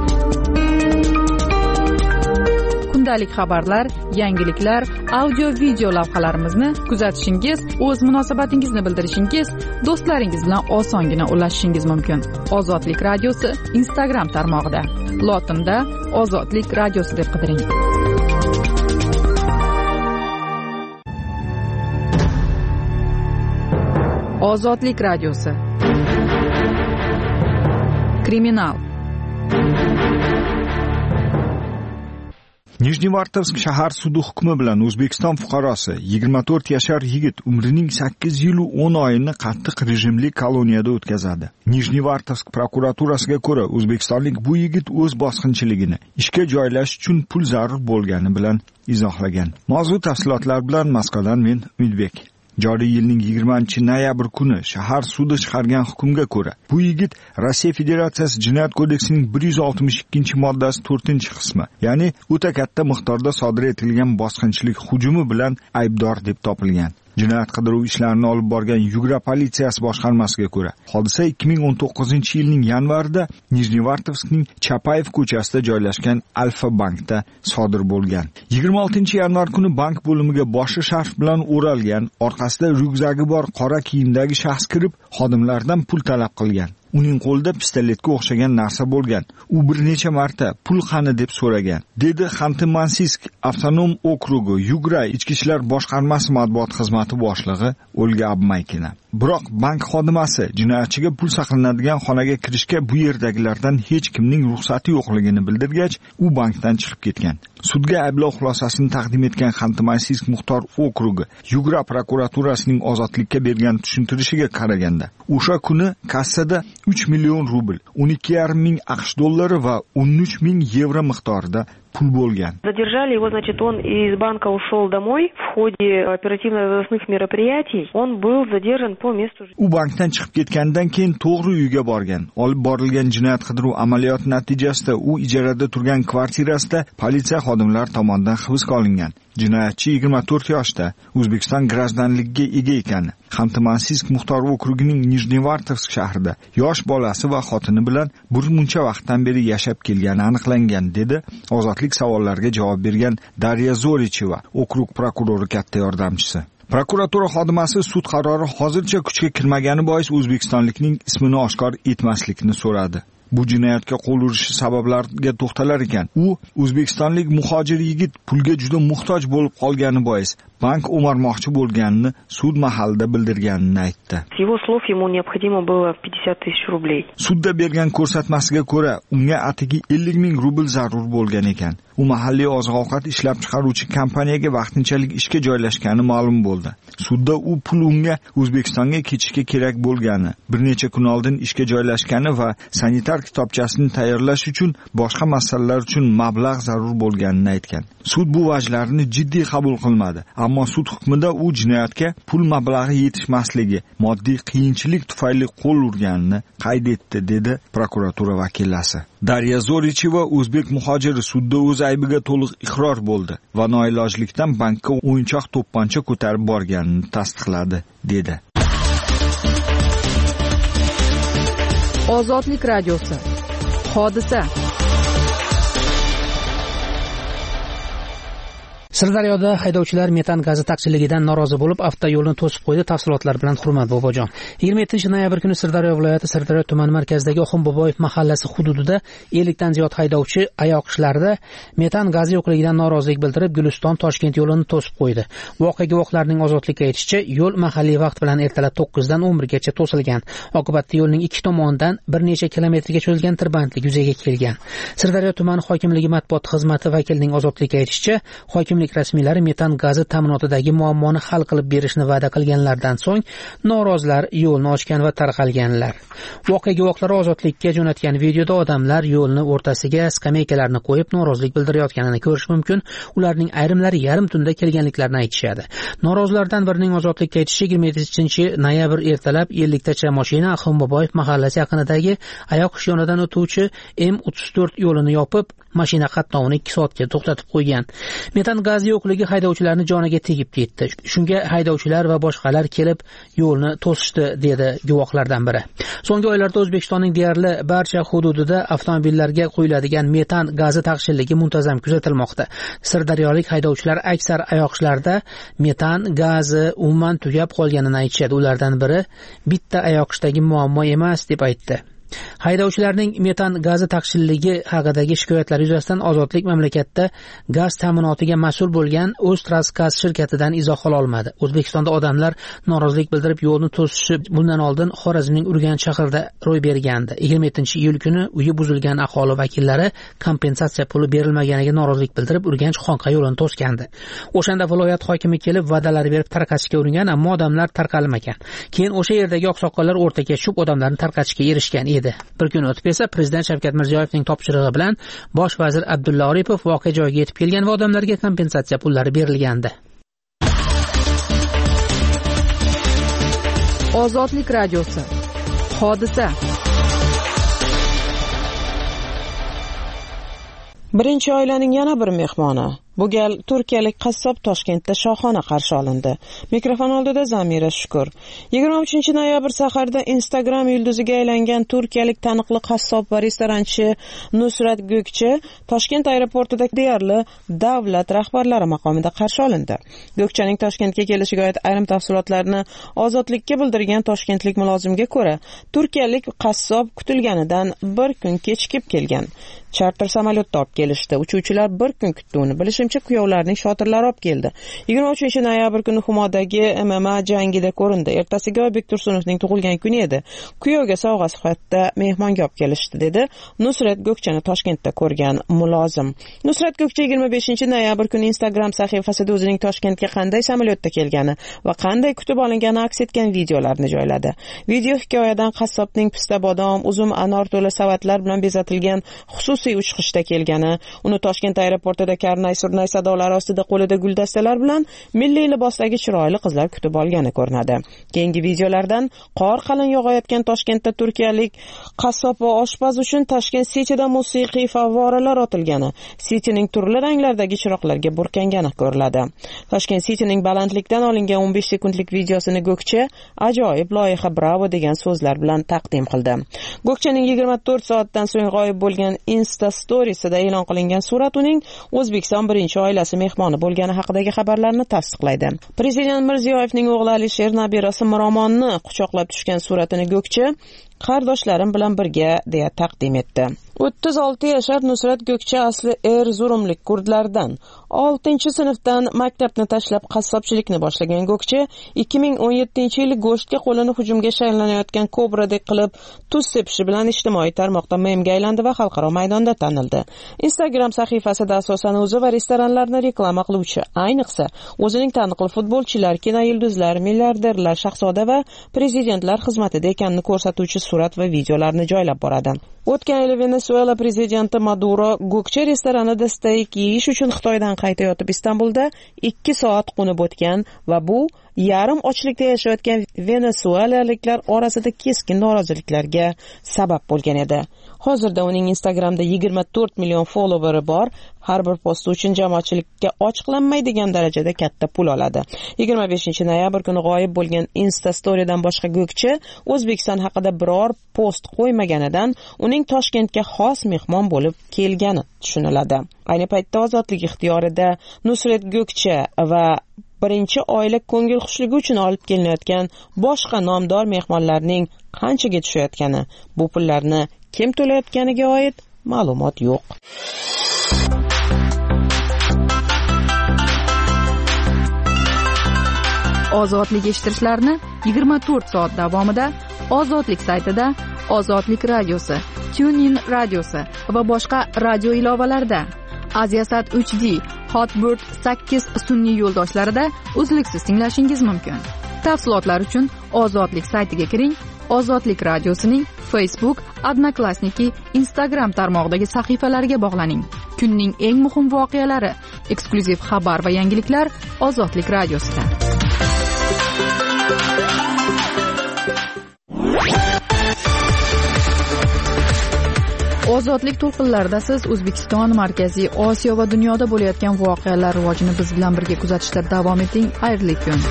Speaker 4: Kundalik xabarlar, yangiliklar, audio-video lavhalarimizni kuzatishingiz, o'z munosabatingizni bildirishingiz, do'stlaringiz bilan osongina ulashishingiz mumkin. Ozodlik radiosi Instagram tarmog'ida. Lotinda Ozodlik radiosi deb qidiring. Ozodlik radiosi. Kriminal.
Speaker 11: Nijnevartovsk shahar sudi hukmi bilan O'zbekiston fuqarosi yigirma to'rt yashar yigit umrining sakkiz yil va o'n oyini qattiq rejimli koloniyada o'tkazadi. Nijnevartovsk prokuraturasiga ko'ra, o'zbekistonlik bu yigit o'z bosqinchiligini ishga joylash uchun pul zarur bo'lgani bilan izohlagan. Mavzu tafsilotlar bilan Moskvadan men Umidbek. Joriy yilning yigirmanchi noyabr kuni shahar sudi chiqargan hukmga ko'ra, bu yigit Rossiya Federatsiyasi Jinoyat kodeksining bir yuz oltmish ikkinchi moddasi to'rtinchi qismi, ya'ni o'ta katta miqdorda sodir etilgan bosqinchilik hujumi bilan aybdor deb topilgan. Jinoyat qidiruv ishlarini olib borgan Yugra politsiyasi boshqarmasiga ko'ra, hodisa ikki ming o'n to'qqizinchi yilning yanvarida Nijnevartovskning Chapayev ko'chasida joylashgan Alfa bankda sodir bo'lgan. yigirma oltinchi yanvar kuni bank bo'limiga boshi sharf bilan o'ralgan, orqasida ryukzagi bor qora kiyimdagi shaxs kirib, xodimlardan pul talab qilgan. Uning qo'lida pistoletga o'xshagan narsa bo'lgan. U bir necha marta pul qani deb so'ragan, dedi Xanты-Mansisk avtonom okrugi Yugra ichki ishlar boshqarmasi matbuot xizmati boshlig'i Olga Abmaykina. Biroq bank xodimasi jinoyatchiga pul saqlanadigan xonaga kirishga bu yerdagilardan hech kimning ruxsati yo'qligini bildirgach, u bankdan chiqib ketgan. Sudga ayblov xulosasini taqdim etgan Xanты-Mansisk muxtor okrugi Yugra prokuraturasining ozodlikka bergan tushuntirishiga qaraganda, o'sha kuni kassada uch million rubl, o'n ikki yarim ming aqsh dollari va o'n uch ming yevro miqdorida pul bo'lgan.
Speaker 12: Задержали его, значит, он из банка ушел домой. В ходе оперативно-розыскных мероприятий он был задержан по месту.
Speaker 11: U bankdan chiqib ketgandan keyin to'g'ri uyga borgan. Olib borilgan jinoyat qidiruv amaliyoti natijasida u ijarada turgan kvartirasida politsiya xodimlari tomonidan hibsga olingan. Jinoyatchi yigirma to'rt yoshda, O'zbekiston gражданligiga ega ekani. Xanты-Mansiysk muxtor okrugining Nijnevartovsk shahrida yosh bolasi va xotini bilan bir muncha vaqtdan beri yashab kelgani aniqlangan, dedi ozodlik savollariga javob bergan Darya Zoricheva, okrug prokurori katta yordamchisi. Prokuratura xodimasi sud qarori hozircha kuchga kirmagani bois O'zbekistonlikning ismini oshkor etmaslikni so'radi. Bu jinoyatga qo'l urishi sabablariga to'xtalar ekan. U o'zbekistonlik muhojir yigit pulga juda muhtoj bo'lib qolgani bois bank o'marmoqchi bo'lganini sud mahallida bildirganini aytdi.
Speaker 12: С его слов ему необходимо было пятьдесят тысяч рублей.
Speaker 11: Sudda bergan ko'rsatmasiga ko'ra, unga atigi ellik ming rubl zarur bo'lgan ekan. U mahalliy oziq-ovqat ishlab chiqaruvchi kompaniyaga vaqtinchalik ishga joylashgani ma'lum bo'ldi. Sudda u pul unga O'zbekistonga ketishga kerak bo'lgani, bir necha kun oldin ishga joylashgani va sanitar kitobchasini tayyorlash uchun boshqa masalalar uchun mablag' zarur bo'lganini aytgan. Sud bu vajlarni jiddiy qabul qilmadi, ammo sud hukmida u jinoyatga pul mablag'i yetishmasligi, moddiy qiyinchilik tufayli qo'l urganini qayd etdi, dedi prokuratura vakillasi. Darya Zoricheva o'zbek muhojiri sudda o'z aybiga to'liq iqror bo'ldi va noilojlikdan bankka o'yinchoq to'pponcha ko'tarib borganini tasdiqladi, dedi.
Speaker 4: Ozodlik radiosi. Hodisa.
Speaker 8: Sirdaryoda haydovchilar metan gazi taqchilligidan norozi bo'lib, avtoyo'lni to'sib qo'ydi. Tafsilotlar bilan Hurmat Bobojon. yigirma yettinchi noyabr kuni Sirdaryo viloyati Sirdaryo tumani markazidagi Oxun Boboyev mahallasi hududida ellik dan ziyod haydovchi oyoq ishlarida metan gazi yo'qligidan norozilik bildirib, Guliston Toshkent yo'lini to'sib qo'ydi. Voqea guvohlarining ozodlikka aytishicha, yo'l mahalliy vaqt bilan ertalab to'qqiz dan o'n bir gacha to'silgan. Oqibatda yo'lning ikki tomonidan bir necha kilometrga cho'zilgan tirbandlik yuzaga kelgan. Sirdaryo tumani hokimligi matbuot xizmati vakilining ozodlikka aytishicha, hokimlik rasmiylari metan gazi ta'minotidagi muammoni hal qilib berishni va'da qilganlardan so'ng norozilar yo'lni ochgan va tarqalganlar. Voqea guvohlari ozodlikka jo'natgan videoda odamlar yo'lni o'rtasiga skameykalarni qo'yib norozilik bildirayotganini ko'rish mumkin. Ularning ayrimlari yarim tunda kelganliklarini aytishadi. Norozilardan birining ozodlikka aytishicha, yigirma yettinchi noyabr ertalab ellik tacha mashina Oxun Boboyev mahallasi yaqinidagi oyoq ish yonidan o'tuvchi M o'ttiz to'rt yo'lini yopib, mashina qatnovini ikki soatga to'xtatib qo'ygan. Metan gazi yo'qligi haydovchilarni joniga tegib ketdi. Shunga haydovchilar va boshqalar kelib yo'lni to'sishdi, dedi guvohlardan biri. So'nggi oylarda O'zbekistonning deyarli barcha hududida avtomobillarga qo'yiladigan metan gazi taqchilligi muntazam kuzatilmoqda. Sirdaryolik haydovchilar aksar oyoq ishlarda metan gazi umuman tugab qolganini aytishadi. Ulardan biri bitta oyoq ishdagi muammo emas deb aytdi. Haydovchilarning metan gazi taqchilligi haqidagi shikoyatlari yuzasidan Ozodlik mamlakatda gaz ta'minotiga mas'ul bo'lgan O'ztransgaz shirkatidan izoh ola olmadi. O'zbekistonda odamlar norozilik bildirib yo'lni to'sishi bundan oldin Xorazmning Urganch shahrida ro'y bergandi. yigirma yettinchi iyul kuni uyi buzilgan aholi vakillari kompensatsiya puli berilmaganiga norozilik bildirib Urganch Xonqa yo'lini to'sgandi. O'shanda viloyat hokimi kelib va'dalar berib tarqatishga uringan, ammo odamlar tarqalmagan. Keyin o'sha yerdagi oqsoqollar o'rtaga tushib odamlarni tarqatishga erishgan edi. Bir kun o'tib esa Prezident Shavkat Mirziyoyevning topshirig'i bilan Bosh vazir Abdulla Oripov voqea joyiga yetib kelgan va odamlarga kompensatsiya pullari berilgandi.
Speaker 4: Ozodlik radiosi. Hodisa.
Speaker 6: Birinchi oilaning yana bir mehmoni. Bu gal turkiyalik qassob Toshkentda shohona qarshi olindi. Mikrofon oldida Zamira Shukur. yigirma uchinchi noyabr saharda Instagram yulduziga aylangan turkiyalik taniqli qassob va restoranchi Nusrat Gökçe Toshkent aeroportida deyarli davlat rahbarlari maqomida qarshi olindi. Gökçening Toshkentga kelishiga oid ayrim tafsilotlarni Ozodlikka bildirgan toshkentlik mulozimga ko'ra, turkiyalik qassob kutilganidan bir kun kechikib kelgan. Charter samolyotda olib kelishdi. Uchuvchilar bir kun kutuvini bilish qo'shimcha kuyovlarning shotirlari olib keldi. yigirma uchinchi noyabr kuni Humodagi M M A jangida ko'rindi. Ertasiga Oybek Tursunovning tug'ilgan kuni edi. Kuyovga sovg'a sifatida mehmonga olib kelishdi, dedi Nusrat Go'kchani Toshkentda ko'rgan mulozim. Nusrat Go'kcha yigirma beshinchi noyabr kuni Instagram sahifasida o'zining Toshkentga qanday samolyotda kelgani va qanday kutib olingani aks etgan videolarni joyladi. Video hikoyadan qassobning pista bodom, uzum, anor to'la savatlar bilan bezatilgan xususiy uchqishda kelgani, uni Toshkent aeroportida karnay-surnay sadolari ostida qo'lida guldastalar bilan milliy libosdagi chiroyli qizlar kutib olgani ko'rinadi. Keyingi videolardan qor qalin yog'ayotgan Toshkentda turkiyalik qassob va oshpaz uchun Tashkent City'da musiqiy favvoralar otilgani, City'ning turli ranglardagi chiroqlarga burkangani ko'riladi. Tashkent City'ning balandlikdan olingan o'n besh sekundlik videosini Go'kcha ajoyib loyiha, bravo degan so'zlar bilan taqdim qildi. Go'kchaning yigirma to'rt soatdan so'ng g'oyib bo'lgan Insta storiesida e'lon qilingan surat uning O'zbekiston birinchi oilasi mehmoni bo'lgani haqidagi xabarlarni tasdiqlaydi. Prezident Mirziyoyevning o'g'li Alisher nabirasi Miromonni quchoqlab tushgan suratini Go'kcha qardoshlarim bilan birga deya taqdim etdi. o'ttiz olti yashar Nusrat Go'kcha asli Erzurumlik kurdlardan. oltinchi sinfdan maktabni tashlab qassobchilikni boshlagan Go'kcha ikki ming o'n yettinchi yili go'shtga qo'lini hujumga shaylanayotgan kobradek qilib tuz sepishi bilan ijtimoiy tarmoqda memga aylandi va xalqaro maydonda tanildi. Instagram sahifasida asosan o'zi va restoranlarni reklama qiluvchi, ayniqsa o'zining taniqli futbolchilar, kino yulduzlar, milliarderlar, shahzoda va prezidentlar xizmatida ekanini ko'rsatuvchi surat va videolarni joylab boradi. O'tgan yili Venesuela prezidenti Maduro Go'kcha restoranida steak yeyish uchun Xitoydan qaytayotib Istanbulda ikki soat qo'nib o'tgan va bu yarim ochlikda yashayotgan venesuelaliklar orasida keskin noroziliklarga sabab bo'lgan edi. Hozirda uning Instagramda yigirma to'rt million followeri bor. Har bir posti uchun jamoatchilikka ochiqlanmaydigan darajada katta pul oladi. yigirma beshinchi noyabr kuni g'oyib bo'lgan Insta storydan boshqa Go'kcha O'zbekiston haqida biror post qo'ymaganidan uning Toshkentga xos mehmon bo'lib kelgani tushuniladi. Ayni paytda ozodlik ixtiyorida Nusrat Go'kcha va birinchi oila ko'ngil xushligi uchun olib kelinayotgan boshqa nomdor mehmonlarning qanchaga tushayotgani, bu pullarni kim to'layotganiga oid ma'lumot yo'q.
Speaker 4: Ozodlik eshittirishlarni yigirma to'rt soat davomida Ozodlik saytida, Ozodlik radiosi, TuneIn radiosi va boshqa radio ilovalarida, Aziasat uch D, Hotbird sakkiz sun'iy yo'ldoshlarida uzluksiz tinglashingiz mumkin. Tafsilotlar uchun Ozodlik saytiga kiring. Ozodlik radiosining Facebook, Odnoklassniki, Instagram tarmog'idagi sahifalariga bog'laning. Kunning eng muhim voqealari, eksklyuziv xabar va yangiliklar Ozodlik radiosida. Ozodlik to'lqinlarida siz O'zbekiston, Markaziy Osiyo va dunyoda bo'layotgan voqealar rivojini biz bilan birga kuzatishda davom eting. Xayrli kun.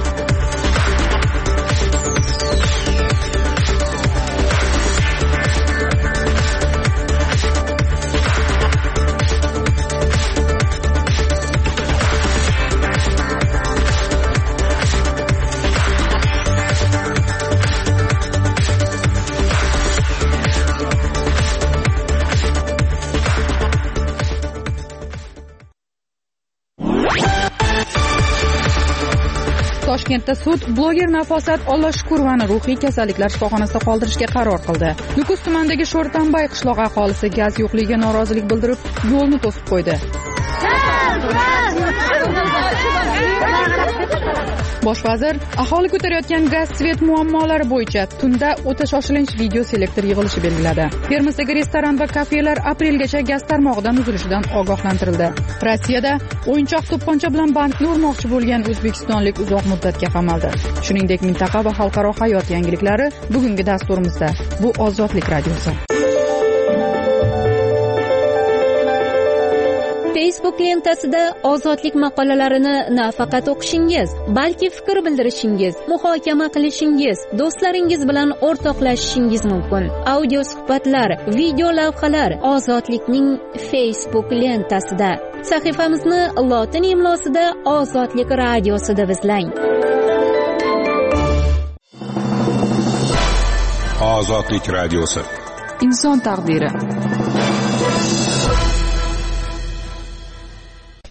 Speaker 4: Toshkentda sud bloger Nafosat Ollashukurovani ruhiy kasalliklar shifoxonasida qoldirishga qaror qildi. Nukus tumanidagi Sho'rtanbay qishlog'i aholisi gaz yo'qligiga norozilik bildirib, yo'lni to'sib qo'ydi. Bosh vazir aholi ko'tarayotgan gaz svet muammolari bo'yicha tunda o'ta shoshilinch video selektor yig'ilishi belgiladi. Termizdagi restoran va kafelar aprelgacha gaz tarmog'idan uzilishidan ogohlantirildi. Rossiyada o'yinchoq to'pponcha bilan bankni urmoqchi bo'lgan o'zbekistonlik uzoq muddatga qamaldi. Shuningdek, mintaqa va xalqaro hayot yangiliklari bugungi dasturimizda. Bu Ozodlik radiosi.
Speaker 13: Facebook lentasida ozodlik maqolalarini nafaqat o'qishingiz, balki fikr bildirishingiz, muhokama qilishingiz, do'stlaringiz bilan o'rtoqlashishingiz mumkin. Audio suhbatlar, video lavhalar Ozodlikning Facebook lentasida. Sahifamizni lotin imlosida Ozodlik radiosida izlang.
Speaker 7: Ozodlik radiosi.
Speaker 4: Inson taqdiri.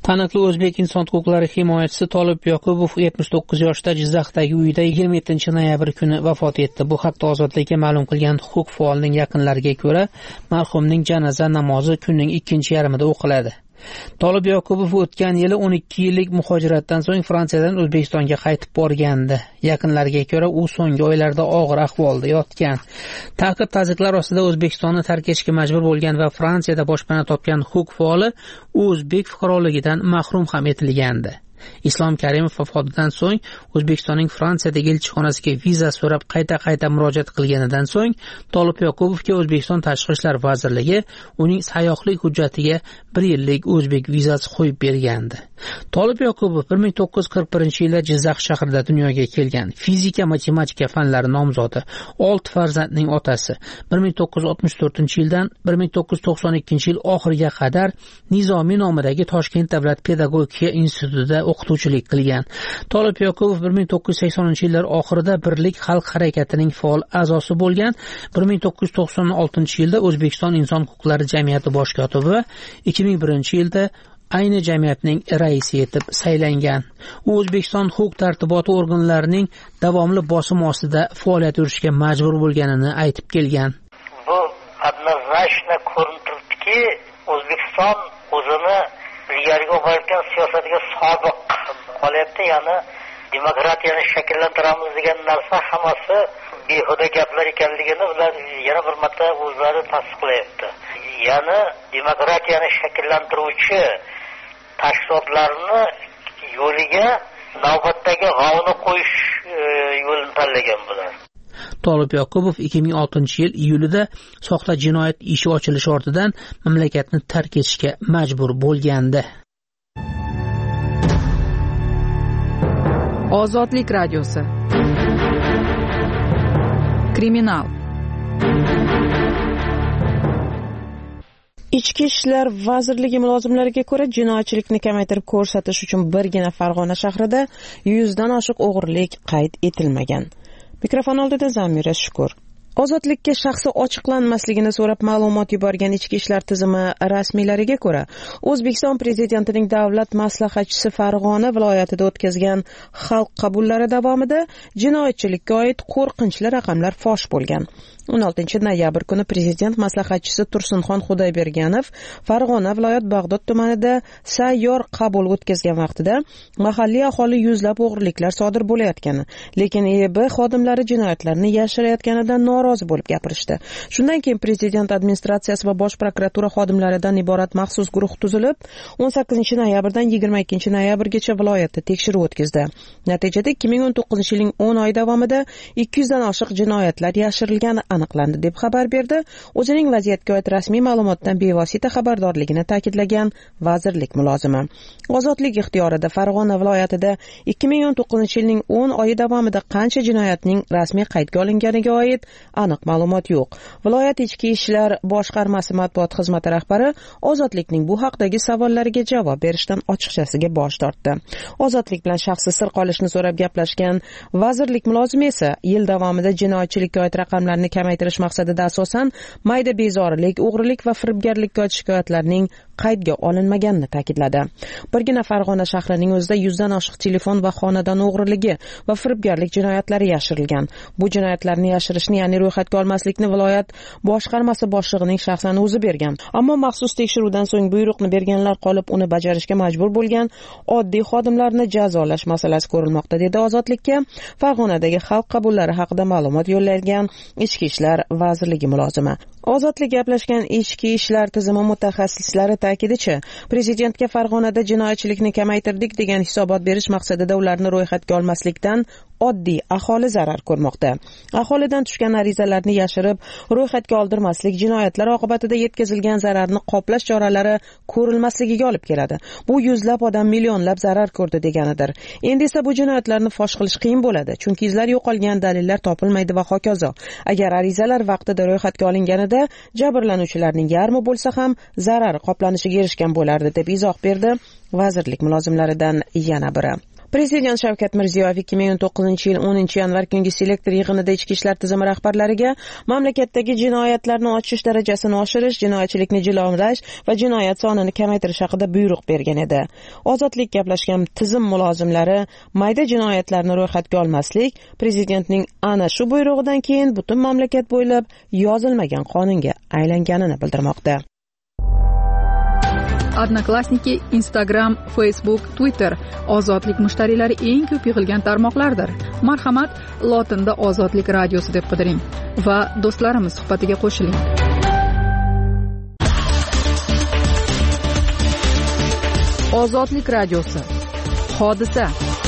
Speaker 8: Taniqli o'zbek inson huquqlari himoyachisi Tolib Yoqubov yetmish to'qqiz yoshda Jizzaxdagi uyida yigirma yettinchi noyabr kuni vafot etdi. Bu haqda Ozodlikka ma'lum qilgan huquq faolining yaqinlariga ko'ra, marhumning janoza namozi kunning ikkinchi yarmida o'qiladi. Tolib Yoqubov o'tgan yili o'n ikki yillik muhojiratdan so'ng Fransiyadan O'zbekistonga qaytib borgandi. Yaqinlariga ko'ra, u so'nggi oylarda og'ir ahvolda yotgan. Ta'qib-taziqlar ostida O'zbekistonni tark etishga majbur bo'lgan va Fransiyada boshpana topgan huquq faoli o'zbek fuqaroligidan mahrum ham etilgandi. Islom Karimov vafotidan so'ng O'zbekistonning Fransiyadagi elchixonasiga viza so'rab qayta-qayta murojaat qilganidan so'ng Tolib Yoqubovga O'zbekiston Tashqi ishlar vazirligi uning sayyohlik hujjatiga bir yillik o'zbek vizasi qo'yib bergandi. Tolib Yoqubov bir ming to'qqiz yuz qirq birinchi yilda Jizzax shahrida dunyoga kelgan. Fizika, matematika fanlari nomzodi, olti farzandning otasi. bir ming to'qqiz yuz oltmish to'rtinchi yildan bir ming to'qqiz yuz to'qson ikkinchi yil oxiriga qadar Nizomiy nomidagi Toshkent davlat pedagogika institutida o'qituvchilik qilgan. Tolib Yoqubov bir ming to'qqiz yuz saksoninchi yillar oxirida Birlik xalq harakatining faol a'zosi bo'lgan. bir ming to'qqiz yuz to'qson oltinchi yilda O'zbekiston inson huquqlari jamiyati bosh kotibi va ikki ming birinchi yilda ayni jamiyatning raisi etib saylangan. U O'zbekiston huquq tartiboti organlarining davomli bosim ostida faoliyat yuritishga majbur bo'lganini aytib kelgan.
Speaker 14: Bu однозначно ko'rinib turibdiki, O'zbekiston o'zini ilgariga borayotgan siyosatiga sobiq qolyapti, ya'ni demokratiyani shakllantiramiz degan narsa hammasi behuda gaplar ekanligini ular yana bir marta o'zlari tasdiqlayapti. Ya'ni demokratiyani shakllantiruvchi tashkilotlarni yo'liga navbatdagi g'ovni qo'yish yo'lini tanlagan bular.
Speaker 8: Tolib Yoqubov ikki ming oltinchi yil iyulida soxta jinoyat ishi ochilishi ortidan mamlakatni tark etishga majbur bo'lgandi.
Speaker 4: Ozodlik radiosi. Kriminal.
Speaker 6: Ichki ishlar vazirligi mulozimlariga ko'ra, jinoyatchilikni kamaytirib ko'rsatish uchun birgina Farg'ona shahrida yuzdan oshiq o'g'rilik qayd etilmagan. Mikrofon oldida Zamira Shukur. Ozodlikka shaxsi ochiqlanmasligini so'rab ma'lumot yuborgan ichki ishlar tizimi rasmiylariga ko'ra, O'zbekiston prezidentining davlat maslahatchisi Farg'ona viloyatida o'tkazgan xalq qabullari davomida jinoyatchilikka oid qo'rqinchli raqamlar fosh bo'lgan. o'n oltinchi noyabr kuni prezident maslahatchisi Tursunxon Xudoyberganov Farg'ona viloyat Bag'dod tumanida sayyor qabul o'tkazgan vaqtida mahalliy aholi yuzlab o'g'riliklar sodir bo'layotgani, lekin E B xodimlari jinoyatlarni yashirayotganidan norozi bo'lib gapirishdi. Shundan keyin prezident administratsiyasi va bosh prokuratura xodimlaridan iborat maxsus guruh tuzilib, o'n sakkizinchi noyabrdan yigirma ikkinchi noyabrgacha viloyatda tekshiruv o'tkazdi. Natijada ikki ming o'n to'qqizinchi yilning o'n oy davomida ikki yuzdan oshiq jinoyatlar yashirilgani aniqlandi deb xabar berdi. O'zining vaziyatga oid rasmiy ma'lumotdan bevosita xabardorligini ta'kidlagan vazirlik mulozimi. Ozodlik ixtiyorida Farg'ona viloyatida ikki ming o'n to'qqizinchi yilning o'n oyi davomida qancha jinoyatning rasmiy qaydga olinganiga oid aniq ma'lumot yo'q. Viloyat ichki ishlar boshqarmasi matbuot xizmati rahbari Ozodlikning bu haqdagi savollariga javob berishdan ochiqchasiga bosh tortdi. Ozodlik bilan shaxsiy sir qolishni so'rab gaplashgan vazirlik mulozimi esa yil davomida jinoyatchilikka oid raqamlarni kamaytirish maqsadida asosan mayda bezorilik, o'g'rilik va firibgarlikka oid shikoyatlarning qaydga olinmaganini ta'kidladi. Birgina Farg'ona shahrining o'zida yuzdan oshiq telefon va xonadon o'g'riligi va firibgarlik jinoyatlari yashirilgan. Bu jinoyatlarni yashirishni, ya'ni ro'yxatga olmaslikni viloyat boshqarmasi boshlig'ining shaxsan o'zi bergan. Ammo maxsus tekshiruvdan so'ng buyruqni berganlar qolib, uni bajarishga majbur bo'lgan oddiy xodimlarni jazolash masalasi ko'rilmoqda, dedi Ozodlikka Farg'onadagi xalq qabullari haqida ma'lumot yo'llagan Ichki ishlar vazirligi mulozimi. Ozodlik gaplashgan ichki ishlar tizimi mutaxassislari ta'kidicha, prezidentga Farg'onada jinoyatchilikni kamaytirdik degan hisobot berish maqsadida ularni ro'yxatga olmaslikdan oddiy aholi zarar ko'rmoqda. Aholidan tushgan arizalarni yashirib, ro'yxatga oldirmaslik jinoyatlar oqibatida yetkazilgan zararni qoplash choralari ko'rilmasligiga olib keladi. Bu yuzlab odam millionlab zarar ko'rdi deganidir. Endi esa bu jinoyatlarni fosh qilish qiyin bo'ladi, chunki izlar yo'qolgan, dalillar topilmaydi va hokazo. Agar arizalar vaqtida ro'yxatga olinganida jabrlanuvchilarning yarmi bo'lsa ham zarar qoplanishiga erishgan bo'lardi, deb izoh berdi vazirlik mulozimlaridan yana biri. Prezident Shavkat Mirziyoyev ikki ming o'n to'qqizinchi yil o'ninchi yanvar kungi selektor yig'inida ichki ishlar tizimi rahbarlariga mamlakatdagi jinoyatlarni ochish darajasini oshirish, jinoyatchilikni jilovlash va jinoyat sonini kamaytirish haqida buyruq bergan edi. Ozodlik gaplashgan tizim mulozimlari mayda jinoyatlarni ro'yxatga olmaslik prezidentning ana shu buyrug'idan keyin butun mamlakat bo'ylab yozilmagan qonunga aylanganini bildirmoqda.
Speaker 4: Odnoklassniki, Instagram, Facebook, Twitter ozodlik mushtariylari eng ko'p yig'ilgan tarmoqlardir. Marhamat, lotinda Ozodlik radiosi deb qidiring va do'stlarimiz suhbatiga qo'shiling. Ozodlik radiosi. Hodisa.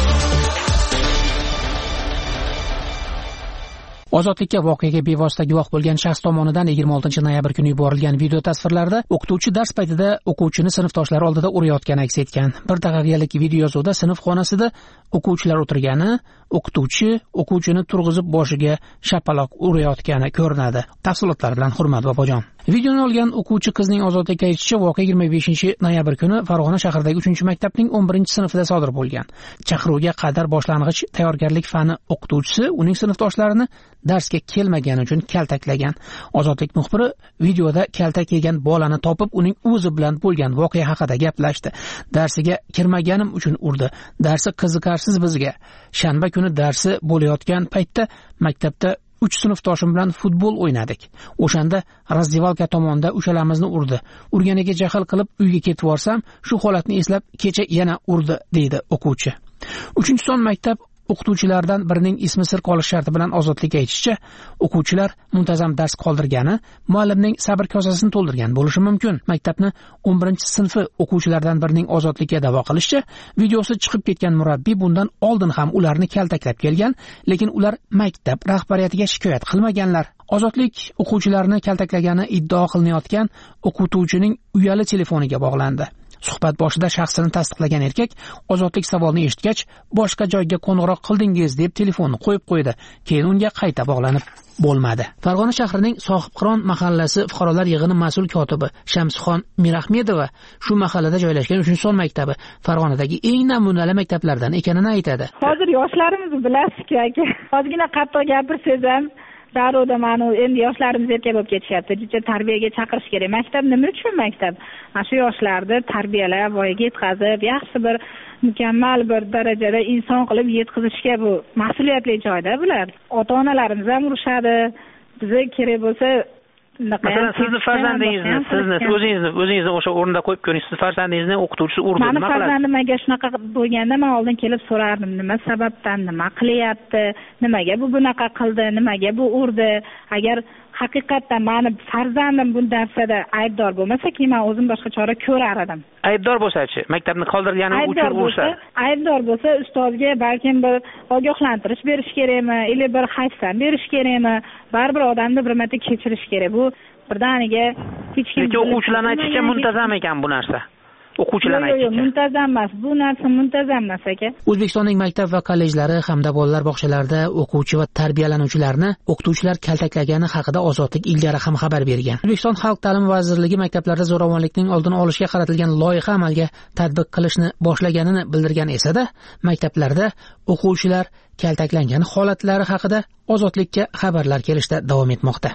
Speaker 8: Ozodlikka voqeaga bevosita guvoh bo'lgan shaxs tomonidan yigirma oltinchi noyabr kuni yuborilgan video tasvirlarda o'qituvchi dars paytida o'quvchini sinfdoshlari oldida urayotgani aks etgan. Bir daqiqalik video yozuvda sinf xonasida o'quvchilar o'tirgani, o'qituvchi o'quvchini turg'izib boshiga shapaloq urayotgani ko'rinadi. Tafsilotlar bilan Hurmat bobojon. Videoni olgan o'quvchi qizning ozodlikka aytishicha, voqea yigirma beshinchi noyabr kuni Farg'ona shahridagi uchinchi maktabning o'n birinchi sinfida sodir bo'lgan. Chaqiruvga qadar boshlang'ich tayyorgarlik fani o'qituvchisi uning sinfdoshlarini darsga kelmagani uchun kaltaklagan. Ozodlik muxbiri videoda kaltak yegan bolani topib, uning o'zi bilan bo'lgan voqea haqida gaplashdi. Darsiga kirmaganim uchun urdi. Darsi qiziqarsiz bizga. Shanba kuni darsi bo'layotgan paytda maktabda uch sinfdoshim bilan futbol o'ynadik. O'shanda razdivalka tomonda uchalamizni urdi. Urganiga jahl qilib uyga ketib borsam, shu holatni eslab kecha yana urdi, deydi o'quvchi. uchinchi son maktab o'qituvchilaridan birining ismi sir qolish sharti bilan Ozodlikka aytishicha, o'quvchilar muntazam dars qoldirgani, muallimning sabr kosasini to'ldirgan bo'lishi mumkin. Maktabni o'n birinchi sinfi o'quvchilaridan birining Ozodlikka da'vo qilishicha, videosi chiqib ketgan murabbiy bundan oldin ham ularni kaltaklab kelgan, lekin ular maktab rahbariyatiga shikoyat qilmaganlar. Ozodlik o'quvchilarni kaltaklagani iddao qilinayotgan o'qituvchining uyali telefoniga bog'landi. Suhbat boshida shaxsini tasdiqlagan erkak Ozodlik savolni eshitgach, boshqa joyga qo'ng'iroq qildingiz deb telefonni qo'yib qo'ydi. Keyin unga qayta bog'lanib bo'lmadi. Farg'ona shahrining Sohibqiron mahallasi fuqarolar yig'ini mas'ul kotibi Shamsixon Mirahmedova shu mahallada joylashgan uchinchi son maktabi Farg'onadagi eng namunali maktablardan ekanini aytadi.
Speaker 15: Hozir yoshlarimiz bilasiz-ku aka. Ozgina qattiq gapirsangiz ham darrov mana endi yoshlarimiz erkak bo'lib ketishyapti. Juda tarbiyaga chaqirish kerak. Maktab nima uchun maktab? Mana shu yoshlarni tarbiyalab, voyaga yetkazib, yaxshi bir mukammal bir darajada inson qilib yetkazishga bu mas'uliyatli joyda bular. Ota-onalarimiz ham urushadi. Bizga kerak bo'lsa
Speaker 9: masalan sizni farzandingizni, sizni o'zingizni o'zingizni o'sha o'rinda qo'yib ko'ring, sizni farzandingizni o'qituvchisi urdi, nima qiladi?
Speaker 15: Meni farzandim agar shunaqa bo'lganda men oldin kelib so'rardim, nima sababdan, nima qilyapti, nimaga bu bunaqa qildi, nimaga bu urdi. Agar haqiqatdan meni farzandim bu narsada aybdor bo'lmasa, keyin men o'zim boshqa chora ko'rar edim.
Speaker 9: Aybdor bo'lsa-chi, maktabni qoldirgani uchun ursa?
Speaker 15: Aybdor bo'lsa, ustozga balkim bir ogohlantirish berish kerakmi, yoki bir hayfsan berish kerakmi? Baribir odamni bir marta kechirish kerak. Bu birdaniga hech kim
Speaker 9: o'quvchilarning aytishicha muntazam ekan bu narsa. O'quvchilar aytishicha.
Speaker 15: Yo'q, muntazam emas. Bu narsa muntazam emas aka.
Speaker 8: O'zbekistonning maktab va kollejlari hamda bolalar bog'chalarida o'quvchi va tarbiyalanuvchilarni o'qituvchilar kaltaklagani haqida Ozodlik ilgari ham xabar bergan. O'zbekiston Xalq ta'limi vazirligi maktablarda zo'ravonlikning oldini olishga qaratilgan loyiha amalga tatbiq qilishni boshlaganini bildirgan esa-da, maktablarda o'quvchilar kaltaklangan holatlari haqida Ozodlikka xabarlar kelishda davom etmoqda.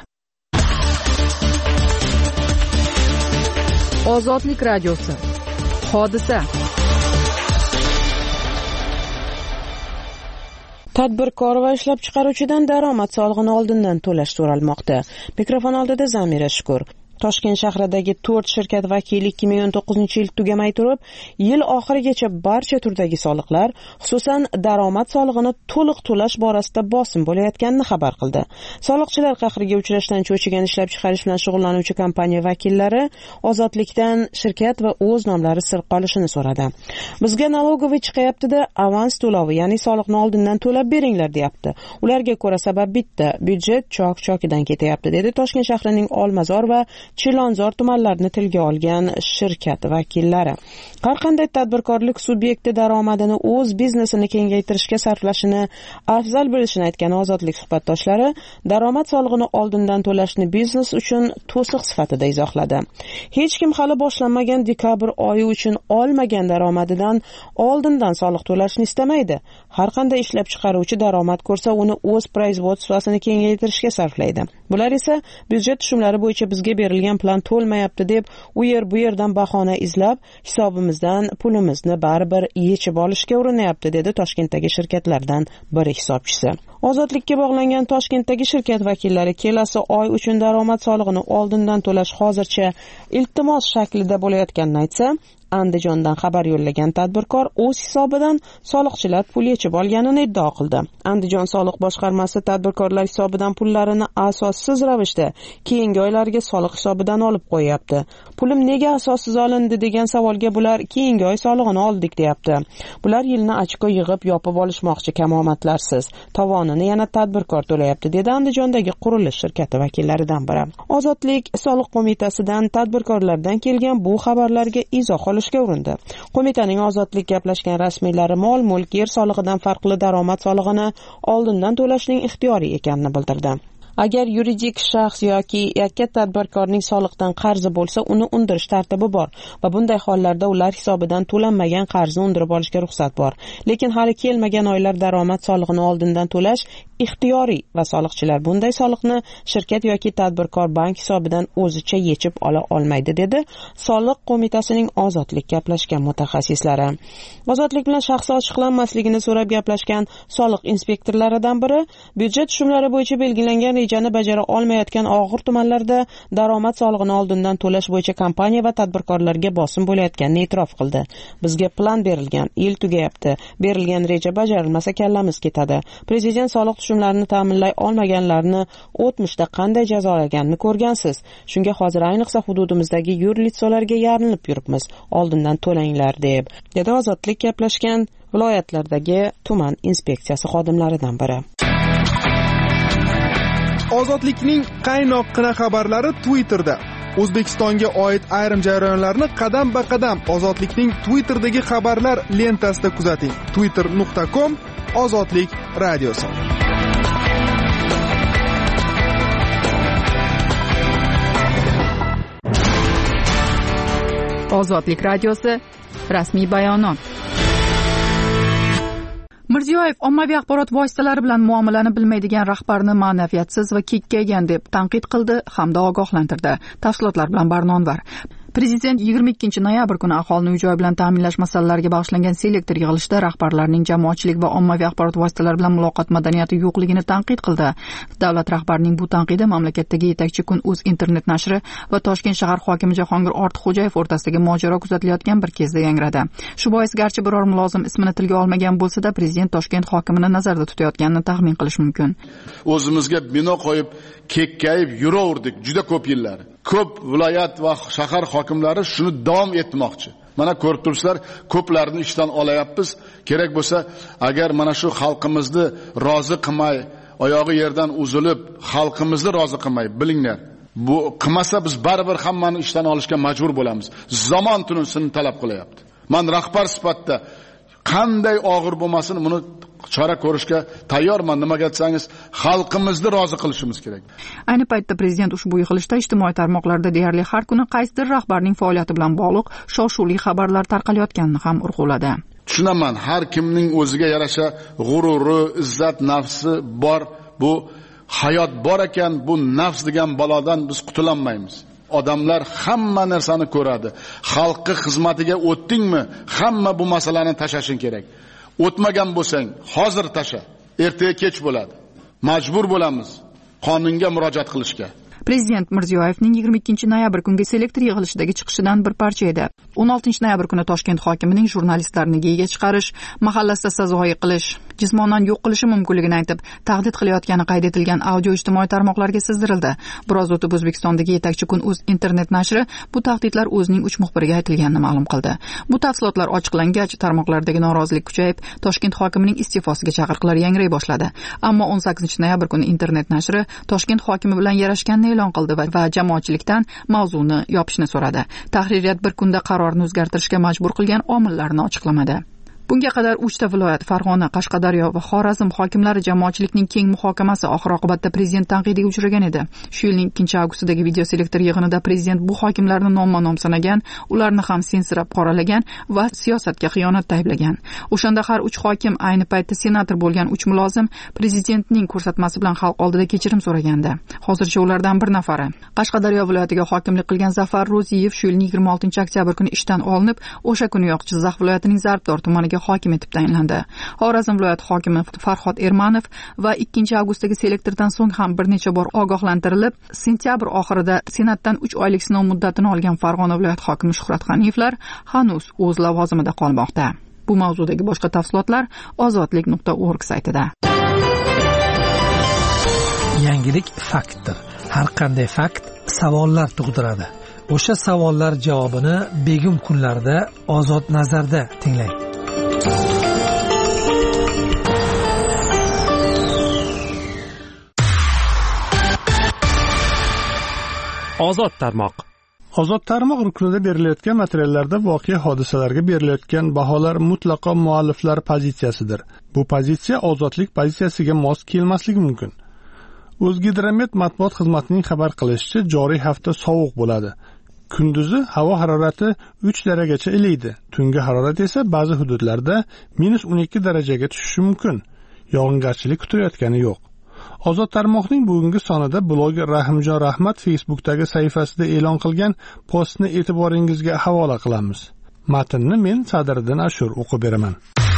Speaker 4: Ozodlik radiosi. Hodisa.
Speaker 6: Tadbirkor va ishlab chiqaruvchidan daromad solig'ini oldindan to'lash so'ralmoqda. Mikrofon oldida Zamira Shukur. Toshkent shahridagi to'rt shirkat vakili ikki ming o'n to'qqizinchi yil tugamay turib, yil oxirigacha barcha turdagi soliqlar, xususan daromad solig'ini to'liq to'lash borasida bosim bo'layotganini xabar qildi. Soliqchilar qahriga uchrashdan cho'chigan ishlab chiqarish bilan shug'ullanuvchi kompaniya vakillari Ozodlikdan shirkat va o'z nomlari sir qolishini so'radi. Bizga налоговый chiqayapti-da, avans to'lovi, ya'ni soliqni oldindan to'lab beringlar, deyapti. Ularga ko'ra sabab bitta, byudjet chok-chokidan ketyapti, dedi Toshkent shahrining Olmazor va Chilonzor tumanlarini tilga olgan shirkat vakillari har qanday tadbirkorlik subyekti daromadini o'z biznesini kengaytirishga sarflashini afzal bilishini aytgan Ozodlik suhbatdoshlari daromad solig'ini oldindan to'lashni biznes uchun to'siq sifatida izohladi. Hech kim hali boshlanmagan dekabr oyi uchun olmagan daromadidan oldindan soliq to'lashni istamaydi. Har qanday ishlab chiqaruvchi daromad ko'rsa, uni o'z производствосini kengaytirishga sarflaydi. Bular esa byudjet tushumlari bo'yicha bizga berilgan plan to'lmayapti deb u yer bu yerdan bahona izlab, hisobimizdan pulimizni baribir yechib olishga urinyapti, dedi Toshkentdagi shirkatlardan biri hisobchisi. Ozodlikka bog'langan Toshkentdagi shirkat vakillari kelasi oy uchun daromad solig'ini oldindan to'lash hozircha iltimos shaklida bo'layotganini aytsa, Andijondan xabar yo'llagan tadbirkor o'z hisobidan soliqchilar pul yechib olganini iddao qildi. Andijon soliq boshqarmasi tadbirkorlar hisobidan pullarini asossiz ravishda keyingi oylarga soliq hisobidan olib qo'yapti. Pulim nega asossiz olindi degan savolga bular keyingi oy solig'ini oldik deyapti. Bular yilni ochko yig'ib yopib olishmoqchi, kamomatlarsiz. Tovonini yana tadbirkor to'layapti, dedi Andijondagi qurilish shirkati vakillaridan biri. Ozodlik soliq qo'mitasidan tadbirkorlardan kelgan bu xabarlarga izoh olishga urindi. Qo'mitaning Ozodlik gaplashgan rasmiylari mol-mulk, yer solig'idan farqli daromad solig'ini oldindan to'lashning ixtiyoriy ekanini bildirdi. Agar yuridik shaxs yoki yakka tadbirkorning soliqdan qarzi bo'lsa, uni undirish tartibi bor va bunday hollarda ular hisobidan to'lanmagan qarzni undirib olishga ruxsat bor. Lekin hali kelmagan oylar daromad solig'ini oldindan to'lash ixtiyoriy va soliqchilar bunday soliqni shirkat yoki tadbirkor bank hisobidan o'zicha yechib ola olmaydi, dedi Soliq qo'mitasining Ozodlik gaplashgan mutaxassislari. Ozodlik bilan shaxsi ochiqlanmasligini so'rab gaplashgan soliq inspektorlaridan biri byudjet tushumlari bo'yicha belgilangan rejani bajara olmayotgan og'ir tumanlarda daromad solig'ini oldindan to'lash bo'yicha kompaniya va tadbirkorlarga bosim bo'layotganini e'tirof qildi. Bizga plan berilgan, yil tugayapti. Berilgan reja bajarilmasa kallamiz ketadi. Prezident soliq tushumlarini ta'minlay olmaganlarni o'tmishda qanday jazolaganini ko'rgansiz. Shunga hozir ayniqsa hududimizdagi yurlitsolarga yarinib yuribmiz. Oldindan to'langlar deb. Dedi Ozodlik gaplashgan viloyatlardagi tuman inspeksiyasi xodimlaridan biri.
Speaker 16: Ozodlikning qaynoqqina xabarlari Twitterda. O'zbekistonga oid ayrim jarayonlarni qadam-ba-qadam Ozodlikning Twitter'dagi xabarlar lentasida kuzating. twitter nuqta com Ozodlik radiosi.
Speaker 4: Ozodlik radiosi rasmiy bayonot. Mirziyoyev ommaviy axborot vositalari bilan muomalani bilmaydigan rahbarni ma'naviyatsiz va kekkaygan deb tanqid qildi hamda ogohlantirdi. Tafsilotlar bilan Barnonvar. Prezident yigirma ikkinchi noyabr kuni aholini uy-joy bilan ta'minlash masalalariga bag'ishlangan selektor yig'ilishida rahbarlarning jamoatchilik va ommaviy axborot vositalari bilan muloqot madaniyati yo'qligini tanqid qildi. Davlat rahbarining bu tanqidi mamlakatdagi yetakchi kun uz internet nashri va Toshkent shahar hokimi Jahongir Ortiqxo'jayev o'rtasidagi mojaro kuzatilayotgan bir kezda yangradi. Shu bois garchi biror mulozim ismini tilga olmagan bo'lsa-da, prezident Toshkent hokimini nazarda tutayotganini taxmin qilish mumkin.
Speaker 17: O'zimizga bino qo'yib, kekkayib yuraverdik juda ko'p yillar. Ko'p viloyat va shahar hokimlari shuni davom etmoqchi. Mana ko'rib turibsizlar, ko'plarni ishdan olayapmiz. Kerak bo'lsa, agar mana shu xalqimizni rozi qilmay, oyog'i yerdan uzilib, xalqimizni rozi qilmay, bilinglar. Bu qilmasa biz baribir hammani ishdan olishga majbur bo'lamiz. Zamon tununsini talab qilyapti. Men rahbar sifatida qanday og'ir bo'lmasin, buni chora ko'rishga tayyorman. Nimaga desangiz, xalqimizni rozi qilishimiz kerak.
Speaker 4: Ayni paytda prezident ushbu yig'ilishda ijtimoiy tarmoqlarda deyarli har kuni qaysidir rahbarning faoliyati bilan bog'liq shov-shuvli xabarlar tarqalayotganini ham urg'uladi.
Speaker 17: Tushunaman, har kimning o'ziga yarasha g'ururi, izzat nafsi bor. Bu hayot bor ekan, bu nafs degan balodan biz qutulolmaymiz. Odamlar hamma narsani ko'radi. Xalqqa xizmatiga o'tdingmi, hamma bu masalani tashashing kerak. O'tmagan bo'lsang, hozir tasha, ertaga kech bo'ladi. Majbur bo'lamiz qonunga murojaat qilishga.
Speaker 4: Prezident Mirziyoyevning yigirma ikkinchi noyabr kungi selektor yig'ilishidagi chiqishidan bir parcha edi. o'n oltinchi noyabr kuni Toshkent hokimining jurnalistlarni geyga chiqarish, mahallasida sazoyi qilish, jismonan yo'q qilishi mumkinligini aytib tahdid qilayotgani qayd etilgan audio ijtimoiy tarmoqlarga sizdirildi. Biroz o'tib O'zbekistondagi yetakchi kun uz internet nashri bu tahdidlar o'zining uch muxbiriga aytilganini ma'lum qildi. Bu tafsilotlar ochiqlangach, tarmoqlardagi norozilik kuchayib, Toshkent hokimining iste'fosiga chaqiriqlar yangray boshladi. Ammo o'n sakkizinchi noyabr kuni internet nashri Toshkent hokimi bilan yarashganini e'lon qildi va jamoatchilikdan mavzuni yopishni so'radi. Tahririyat bir kunda qarorni o'zgartirishga majbur qilgan omillarni ochiqlamadi. Bunga qadar uchta viloyat Farg'ona, Qashqadaryo va Xorazm hokimlari jamoatchilikning keng muhokamasi oxir-oqibatda prezident tanqidiga uchragan edi. Shu yilning ikkinchi avgustidagi videoselektor yig'inida prezident bu hokimlarni nomma-nom sanagan, ularni ham sensirab qoralagan va siyosatga xiyonatda ayblagan. O'shanda har uch hokim, ayni paytda senator bo'lgan uch mulozim prezidentning ko'rsatmasi bilan xalq oldida kechirim so'ragandi. Hozircha ulardan bir nafari Qashqadaryo viloyatiga hokimlik qilgan Zafar Ro'ziyev shu yilning yigirma oltinchi oktyabr kuni ishdan olinib, o'sha kuniyoq Jizzax viloyatining Zarbdor tumaniga hokim etib tayinlandi. Xorazm viloyati hokimi Farhod Ermanov va ikkinchi avgustdagi selektordan so'ng ham bir necha bor ogohlantirilib, sentyabr oxirida senatdan uch oylik sinov muddatini olgan Farg'ona viloyati hokimi Shuhrat G'aniyevlar hanuz o'z lavozimida qolmoqda. Bu mavzudagi boshqa tafsilotlar ozodlik nuqta org saytida.
Speaker 18: Yangilik faktdir. Har qanday fakt savollar tug'diradi. O'sha savollar javobini begim kunlarda Ozod nazarda tinglang.
Speaker 5: Ozod tarmoq.
Speaker 19: Ozod tarmoq ruknida berilayotgan materiallarda voqea hodisalarga berilayotgan baholar mutlaqo mualliflar pozitsiyasidir. Bu pozitsiya ozodlik pozitsiyasiga mos kelmasligi mumkin. O'zgidromet matbuot xizmatining xabar qilishicha, joriy hafta sovuq bo'ladi. Kunduzi havo harorati uch darajagacha ilaydi. Tungi harorat esa ba'zi hududlarda minus o'n ikki darajaga tushishi mumkin. Yog'ingarchilik kutilayotgani yo'q. Ozod tarmoqning bugungi sonida bloger Rahimjon Rahmat Facebookdagi sahifasida e'lon qilgan postni e'tiboringizga havola qilamiz. Matnni men Sadriddin Ashur o'qib beraman.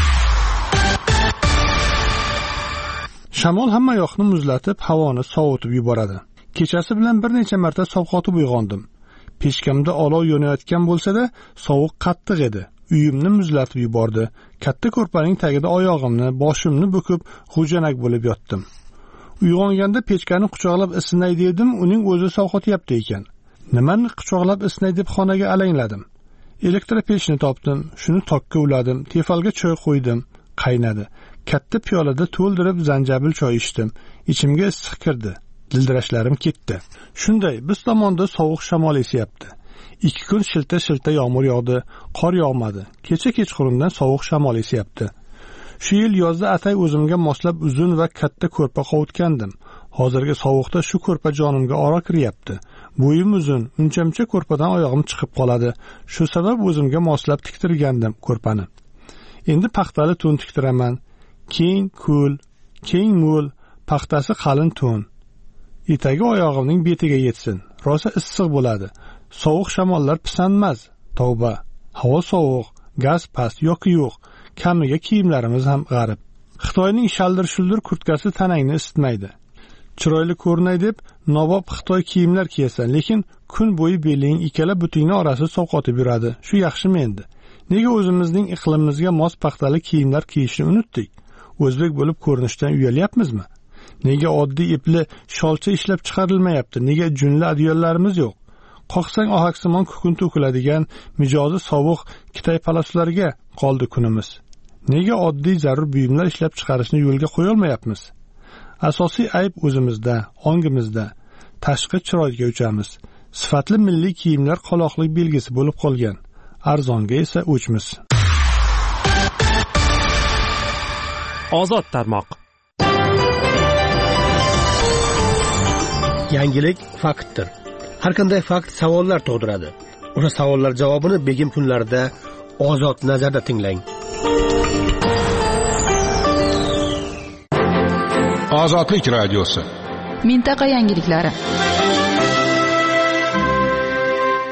Speaker 19: Shamol hamma yoqni muzlatib, havoni sovutib yuboradi. Kechasi bilan bir necha marta sovqotib uyg'ondim. Peshkamda olov yonayotgan bo'lsa-da, sovuq qattiq edi. Uyimni muzlatib yubordi. Katta ko'rpaning tagida oyog'imni, boshimni bo'kib, g'ujanak bo'lib yotdim. Uyg'onganda pechkani quchoqlab isnay dedim, uning o'zi sovqotyapti ekan. Nimani quchoqlab isnay deb xonaga alangladim. Elektropechni topdim, shuni tokka uladim, tefalga choy qo'ydim, qaynadi. Katta piyolada to'ldirib zanjabil choy ichdim. Ichimga issiq kirdi. Dildirashlarim ketdi. Shunday, biz tomonda sovuq shamol esyapti. ikki kun shilta-shilta yomg'ir yog'di, qor yog'madi. Kecha kechqurundan sovuq shamol esyapti. Shu yil yozda atay o'zimga moslab uzun va katta ko'rpa qovutgandim. Hozirgi sovuqda shu ko'rpa jonimga oro kiryapti. Bo'yim uzun, unchamcha ko'rpadan oyog'im chiqib qoladi. Shu sabab o'zimga moslab tiktirgandim ko'rpani. Endi paxtali to'n tiktiraman. Keng ko'l, keng mo'l, paxtasi qalin to'n. Etagi oyog'imning betiga yetsin. Rosa issiq bo'ladi. Sovuq shamollar pisandmas. Tavba. Havo sovuq, gaz past yoki yo'q. Kamiga kiyimlarimiz ham g'arib. Xitoyning shaldir-shuldir kurtkasi tanangni isitmaydi. Chiroyli ko'rinay deb nobob Xitoy kiyimlar kiyasan, lekin kun bo'yi beling ikkala butingni orasi sovqotib yuradi. Shu yaxshimi endi? Nega o'zimizning iqlimimizga mos paxtali kiyimlar kiyishni unutdik? O'zbek bo'lib ko'rinishdan uyalyapmizmi? Nega oddiy ipli sholcha ishlab chiqarilmayapti? Nega junli adyollarimiz yo'q? Qoqsang ohaksimon kukun to'kiladigan mijozi sovuq Kitay palaslarga qoldi kunimiz. Nega oddiy zarur buyumlar ishlab chiqarishni yo'lga qo'ya olmayapmiz? Asosiy ayb o'zimizda, ongimizda. Tashqi chiroyga uchamiz. Sifatli milliy kiyimlar qoloqlik belgisi bo'lib qolgan. Arzonga esa o'chmiz.
Speaker 5: Ozod tarmoq.
Speaker 1: Yangilik faktdir. Har qanday fakt savollar tug'diradi. O'sha savollar javobini begim kunlarda Ozod nazarda tinglang.
Speaker 7: Ozodlik radiosi.
Speaker 4: Mintaqa yangiliklari.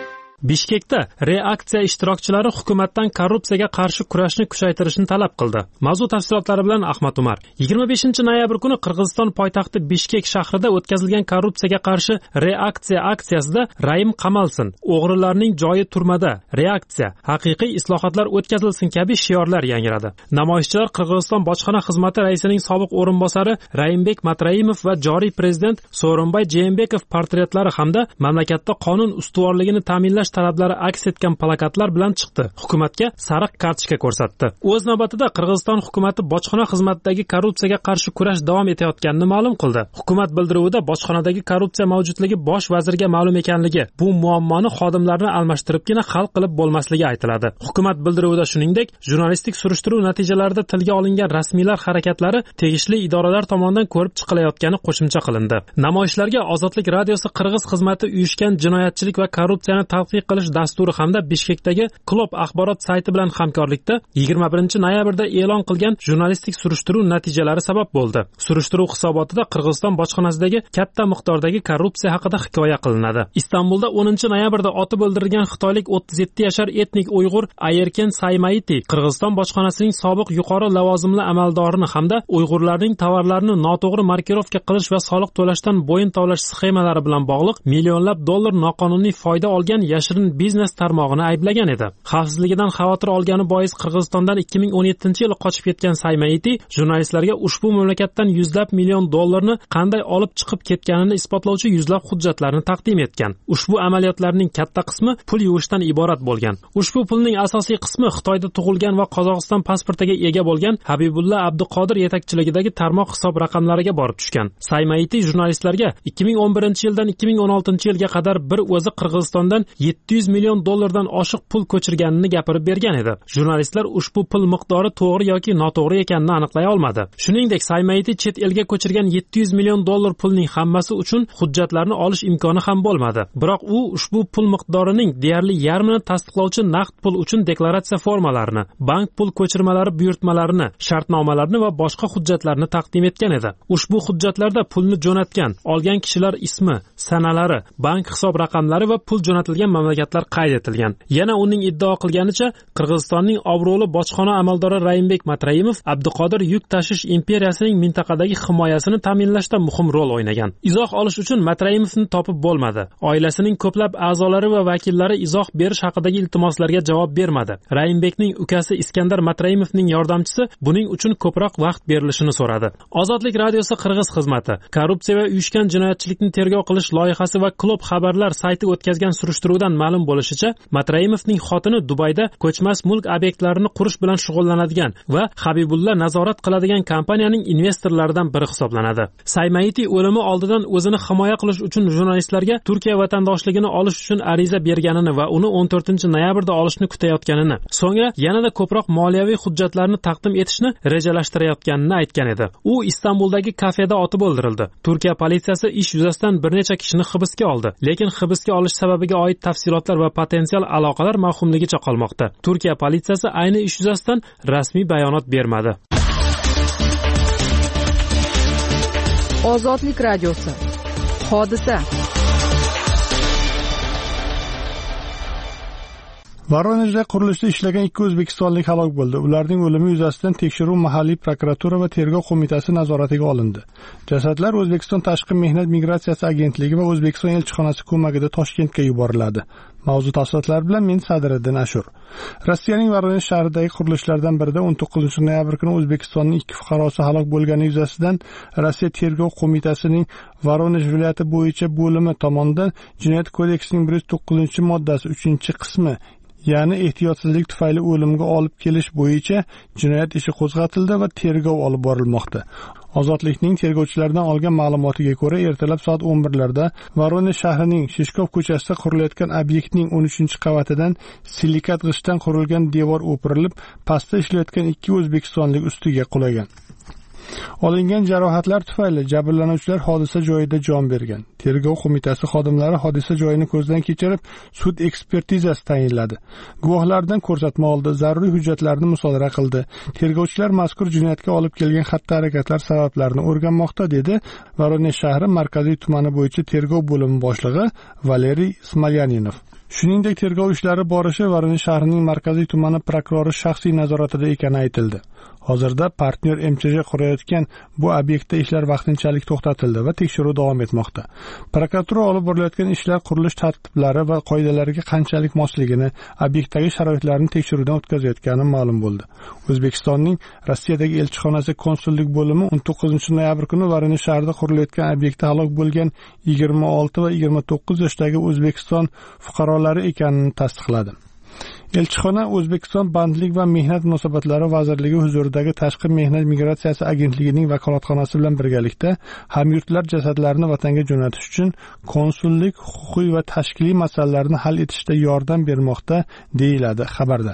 Speaker 5: Bishkekda reaksiya ishtirokchilari hukumatdan korrupsiyaga qarshi kurashni kuchaytirishni talab qildi. Mavzu tafsilotlari bilan Ahmad Umar. yigirma beshinchi noyabr kuni Qirg'iziston poytaxti Bishkek shahrida o'tkazilgan korrupsiyaga qarshi reaksiya aksiyasida Raim qamalsin, o'g'rilarning joyi turmada, reaksiya, haqiqiy islohotlar o'tkazilsin kabi shiorlar yangradi. Namoyishchilar Qirg'iziston bojxona xizmati raisining sobiq o'rinbosari Raimbek Matraimov va joriy prezident Sooronbay Jeenbekov portretlari hamda mamlakatda qonun ustuvorligini ta'minlash talablari aks etgan plakatlar bilan chiqdi. Hukumatga sariq kartochka ko'rsatdi. O'z navbatida Qirg'iziston hukumati bojxona xizmatidagi korrupsiyaga qarshi kurash davom etayotganini ma'lum qildi. Hukumat bildiruvida bojxonadagi korrupsiya mavjudligi bosh vazirga ma'lum ekanligi, bu muammoni xodimlarni almashtiribgina hal qilib bo'lmasligi aytiladi. Hukumat bildiruvida shuningdek, jurnalistik surishtiruv natijalarida tilga olingan rasmiylar harakatlari tegishli idoralar tomonidan ko'rib chiqilayotgani qo'shimcha qilindi. Namoyishlarga Ozodlik radiosi Qirg'iz xizmati uyushgan jinoyatchilik va korrupsiyani tadqiq qilish dasturi hamda Bishkekdagi Klub axborot sayti bilan hamkorlikda yigirma birinchi noyabrda e'lon qilgan jurnalistik surishtiruv natijalari sabab bo'ldi. Surishtiruv hisobotida Qirg'iziston bojxonasidagi katta miqdordagi korrupsiya haqida hikoya qilinadi. Istanbulda o'ninchi noyabrda otib o'ldirilgan xitoylik o'ttiz yetti yashar etnik Uyg'ur Ayerken Saymaiti Qirg'iziston bojxonasining sobiq yuqori lavozimli amaldorini hamda Uyg'urlarning tovarlarini noto'g'ri markirovka qilish va soliq to'lashdan bo'yin tovlash sxemalari bilan bog'liq millionlab dollar noqonuniy foyda olgan yashirin biznes tarmog'ini ayblagan edi. Xavfsizligidan xavotir olgani bois Qirg'izistondan ikki ming o'n yettinchi yil qochib ketgan Saymaiti jurnalistlarga ushbu mamlakatdan yuzlab million dollarni qanday olib chiqib ketganini isbotlovchi yuzlab hujjatlarni taqdim etgan. Ushbu amaliyotlarning katta qismi pul yuvishdan iborat bo'lgan. Ushbu pulning asosiy qismi Xitoyda tug'ilgan va Qozog'iston pasportiga ega bo'lgan Habibulla Abduqodir yetakchiligidagi tarmoq hisob raqamlariga borib tushgan. Saymaiti jurnalistlarga ikki ming o'n birinchi yildan ikki ming o'n oltinchi yilga qadar bir o'zi Qirg'izistondan yetti yuz million dollardan oshiq pul ko'chirganini gapirib bergan edi. Jurnalistlar ushbu pul miqdori to'g'ri yoki noto'g'ri ekanini aniqlay olmadi. Shuningdek, Saymaiti chet elga ko'chirgan yetti yuz million dollar pulning hammasi uchun hujjatlarni olish imkoni ham bo'lmadi. Biroq u ushbu pul miqdorining deyarli yarmini tasdiqlovchi naqd pul uchun deklaratsiya formalarini, bank pul ko'chirmalari buyurtmalarini, shartnomalarni va boshqa hujjatlarni taqdim etgan edi. Ushbu hujjatlarda pulni jo'natgan, olgan kishilar ismi, sanalari, bank hisob raqamlari va pul jo'natilgan mamlakatlar qayd etilgan. Yana uning iddao qilganicha, Qirg'izistonning obro'li bojxona amaldori Raimbek Matraimov Abduqodir yuk tashish imperiyasining mintaqadagi himoyasini ta'minlashda muhim rol o'ynagan. Izoh olish uchun Matraimovni topib bo'lmadi. Oilasining ko'plab a'zolari va vakillari izoh berish haqidagi iltimoslarga javob bermadi. Raimbekning ukasi Iskandar Matraimovning yordamchisi buning uchun ko'proq vaqt berilishini so'radi. Ozodlik radiosi Qirg'iz xizmati korrupsiya va uyushgan jinoyatchilikni tergov qilish loyihasi va Klub xabarlar sayti o'tkazgan surishtiruvdan ma'lum bo'lishicha, Matraimovning xotini Dubayda ko'chmas mulk obyektlarini qurish bilan shug'ullanadigan va Habibulla nazorat qiladigan kompaniyaning investorlaridan biri hisoblanadi. Saymaiti o'limi oldidan o'zini himoya qilish uchun jurnalistlarga Turkiya vatandoshligini olish uchun ariza berganini va uni o'n to'rtinchi noyabrda olishni kutayotganini, so'ngra yanada ko'proq moliyaviy hujjatlarni taqdim etishni rejalashtirayotganini aytgan edi. U Istanbuldagi kafeda otib o'ldirildi. Turkiya politsiyasi ish yuzasidan bir necha kishini hibsga oldi, lekin hibsga olish sababiga oid tafsilotlar va potensial aloqalar mavhumligicha qolmoqda. Turkiya politsiyasi ayni ish yuzasidan rasmiy bayonot bermadi.
Speaker 4: Ozodlik radiosi. Hodisa.
Speaker 19: Voronejda qurilishda ishlagan ikki o'zbekistonlik halok bo'ldi. Ularning o'limi yuzasidan tekshiruv mahalliy prokuratura va tergov qo'mitasi nazoratiga olindi. Jasadlar O'zbekiston Tashqi mehnat migratsiyasi agentligi va O'zbekiston elchixonasi ko'magida Toshkentga yuboriladi. Mavzu tafsilotlari bilan men Sadiriddin Ashur. Rossiyaning Voronej shahridagi qurilishlardan birida o'n to'qqizinchi noyabr kuni O'zbekistonning ikki fuqarosi halok bo'lgani yuzasidan Rossiya tergov qo'mitasining Voronej viloyati bo'yicha bo'limi tomonidan Jinoyat kodeksining bir yuz to'qqizinchi moddasi uchinchi qismi, ya'ni ehtiyotsizlik tufayli o'limga olib kelish bo'yicha jinoyat ishi qo'zg'atildi va tergov olib borilmoqda. Ozodlikning tergovchilaridan olgan ma'lumotiga ko'ra, ertalab soat o'n birlarda Voronej shahrining Shishkov ko'chasida qurilayotgan obyektning o'n uchinchi qavatidan silikat g'ishtdan qurilgan devor o'pirilib, pastda ishlayotgan ikki o'zbekistonlik ustiga qulagan. Olingan jarohatlar tufayli jabrlanuvchilar hodisa joyida jon bergan. Tergov qo'mitasi xodimlari hodisa joyini ko'zdan kechirib, sud ekspertizasi tayinladi. Guvohlardan ko'rsatma oldi, zaruriy hujjatlarni musodara qildi. Tergovchilar mazkur jinoyatga olib kelgan xatti-harakatlar sabablarini o'rganmoqda, dedi Voronej shahri markaziy tumani bo'yicha tergov bo'limi boshlig'i Valeriy Smolyaninov. Shuningdek, tergov ishlari borishi Voronezh shahrining markaziy tumani prokurori shaxsiy nazoratida ekani aytildi. Hozirda partnyor M Ch J qurayotgan bu obyektda ishlar vaqtinchalik to'xtatildi va tekshiruv davom etmoqda. Prokuratura olib borilayotgan ishlar qurilish tartiblari va qoidalariga qanchalik mosligini, obyektdagi sharoitlarni tekshiruvdan o'tkazayotgani ma'lum bo'ldi. O'zbekistonning Rossiyadagi elchixonasi konsullik bo'limi o'n to'qqizinchi noyabr kuni Voronezh shahrida qurilayotgan obyektda halok bo'lgan yigirma olti va yigirma to'qqiz yoshdagi O'zbekiston fuqarolari ekanini tasdiqladi. Elchixona O'zbekiston Bandlik va mehnat munosabatlari vazirligi huzuridagi Tashqi mehnat migratsiyasi agentligining vakolatxonasi bilan birgalikda hamyurtlar jasadlarini vatanga jo'natish uchun konsullik, huquqiy va tashkiliy masalalarni hal etishda yordam bermoqda, deyiladi xabarda.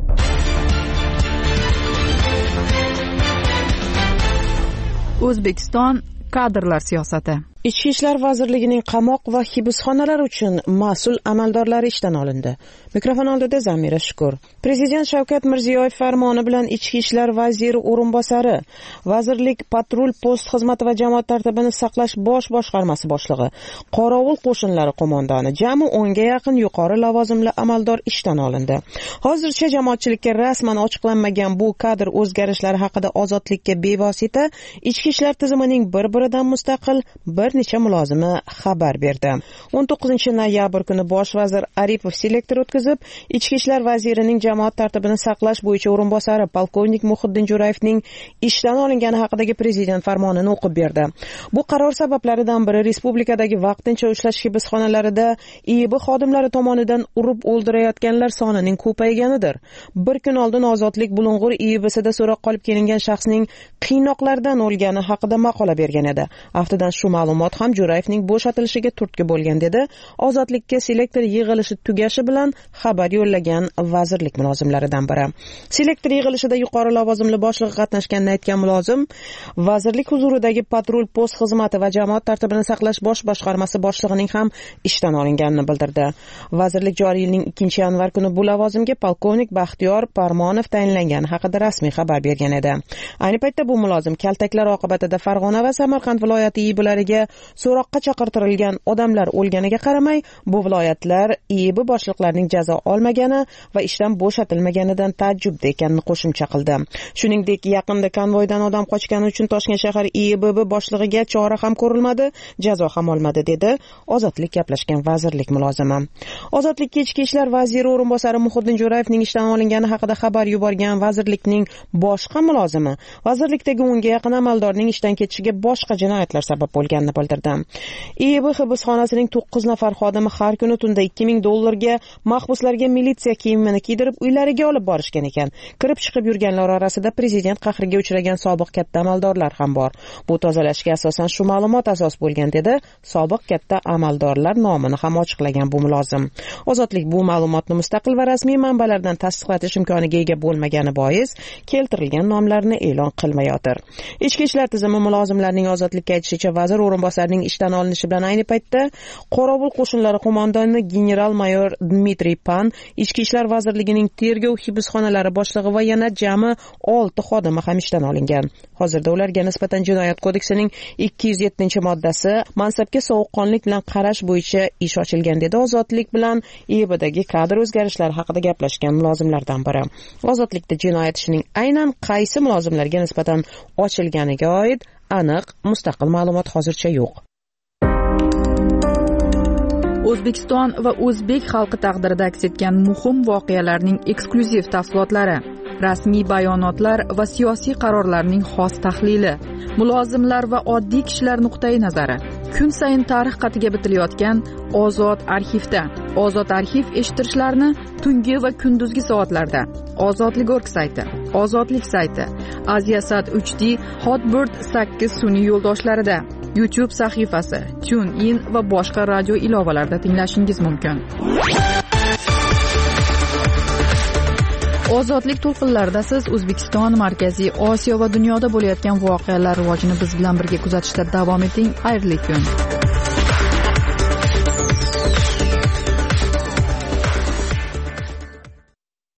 Speaker 4: O'zbekiston kadrlar siyosati.
Speaker 6: Ichki ishlar vazirligining qamoq va hibsxonalar uchun mas'ul amaldorlari ishdan olindi. Mikrofon oldida Zamira Shukur. Prezident Shavkat Mirziyoyev farmoni bilan ichki ishlar vaziri o'rinbosari, vazirlik patrul post xizmati va jamoat tartibini saqlash bosh boshqarmasi boshlig'i, qorovul qo'shinlari qo'mondoni, jami o'nga yaqin yuqori lavozimli amaldor ishdan olindi. Hozircha jamoatchilikka rasman ochiqlanmagan bu kadr o'zgarishlari haqida Ozodlikka bevosita ichki ishlar tizimining bir-biridan mustaqil bir necha mulozimi xabar berdi. o'n to'qqizinchi noyabr kuni bosh vazir Aripov selektor o'tkazib, ichki ishlar vazirining jamoat tartibini saqlash bo'yicha o'rinbosari polkovnik Muhiddin Jo'rayevning ishdan olingani haqidagi prezident farmonini o'qib berdi. Bu qaror sabablaridan biri respublikadagi vaqtincha ushlash hibsxonalarida I I B xodimlari tomonidan urib o'ldirayotganlar sonining ko'payganidir. Bir kun oldin Ozodlik Bulung'ur I I B'sida so'roq qolib kelingan shaxsning qiynoqlardan o'lgani haqida maqola bergan edi. Aftidan shu ma'lumot ham Jo'rayevning bo'shatilishiga turtki bo'lgan dedi. Ozodlikka selektor yig'ilishi tugashi bilan xabar yo'llagan vazirlik mulozimlaridan biri. Selektor yig'ilishida yuqori lavozimli boshliq qatnashganini aytgan mulozim, vazirlik huzuridagi patrul post xizmati va jamoat tartibini saqlash bosh boshqarmasi boshlig'ining ham ishdan olinganini bildirdi. Vazirlik joriy yilning ikkinchi yanvar kuni bu lavozimga polkovnik Baxtiyor Parmonov tayinlangani haqida rasmiy xabar bergan edi. Ayni paytda bu mulozim kaltaklar oqibatida Farg'ona va Samarqand viloyati I I B'lariga so'roqqa chaqirtirilgan odamlar o'lganiga qaramay, bu viloyatlar I I B boshliqlarining jazo olmagani va ishdan bo'shatilmaganidan taajjubda ekanini qo'shimcha qildi. Shuningdek, yaqinda konvoydan odam qochgani uchun Toshkent shahar I I B boshlig'iga chora ham ko'rilmadi, jazo ham olmadi, dedi Ozodlik gaplashgan vazirlik mulozimi. Ozodlikka ichki ishlar vaziri o'rinbosari Muhiddin Jo'rayevning ishdan olingani haqida xabar yuborgan vazirlikning boshqa mulozimi vazirlikdagi o'nga yaqin amaldorning ishdan ketishiga boshqa jinoyatlar sabab bo'lganini bildirdi. I I B hibsxonasining to'qqiz nafar xodimi har kuni tunda ikki ming dollarga mahbuslarga militsiya kiyimini kiydirib uylariga olib borishgan ekan. Kirib chiqib yurganlar orasida prezident qahriga uchragan sobiq katta amaldorlar ham bor. Bu tozalashga asosan shu ma'lumot asos bo'lgan, dedi sobiq katta amaldorlar nomini ham ochiqlagan bu mulozim. Ozodlik bu ma'lumotni mustaqil va rasmiy manbalardan tasdiqlatish imkoniga ega bo'lmagani bois keltirilgan nomlarni e'lon qilmayotir. Ichki ishlar tizimi mulozimlarining Ozodlikka aytishicha, vazir o'rinbosarining ishdan olinishi bilan ayni paytda qorovul qo'shinlari qo'mondoni general-mayor Dmitriy Pan, ichki ishlar vazirligining tergov hibsxonalari boshlig'i va yana jami olti xodimi ham ishdan olingan. Hozirda ularga nisbatan jinoyat kodeksining ikki yuz yettinchi moddasi mansabga sovuqqonlik bilan qarash bo'yicha ish ochilgan, dedi Ozodlik bilan I I B'dagi kadr o'zgarishlari haqida gaplashgan mulozimlardan biri. Ozodlikda jinoyat ishining aynan qaysi mulozimlarga nisbatan ochilganiga oid aniq mustaqil ma'lumot hozircha yo'q.
Speaker 4: O'zbekiston va o'zbek xalqi taqdirida aks etgan muhim voqealarning eksklyuziv tafsilotlari, rasmiy bayonotlar va siyosiy qarorlarning xos tahlili, mulozimlar va oddiy kishilar nuqtai nazari. Kun sayin tarix qatiga bitilayotgan Ozod arxivda. Ozod arxiv eshittirishlarni tungi va kunduzgi soatlarda. Ozodlik.org sayti, Ozodlik sayti, Aziasat uch D, Hotbird sakkiz sun'iy yo'ldoshlarida, YouTube sahifasi, TuneIn va boshqa radio ilovalarida tinglashingiz mumkin. Ozodlik to'lqinlarida siz O'zbekiston, Markaziy Osiyo va dunyoda bo'layotgan voqealar rivojini biz bilan birga kuzatishda davom eting. Xayrli kun.